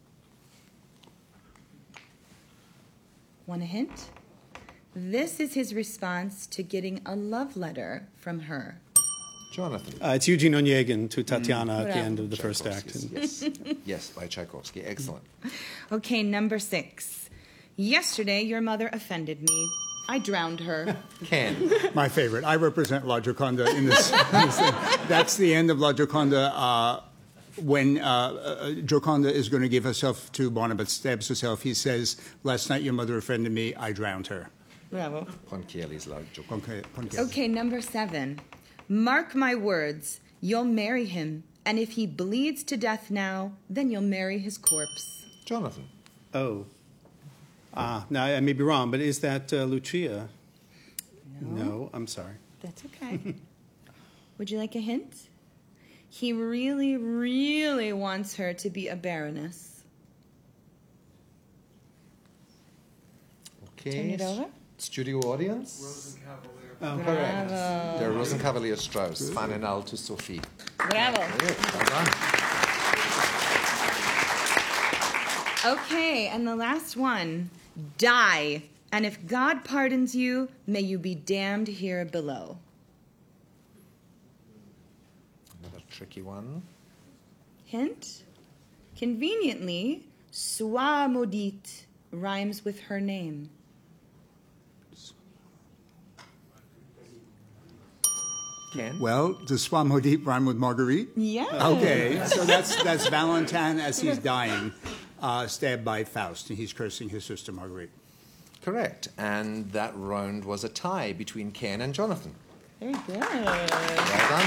Want a hint? This is his response to getting a love letter from her. Jonathan. It's Eugene Onegin to Tatiana at the end of the 1st act. Yes. Yes, by Tchaikovsky. Excellent. Okay, number 6. Yesterday, your mother offended me. I drowned her. Ken. My favorite. I represent La Gioconda in this thing. That's the end of La Gioconda. when Gioconda is going to give herself to Barnabas, but stabs herself, he says, "Last night your mother offended me, I drowned her." Bravo. Ponchielli. Okay, number 7. Mark my words, you'll marry him, and if he bleeds to death now, then you'll marry his corpse. Jonathan. Oh. Now, I may be wrong, but is that Lucia? No, I'm sorry. That's okay. Would you like a hint? He really, really wants her to be a baroness. Okay. Turn it over. Studio audience? Rosencavalier. Correct. Bravo. Der Rosencavalier Strauss. Faninal to Sophie. Bravo. Well done. Okay, and the last one. Die, and if God pardons you, may you be damned here below. Another tricky one. Hint? Conveniently, Sois maudite rhymes with her name. Ken? Well, does Sois maudite rhyme with Marguerite? Yeah. Okay, so that's Valentin as he's dying, stabbed by Faust, and he's cursing his sister Marguerite. Correct. And that round was a tie between Ken and Jonathan. Very good. Well done.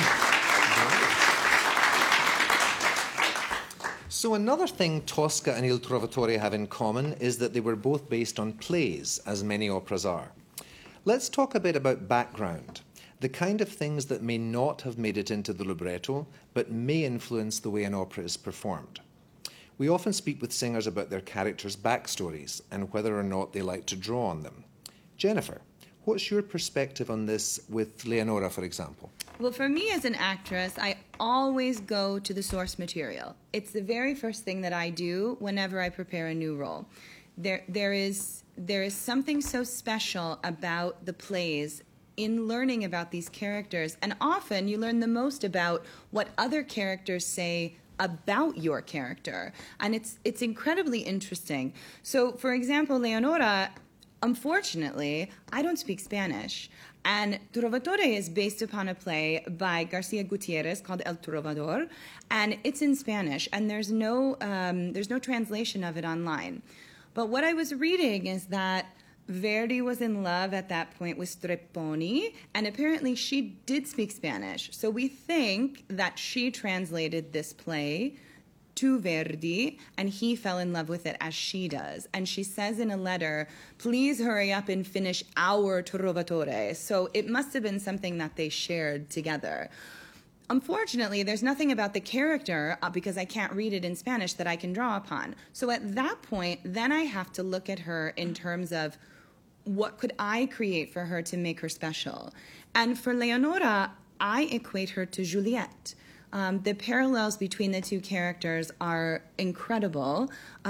So another thing Tosca and Il Trovatore have in common is that they were both based on plays, as many operas are. Let's talk a bit about background, the kind of things that may not have made it into the libretto, but may influence the way an opera is performed. We often speak with singers about their characters' backstories and whether or not they like to draw on them. Jennifer, what's your perspective on this with Leonora, for example? Well, for me as an actress, I always go to the source material. It's the very first thing that I do whenever I prepare a new role. There is something so special about the plays in learning about these characters, and often you learn the most about what other characters say about your character, and it's incredibly interesting. So, for example, Leonora, unfortunately, I don't speak Spanish, and Trovatore is based upon a play by Garcia Gutierrez called El Trovador, and it's in Spanish, and there's no translation of it online. But what I was reading is that Verdi was in love at that point with Strepponi, and apparently she did speak Spanish. So we think that she translated this play to Verdi, and he fell in love with it as she does. And she says in a letter, please hurry up and finish our Trovatore. So it must have been something that they shared together. Unfortunately, there's nothing about the character, because I can't read it in Spanish, that I can draw upon. So at that point, then I have to look at her in terms of what could I create for her to make her special. And for Leonora, I equate her to Juliet. The parallels between the two characters are incredible.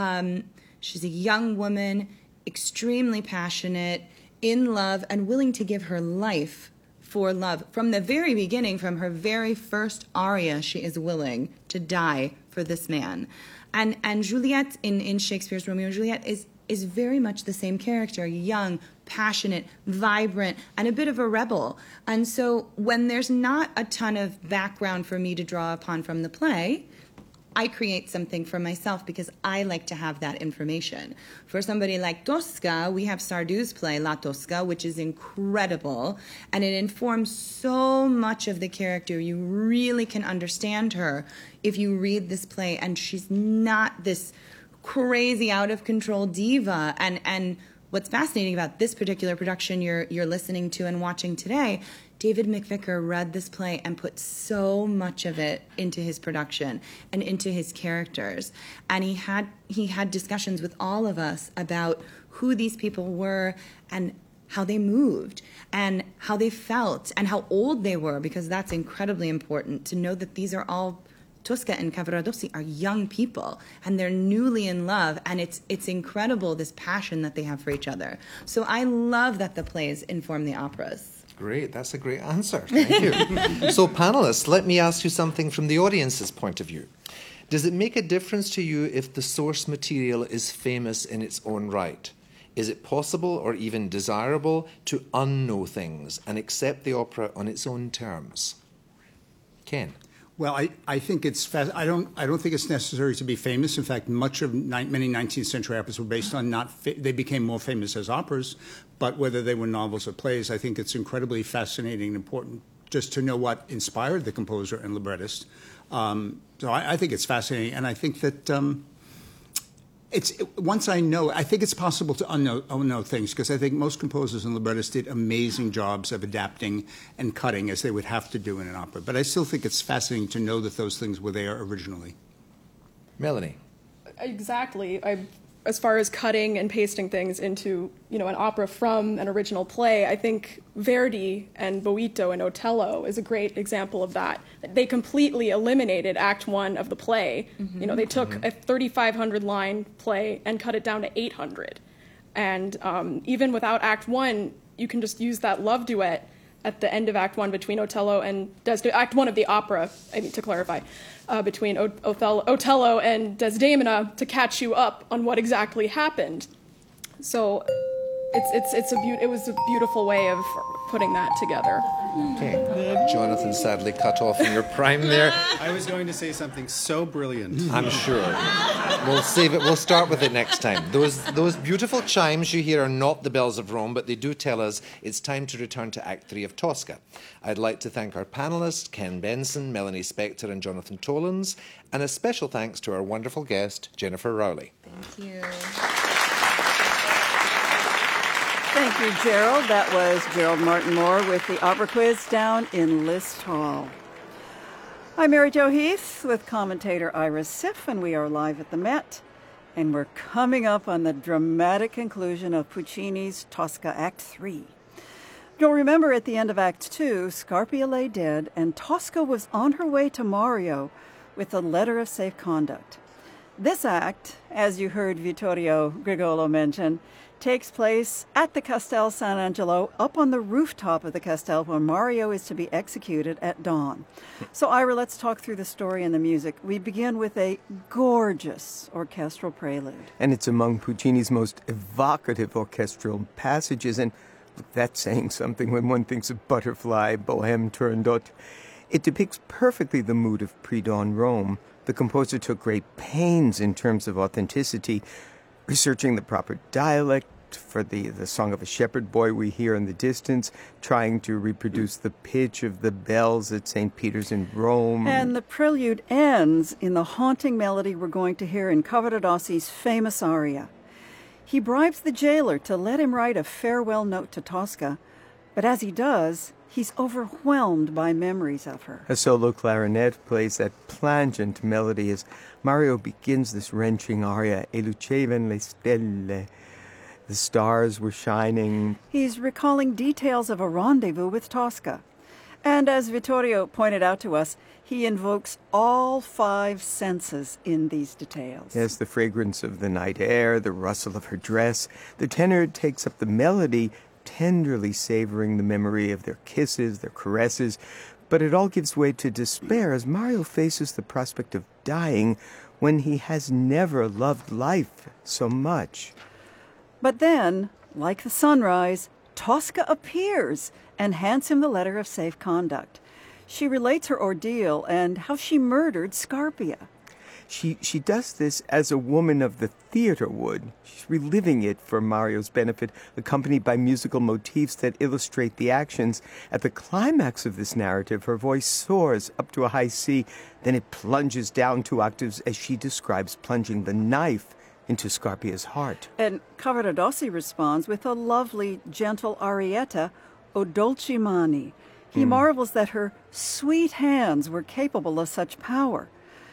She's a young woman, extremely passionate, in love, and willing to give her life for love. From the very beginning, from her very first aria, she is willing to die for this man. And Juliet in Shakespeare's Romeo and Juliet is very much the same character, young, passionate, vibrant, and a bit of a rebel. And so when there's not a ton of background for me to draw upon from the play, I create something for myself because I like to have that information. For somebody like Tosca, we have Sardou's play, La Tosca, which is incredible, and it informs so much of the character. You really can understand her if you read this play, and she's not this crazy, out-of-control diva. And what's fascinating about this particular production you're listening to and watching today, David McVicker read this play and put so much of it into his production and into his characters. And he had discussions with all of us about who these people were and how they moved and how they felt and how old they were, because that's incredibly important to know that these are all Tosca and Cavaradossi are young people, and they're newly in love, and it's incredible, this passion that they have for each other. So I love that the plays inform the operas. Great, that's a great answer. Thank you. So panelists, let me ask you something from the audience's point of view. Does it make a difference to you if the source material is famous in its own right? Is it possible or even desirable to unknow things and accept the opera on its own terms? Ken? Well, I think I don't think it's necessary to be famous. In fact, many 19th century operas were based on they became more famous as operas, but whether they were novels or plays, I think it's incredibly fascinating and important just to know what inspired the composer and librettist. So I think it's fascinating, and I think that I think it's possible to unknow things, because I think most composers and librettists did amazing jobs of adapting and cutting as they would have to do in an opera. But I still think it's fascinating to know that those things were there originally. Melanie. Exactly. As far as cutting and pasting things into, an opera from an original play, I think Verdi and Boito and Otello is a great example of that. They completely eliminated Act 1 of the play. Mm-hmm. They took a 3,500 line play and cut it down to 800. And even without Act 1, you can just use that love duet at the end of Act 1 between Otello and Act 1 of the opera, to clarify, between Otello and Desdemona to catch you up on what exactly happened. So it was a beautiful way of putting that together. Okay. Jonathan sadly cut off in your prime there. I was going to say something so brilliant. I'm sure. We'll save it. We'll start with it next time. Those beautiful chimes you hear are not the bells of Rome, but they do tell us it's time to return to Act 3 of Tosca. I'd like to thank our panellists, Ken Benson, Melanie Spector and Jonathan Tollins, and a special thanks to our wonderful guest, Jennifer Rowley. Thank you. Thank you, Gerald. That was Gerald Martin Moore with the Opera Quiz down in List Hall. I'm Mary Jo Heath with commentator Ira Siff, and we are live at the Met. And we're coming up on the dramatic conclusion of Puccini's Tosca Act 3. You'll remember at the end of Act 2, Scarpia lay dead, and Tosca was on her way to Mario with a letter of safe conduct. This act, as you heard Vittorio Grigolo mention, takes place at the Castel San Angelo, up on the rooftop of the Castel, where Mario is to be executed at dawn. So, Ira, let's talk through the story and the music. We begin with a gorgeous orchestral prelude. And it's among Puccini's most evocative orchestral passages, and that's saying something when one thinks of Butterfly, Bohème, Turandot. It depicts perfectly the mood of pre-dawn Rome. The composer took great pains in terms of authenticity, researching the proper dialect for the song of a shepherd boy we hear in the distance, trying to reproduce the pitch of the bells at St. Peter's in Rome. And the prelude ends in the haunting melody we're going to hear in Cavaradassi's famous aria. He bribes the jailer to let him write a farewell note to Tosca, but as he does, he's overwhelmed by memories of her. A solo clarinet plays that plangent melody as Mario begins this wrenching aria, E lucevan le stelle. The stars were shining. He's recalling details of a rendezvous with Tosca. And as Vittorio pointed out to us, he invokes all 5 senses in these details. Yes, the fragrance of the night air, the rustle of her dress. The tenor takes up the melody, tenderly savoring the memory of their kisses, their caresses, but it all gives way to despair as Mario faces the prospect of dying when he has never loved life so much. But then, like the sunrise, Tosca appears and hands him the letter of safe conduct. She relates her ordeal and how she murdered Scarpia. She does this as a woman of the theater would. She's reliving it for Mario's benefit, accompanied by musical motifs that illustrate the actions. At the climax of this narrative, her voice soars up to a high C, then it plunges down 2 octaves as she describes plunging the knife into Scarpia's heart. And Cavaradossi responds with a lovely, gentle arietta, O dolci mani. He marvels that her sweet hands were capable of such power.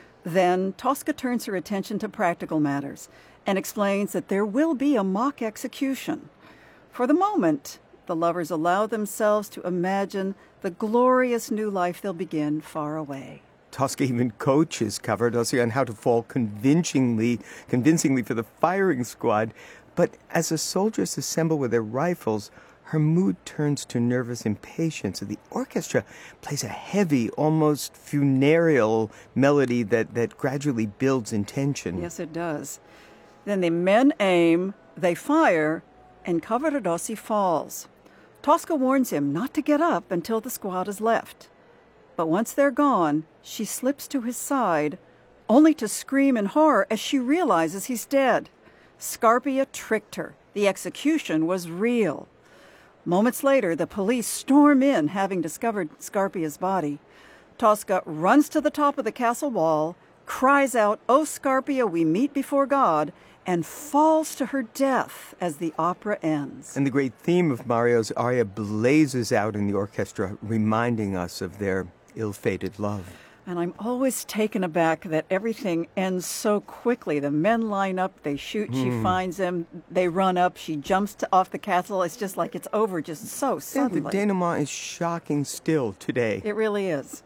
Then Tosca turns her attention to practical matters and explains that there will be a mock execution. For the moment, the lovers allow themselves to imagine the glorious new life they'll begin far away. Tosca even coaches Cavaradossi on how to fall convincingly for the firing squad. But as the soldiers assemble with their rifles, her mood turns to nervous impatience, and the orchestra plays a heavy, almost funereal melody that gradually builds in tension. Yes, it does. Then the men aim, they fire, and Cavaradossi falls. Tosca warns him not to get up until the squad is left. But once they're gone, she slips to his side, only to scream in horror as she realizes he's dead. Scarpia tricked her. The execution was real. Moments later, the police storm in, having discovered Scarpia's body. Tosca runs to the top of the castle wall, cries out, "O Scarpia, we meet before God," and falls to her death as the opera ends. And the great theme of Mario's aria blazes out in the orchestra, reminding us of their ill-fated love. And I'm always taken aback that everything ends so quickly. The men line up, they shoot, she finds them, they run up, she jumps off the castle. It's just like it's over just so suddenly. Yeah, the denouement is shocking still today. It really is.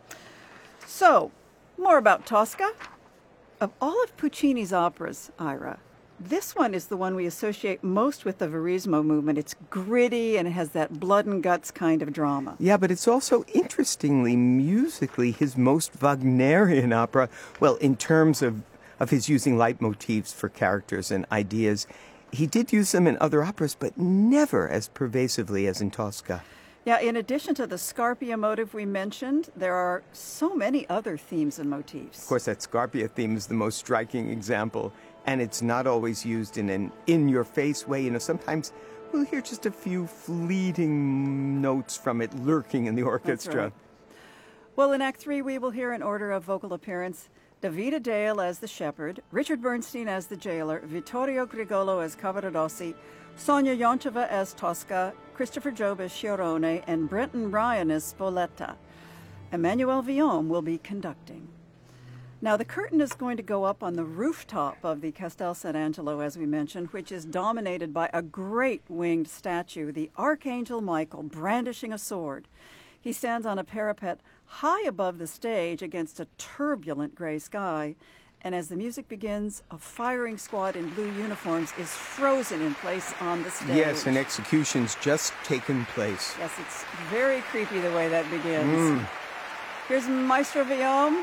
So, more about Tosca. Of all of Puccini's operas, Ira, this one is the one we associate most with the Verismo movement. It's gritty and it has that blood and guts kind of drama. Yeah, but it's also, interestingly, musically, his most Wagnerian opera. Well, in terms of his using leitmotifs for characters and ideas. He did use them in other operas, but never as pervasively as in Tosca. Yeah, in addition to the Scarpia motive we mentioned, there are so many other themes and motifs. Of course, that Scarpia theme is the most striking example, and it's not always used in an in-your-face way. You know, sometimes we'll hear just a few fleeting notes from it lurking in the orchestra. That's right. Well, in Act 3, we will hear in order of vocal appearance Davide Dale as the shepherd, Richard Bernstein as the jailer, Vittorio Grigolo as Cavaradossi, Sonia Yoncheva as Tosca, Christopher Job as Sciarrone, and Brenton Ryan as Spoletta. Emmanuel Villaume will be conducting. Now, the curtain is going to go up on the rooftop of the Castel San Angelo, as we mentioned, which is dominated by a great winged statue, the Archangel Michael, brandishing a sword. He stands on a parapet high above the stage against a turbulent gray sky. And as the music begins, a firing squad in blue uniforms is frozen in place on the stage. Yes, an execution's just taken place. Yes, it's very creepy the way that begins. Here's Maestro Villaume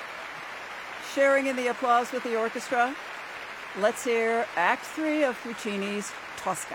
sharing in the applause with the orchestra. Let's hear Act 3 of Puccini's Tosca.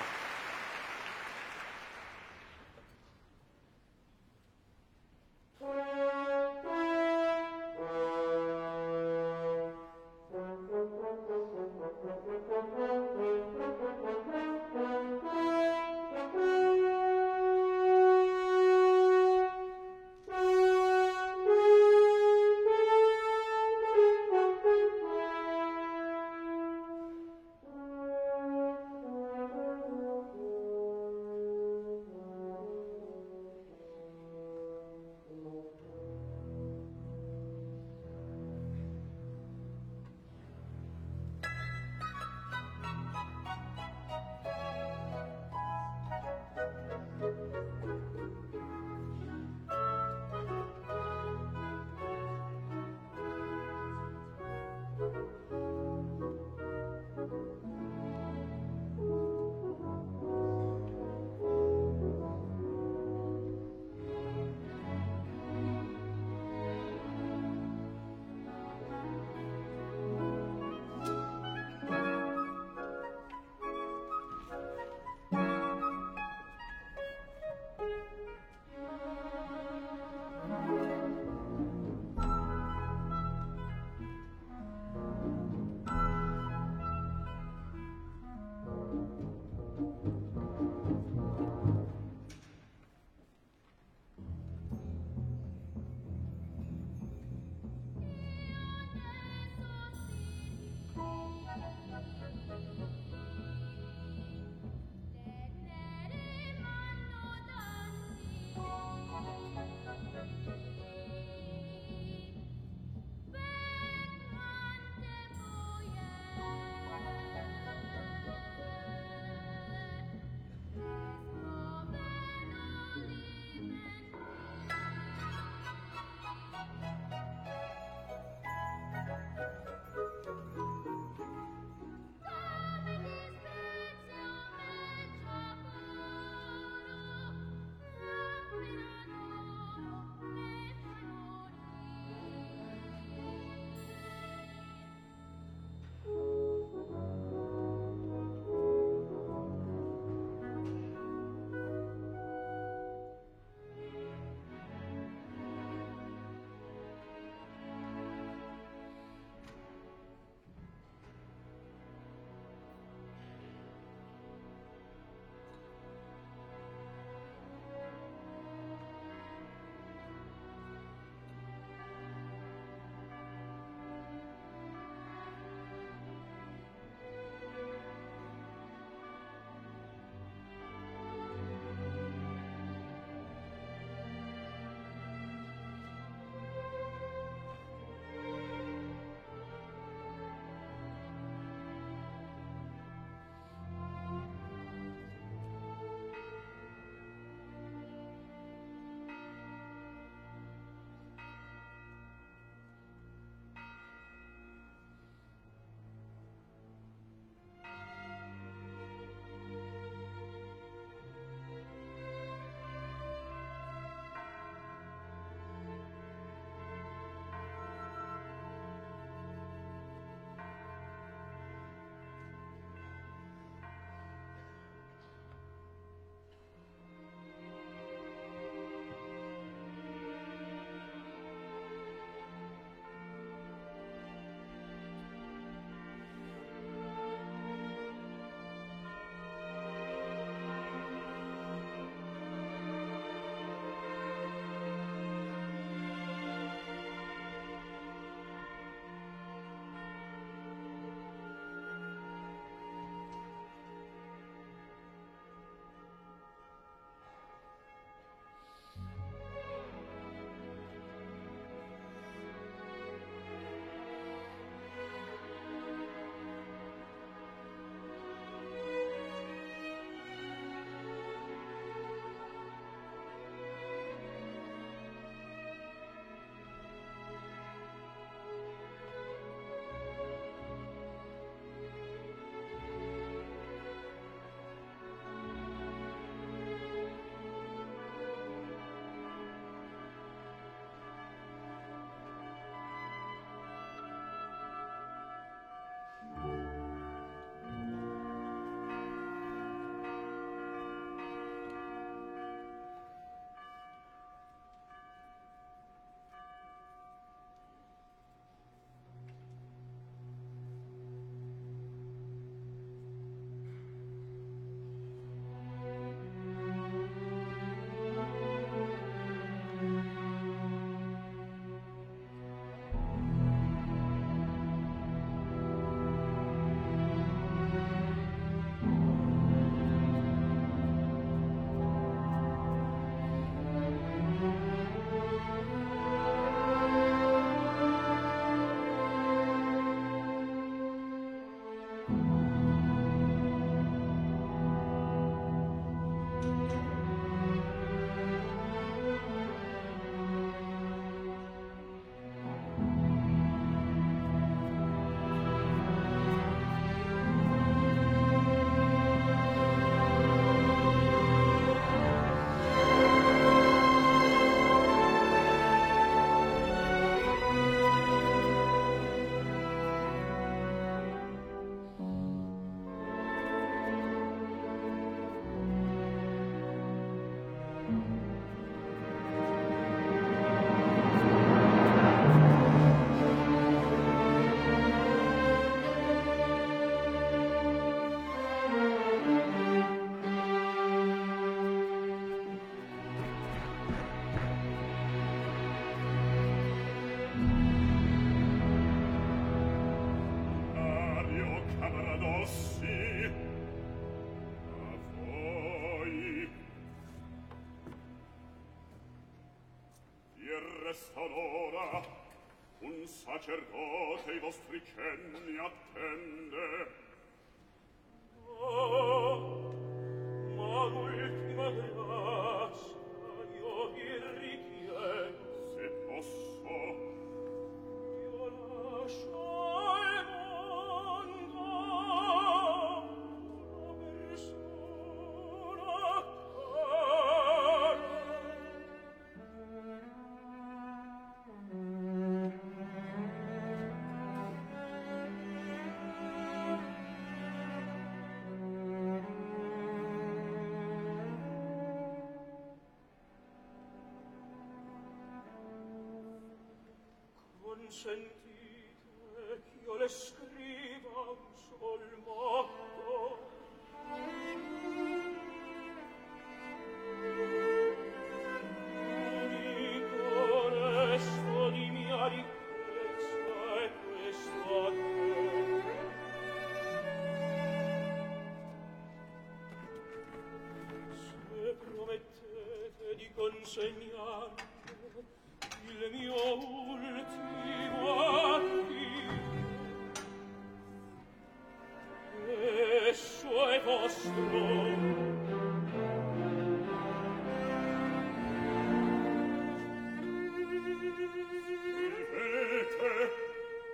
questa l'ora un sacerdote i vostri cenni attende. Oh, ma l'ultima grazia io vi richiedo, se posso, io lascio al mondo una persona cara. Consentite ch'io le scriva un sol motto. Unico resto di mia ricchezza è questo a te. Se promettete di consegnarmi il mio ultimo addio, esso è vostro. Vivete.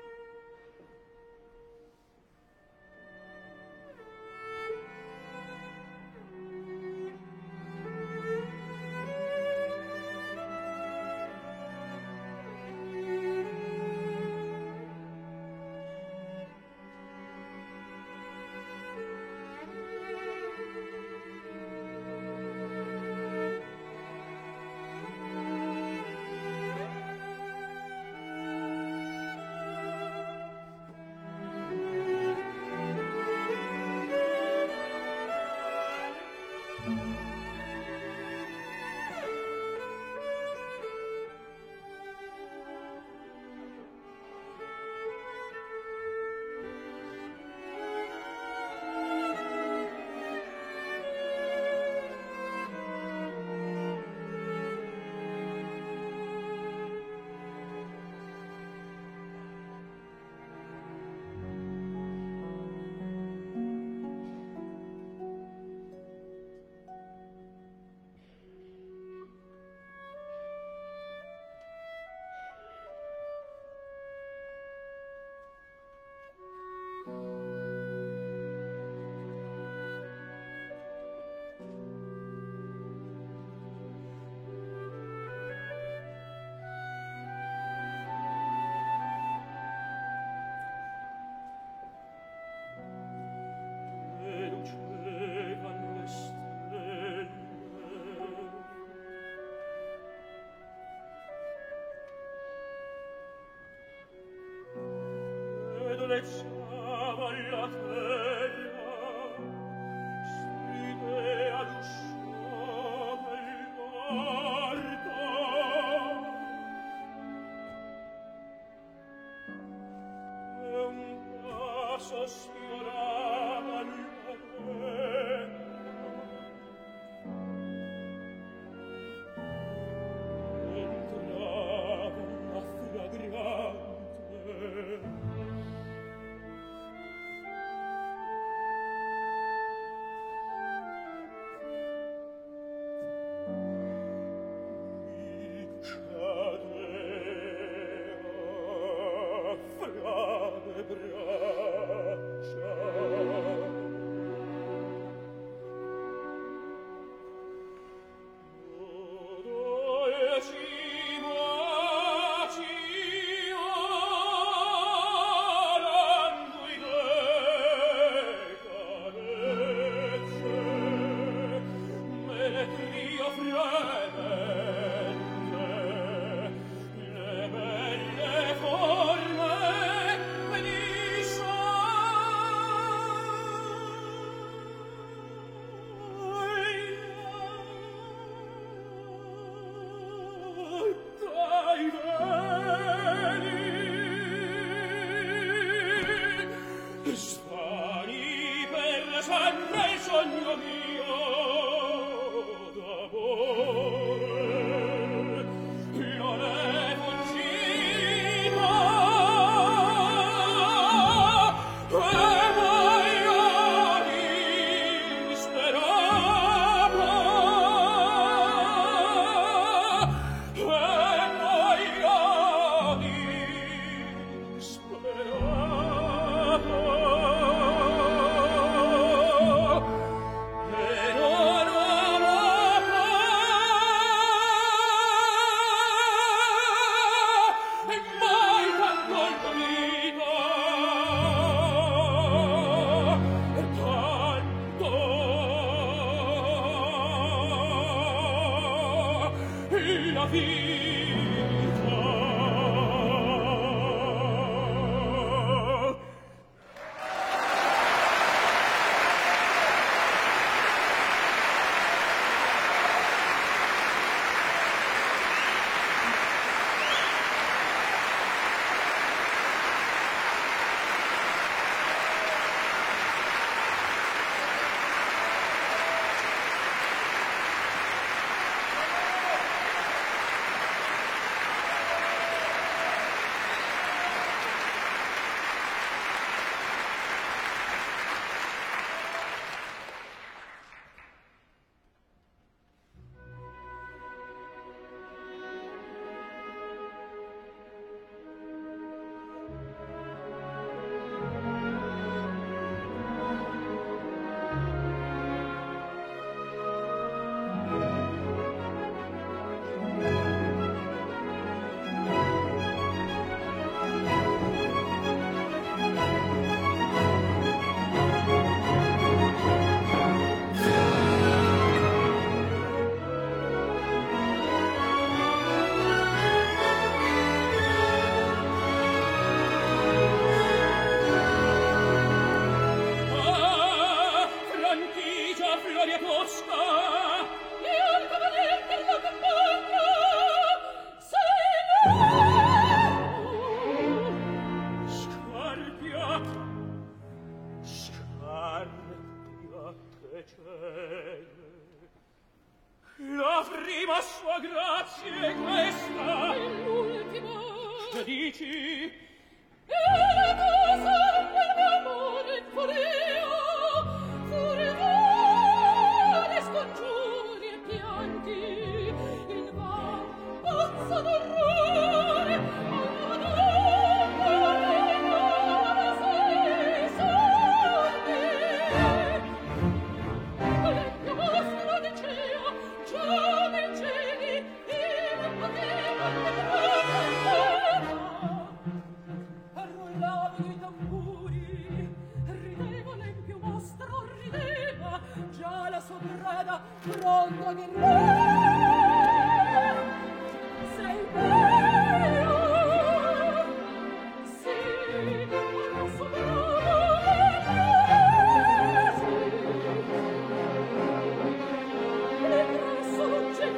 Leggiava la terra, stride all'uscio del morto. E un passo sfiorava l'arena. Entrava una fragrante frate braccia la vita. La prima sua grazia è questa, e l'ultima, che dici? E la cosa del mio amore furia, scongiuri e pianti, il van pazzo d'orrore, arruolavano i tamburi, rideva l'empio mostro, rideva già la sua preda pronta che sei bello, sì, alla sua le presso non c'è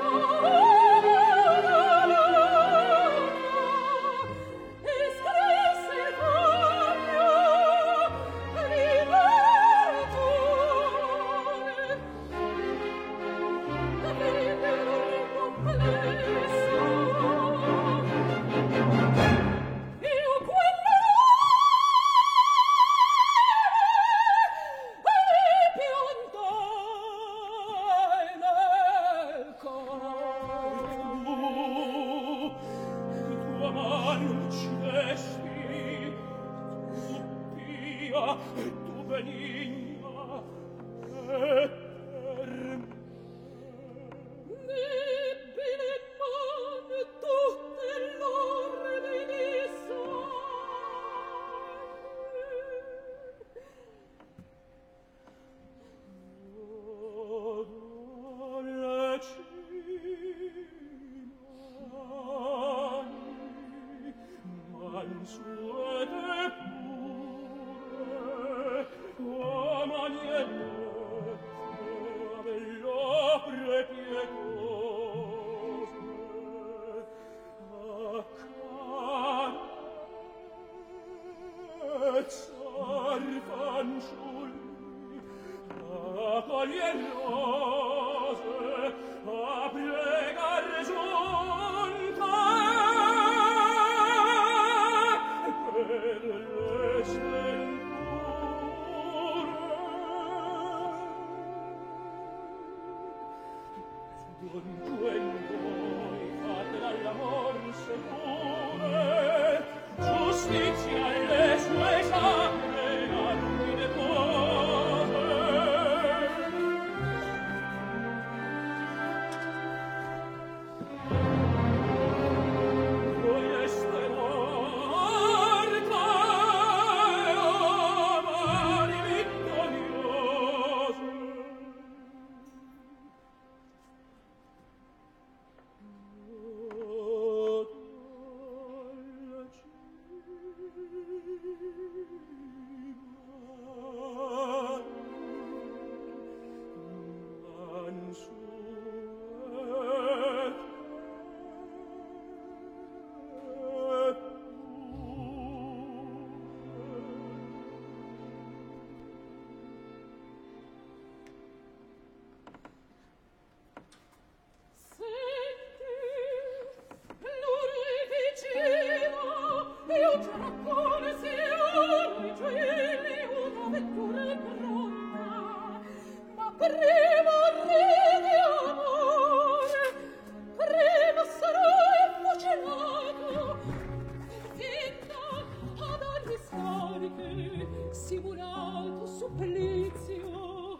simulato supplizio.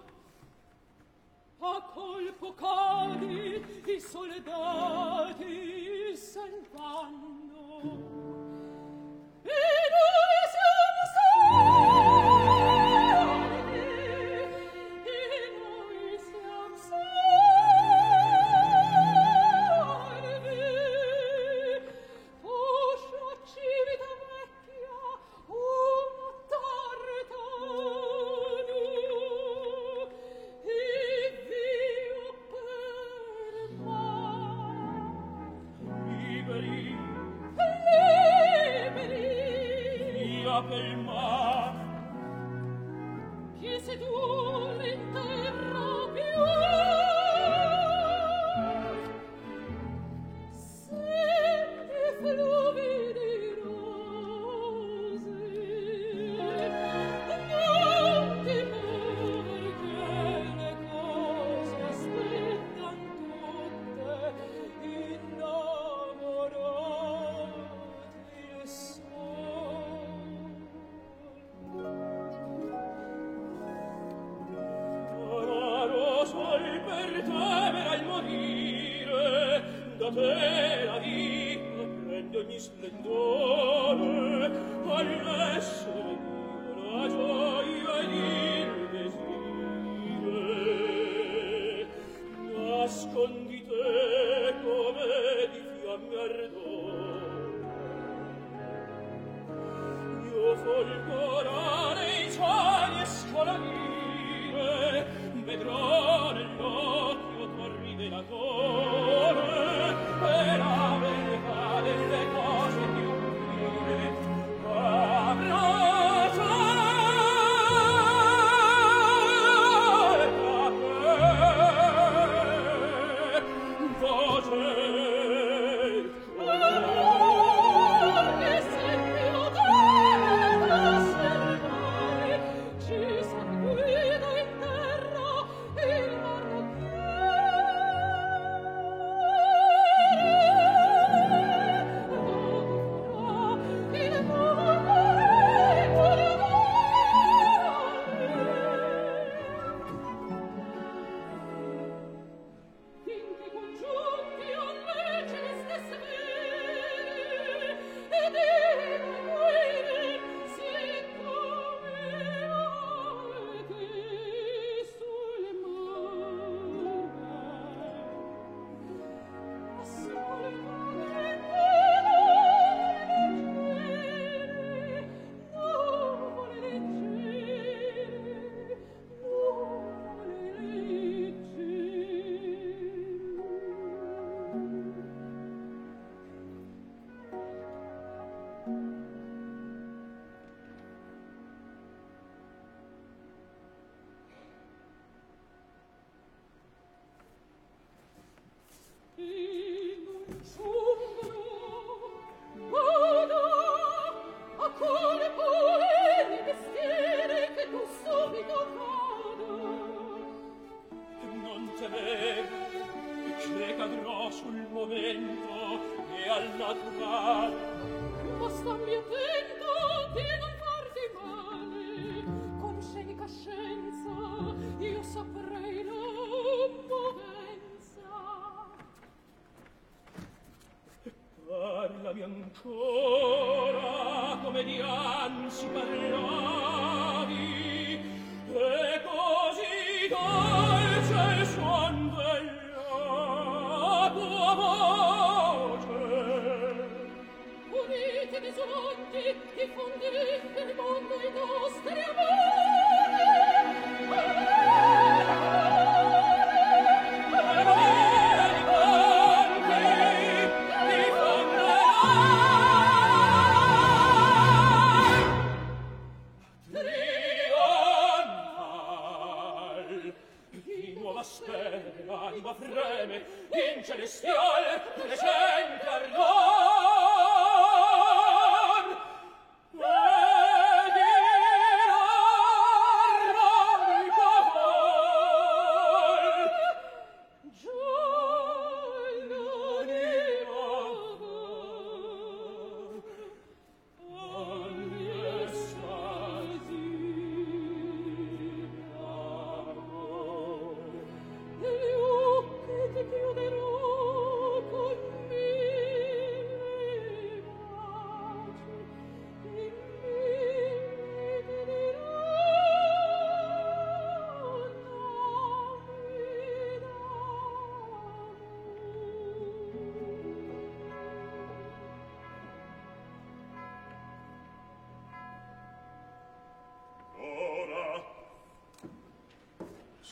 A colpo cadi i soldati sen vanno, e noi siamo salvi, e noi siamo salvi. Poscia civita vecchia, una tartano, e via per mar. Liberi, via per mar, che se dur in terra più, senti fluvi di rose, non ti muover che le cose aspettan tutte innamorate il raro sol per temere al morire, da te la vita prende ogni splendore, all'essere Dio la gioia ed il desire. Nascondi te come di fiamme ardore, io folgorare i cieli e scolorire, vedrò nell'occhio tuo rivelatore, e la verità delle cose più pure finché congiunti a legge le stesse vere, ed io guide siccome avete sulle mani, a sole mani nuvole leggere, nuvole leggere. E non giungono, vada, a colpo e di mestiere che tu subito vada. Non temere che cadrò sul momento e al naturale, ma stammi attento di non farti male. Con scenica scienza io saprei la movenza. Parlami ancora come di anzi parlavi, e così dolce il suon della tua voce. Uniti disunti, diffondere per mondo i nostri di nuova stella l'anima freme in celestiale crescente ardor, ed ironico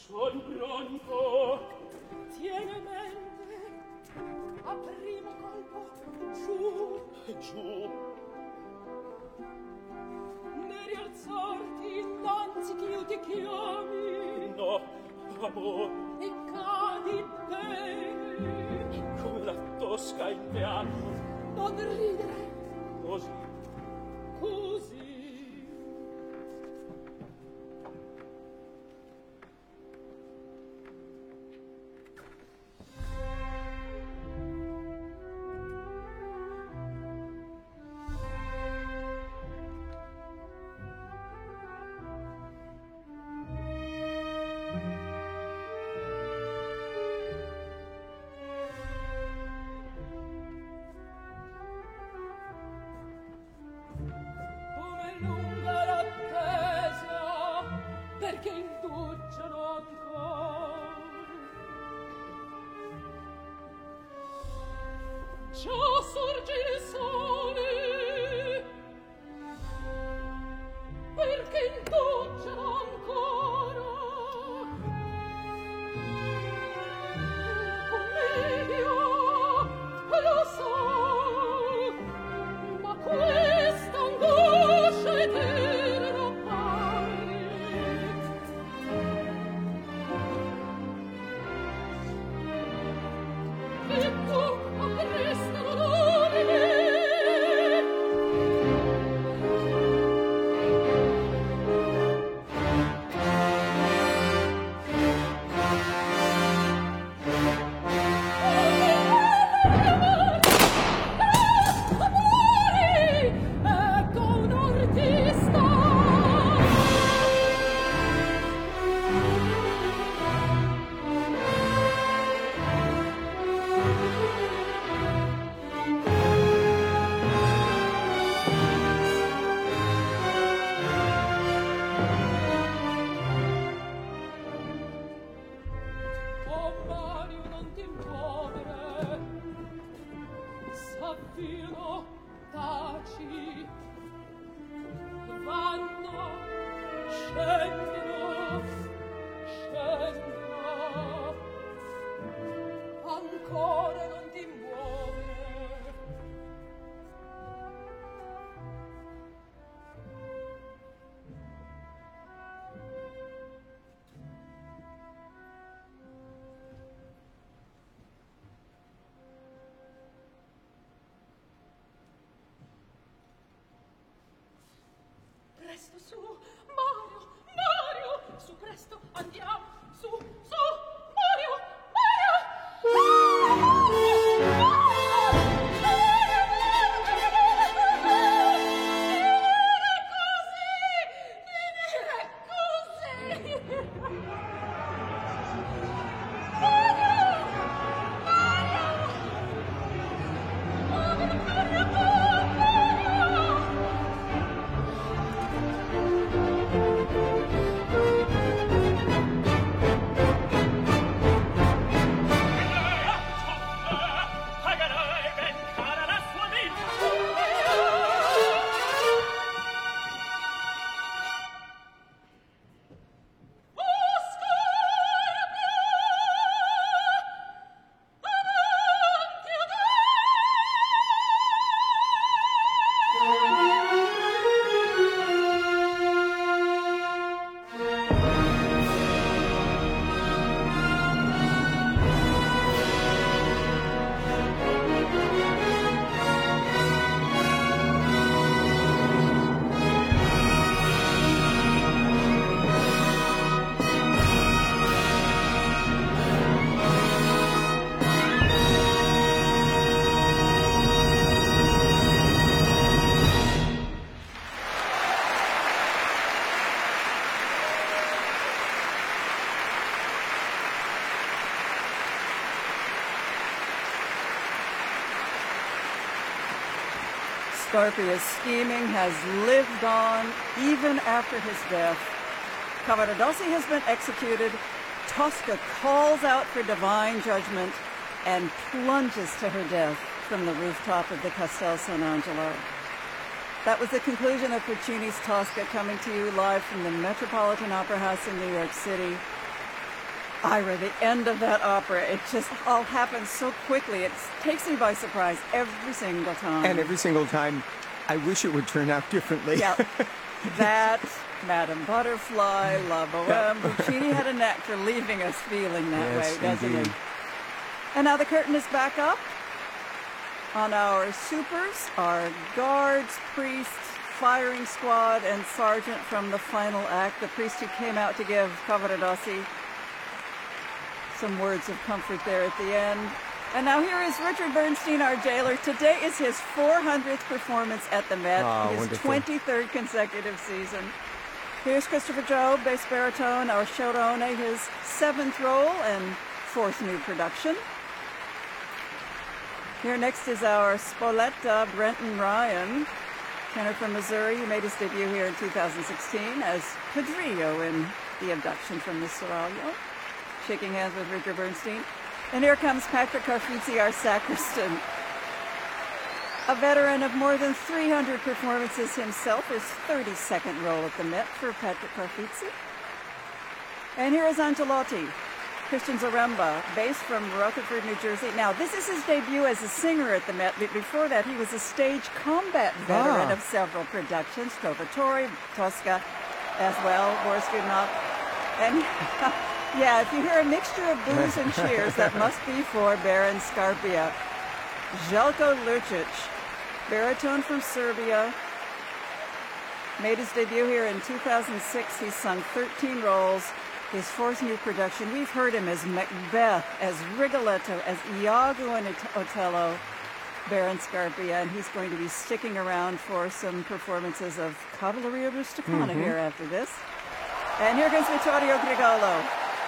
Son pronto. Tiene mente. A primo colpo. Giù. Giù. Ne rialzarti innanzi ch'io ti chiami. No, amor. E cadi bene. Come la Tosca in teatro. Non ridere. Così. Così. Lunga l'attesa, perché indugiano ancora. Già sorge il sole, perché indugiano ancora. Commedia, lo so, ma questa angoscia eterna pare. E tu appresta l'odore. Ecco un artista. Oh Mario, non ti muovere. S'avviano, taci. Vanno, scendono, scendono. Ancora non ti muovere. Presto su, Mario, Mario, su presto, andiamo, su, Mario, Scarpia's scheming has lived on even after his death. Cavaradossi has been executed. Tosca calls out for divine judgment and plunges to her death from the rooftop of the Castel San Angelo. That was the conclusion of Puccini's Tosca, coming to you live from the Metropolitan Opera House in New York City. Ira, the end of that opera, it just all happens so quickly. It takes me by surprise every single time. And every single time, I wish it would turn out differently. Yeah. That, Madame Butterfly, La Boheme, Puccini had a knack for leaving us feeling that way, doesn't he? And now the curtain is back up on our supers, our guards, priests, firing squad, and sergeant from the final act, the priest who came out to give Cavaradossi some words of comfort there at the end. And now here is Richard Bernstein, our jailer. Today is his 400th performance at the Met, his wonderful. 23rd consecutive season. Here's Christopher Job, bass baritone, our Chorone, his 7th role and 4th new production. Here next is our Spoletta, Brenton Ryan, tenor from Missouri, who made his debut here in 2016 as Pedrillo in The Abduction from the Seraglio. Shaking hands with Richard Bernstein. And here comes Patrick Carfizzi, our sacristan. A veteran of more than 300 performances himself, his 32nd role at the Met for Patrick Carfizzi. And here is Angelotti, Christian Zaremba, bass from Rutherford, New Jersey. Now, this is his debut as a singer at the Met, but before that, he was a stage combat veteran of several productions, Trovatore, Tosca as well, Boris Godunov. And yeah, if you hear a mixture of boos and cheers, that must be for Baron Scarpia. Željko Lucic, baritone from Serbia, made his debut here in 2006. He's sung 13 roles. His 4th new production. We've heard him as Macbeth, as Rigoletto, as Iago in Otello, Baron Scarpia, and he's going to be sticking around for some performances of Cavalleria Rusticana here after this. And here comes Vittorio Grigolo,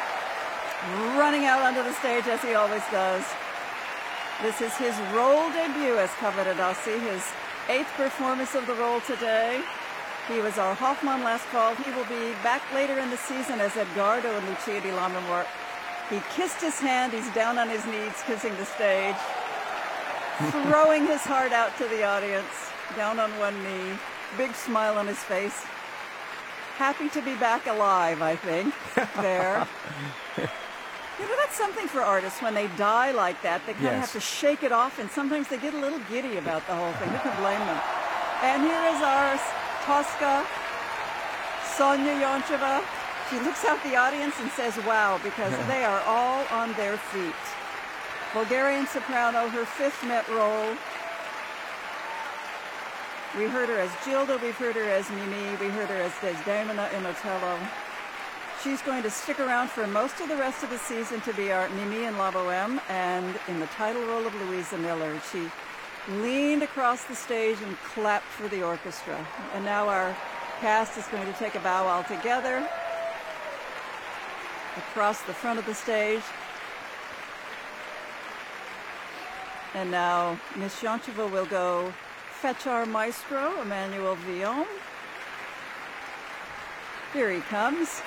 running out onto the stage as he always does. This is his role debut as Cavaradossi, his 8th performance of the role today. He was our Hoffmann last fall. He will be back later in the season as Edgardo in Lucia di Lammermoor. He kissed his hand. He's down on his knees kissing the stage, throwing his heart out to the audience, down on one knee, big smile on his face. Happy to be back alive, I think, there. You know, that's something for artists when they die like that. They kind of have to shake it off, and sometimes they get a little giddy about the whole thing. Who can blame them? And here is our Tosca, Sonia Yoncheva. She looks out the audience and says, wow, because they are all on their feet. Bulgarian soprano, her 5th Met role. We heard her as Gilda, we've heard her as Mimi, we heard her as Desdemona in Otello. She's going to stick around for most of the rest of the season to be our Mimi in La Boheme, and in the title role of Louisa Miller. She leaned across the stage and clapped for the orchestra. And now our cast is going to take a bow all together across the front of the stage. And now Miss Yoncheva will go fetch our maestro, Emmanuel Villaume. Here he comes.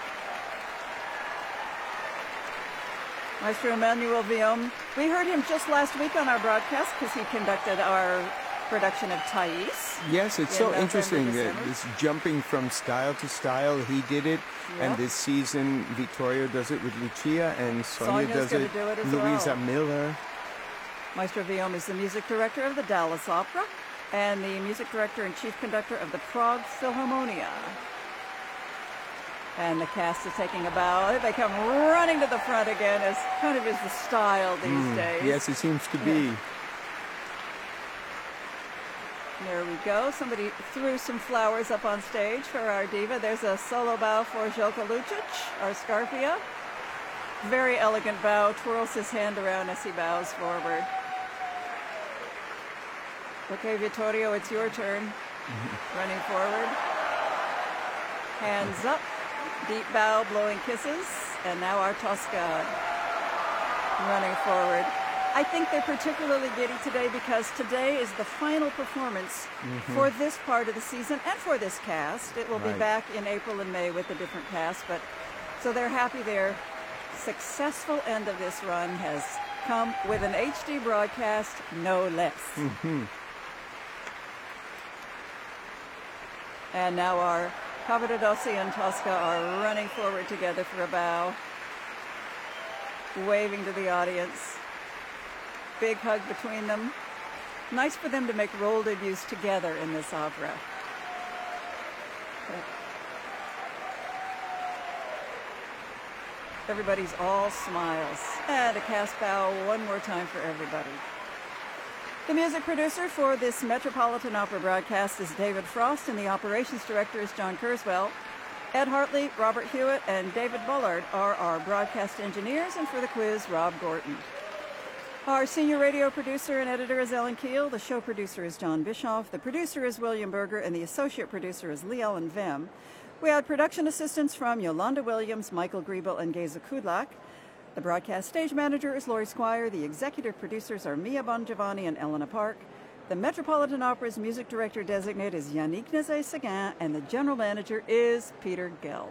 Maestro Emmanuel Villaume. We heard him just last week on our broadcast because he conducted our production of Thais. Yes, it's so interesting that this jumping from style to style. He did it, and this season Vittorio does it with Lucia, and Sonia does it with Louisa Miller. Maestro Villaume is the music director of the Dallas Opera and the music director and chief conductor of the Prague Philharmonia. And the cast is taking a bow. They come running to the front again, as kind of is the style these days. Yes, it seems to be. There we go. Somebody threw some flowers up on stage for our diva. There's a solo bow for Željko Lucic, our Scarpia. Very elegant bow, twirls his hand around as he bows forward. Okay, Vittorio, it's your turn. Running forward. Hands up. Deep bow, blowing kisses. And now our Tosca running forward. I think they're particularly giddy today because today is the final performance for this part of the season and for this cast. It will be back in April and May with a different cast, but so they're happy their successful end of this run has come with an HD broadcast, no less. And now our Cavaradossi and Tosca are running forward together for a bow. waving to the audience. Big hug between them. Nice for them to make role debuts together in this opera. Everybody's all smiles. And a cast bow one more time for everybody. The music producer for this Metropolitan Opera broadcast is David Frost, and the operations director is John Kurzweil. Ed Hartley, Robert Hewitt, and David Bullard are our broadcast engineers, and for the quiz, Rob Gorton. Our senior radio producer and editor is Ellen Keel. The show producer is John Bischoff. The producer is William Berger, and the associate producer is Lee Ellen Vem. We had production assistance from Yolanda Williams, Michael Griebel, and Geza Kudlak. The broadcast stage manager is Lori Squire. The executive producers are Mia Bongiovanni and Elena Park. The Metropolitan Opera's music director designate is Yannick Nézet-Séguin, and the general manager is Peter Gelb.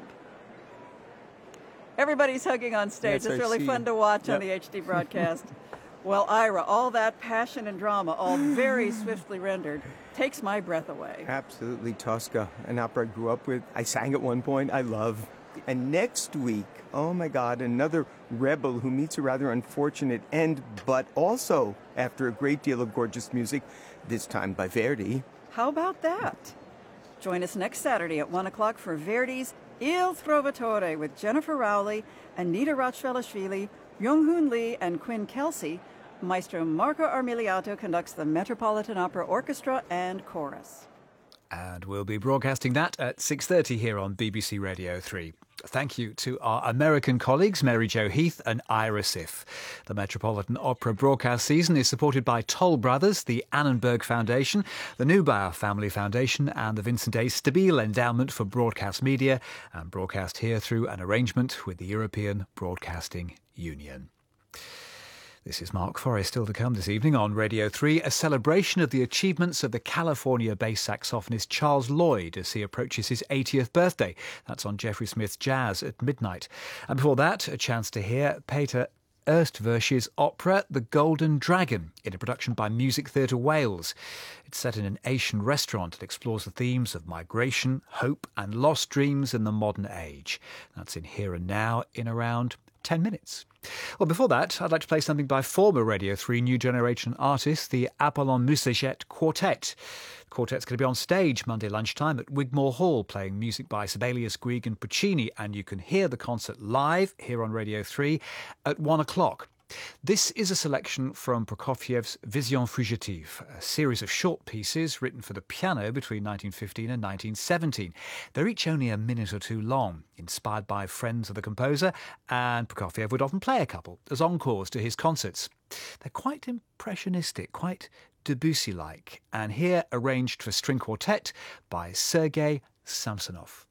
Everybody's hugging on stage. Yes, it's I really see. fun to watch on the Yep. HD broadcast. Well, Ira, all that passion and drama, all very swiftly rendered, takes my breath away. Absolutely, Tosca, an opera I grew up with. I sang at one point. I love. And next week, oh my God, another rebel who meets a rather unfortunate end, but also after a great deal of gorgeous music, this time by Verdi. How about that? Join us next Saturday at 1 o'clock for Verdi's Il Trovatore with Jennifer Rowley, Anita Rachvelishvili, Young-Hoon Lee, and Quinn Kelsey. Maestro Marco Armiliato conducts the Metropolitan Opera Orchestra and Chorus. And we'll be broadcasting that at 6:30 here on BBC Radio 3. Thank you to our American colleagues, Mary Jo Heath and Ira Sif. The Metropolitan Opera broadcast season is supported by Toll Brothers, the Annenberg Foundation, the Neubauer Family Foundation, and the Vincent A. Stabile Endowment for Broadcast Media, and broadcast here through an arrangement with the European Broadcasting Union. This is Mark Forrest, still to come this evening on Radio 3, a celebration of the achievements of the California-based saxophonist Charles Lloyd as he approaches his 80th birthday. That's on Jeffrey Smith's Jazz at midnight. And before that, a chance to hear Peter Erstwirsch's opera The Golden Dragon in a production by Music Theatre Wales. It's set in an Asian restaurant that explores the themes of migration, hope and lost dreams in the modern age. That's in Here and Now in around 10 minutes. Well, before that, I'd like to play something by former Radio 3 New Generation artist, the Apollon Musichet Quartet. The quartet's going to be on stage Monday lunchtime at Wigmore Hall, playing music by Sibelius, Grieg and Puccini, and you can hear the concert live here on Radio 3 at 1 o'clock. This is a selection from Prokofiev's Vision Fugitive, a series of short pieces written for the piano between 1915 and 1917. They're each only a minute or two long, inspired by friends of the composer, and Prokofiev would often play a couple as encores to his concerts. They're quite impressionistic, quite Debussy-like, and here arranged for string quartet by Sergei Samsonov.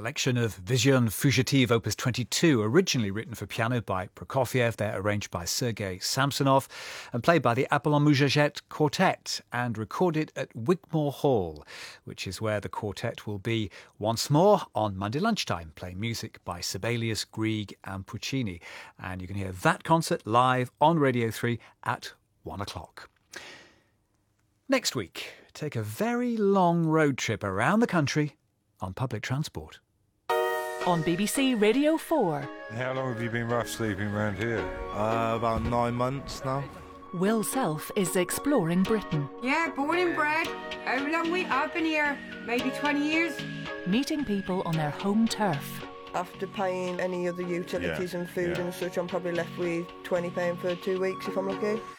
selection of Vision Fugitive Opus 22, originally written for piano by Prokofiev. They're arranged by Sergei Samsonov and played by the Apollon Mujaget Quartet and recorded at Wigmore Hall, which is where the quartet will be once more on Monday lunchtime, playing music by Sibelius, Grieg and Puccini. And you can hear that concert live on Radio 3 at 1 o'clock. Next week, take a very long road trip around the country on public transport. On BBC Radio 4. How long have you been rough sleeping around here? About 9 months now. Will Self is exploring Britain. Yeah, born and bred. How long I've been here? Maybe 20 years. Meeting people on their home turf. After paying any other utilities and food and such, I'm probably left with £20 for 2 weeks if I'm lucky.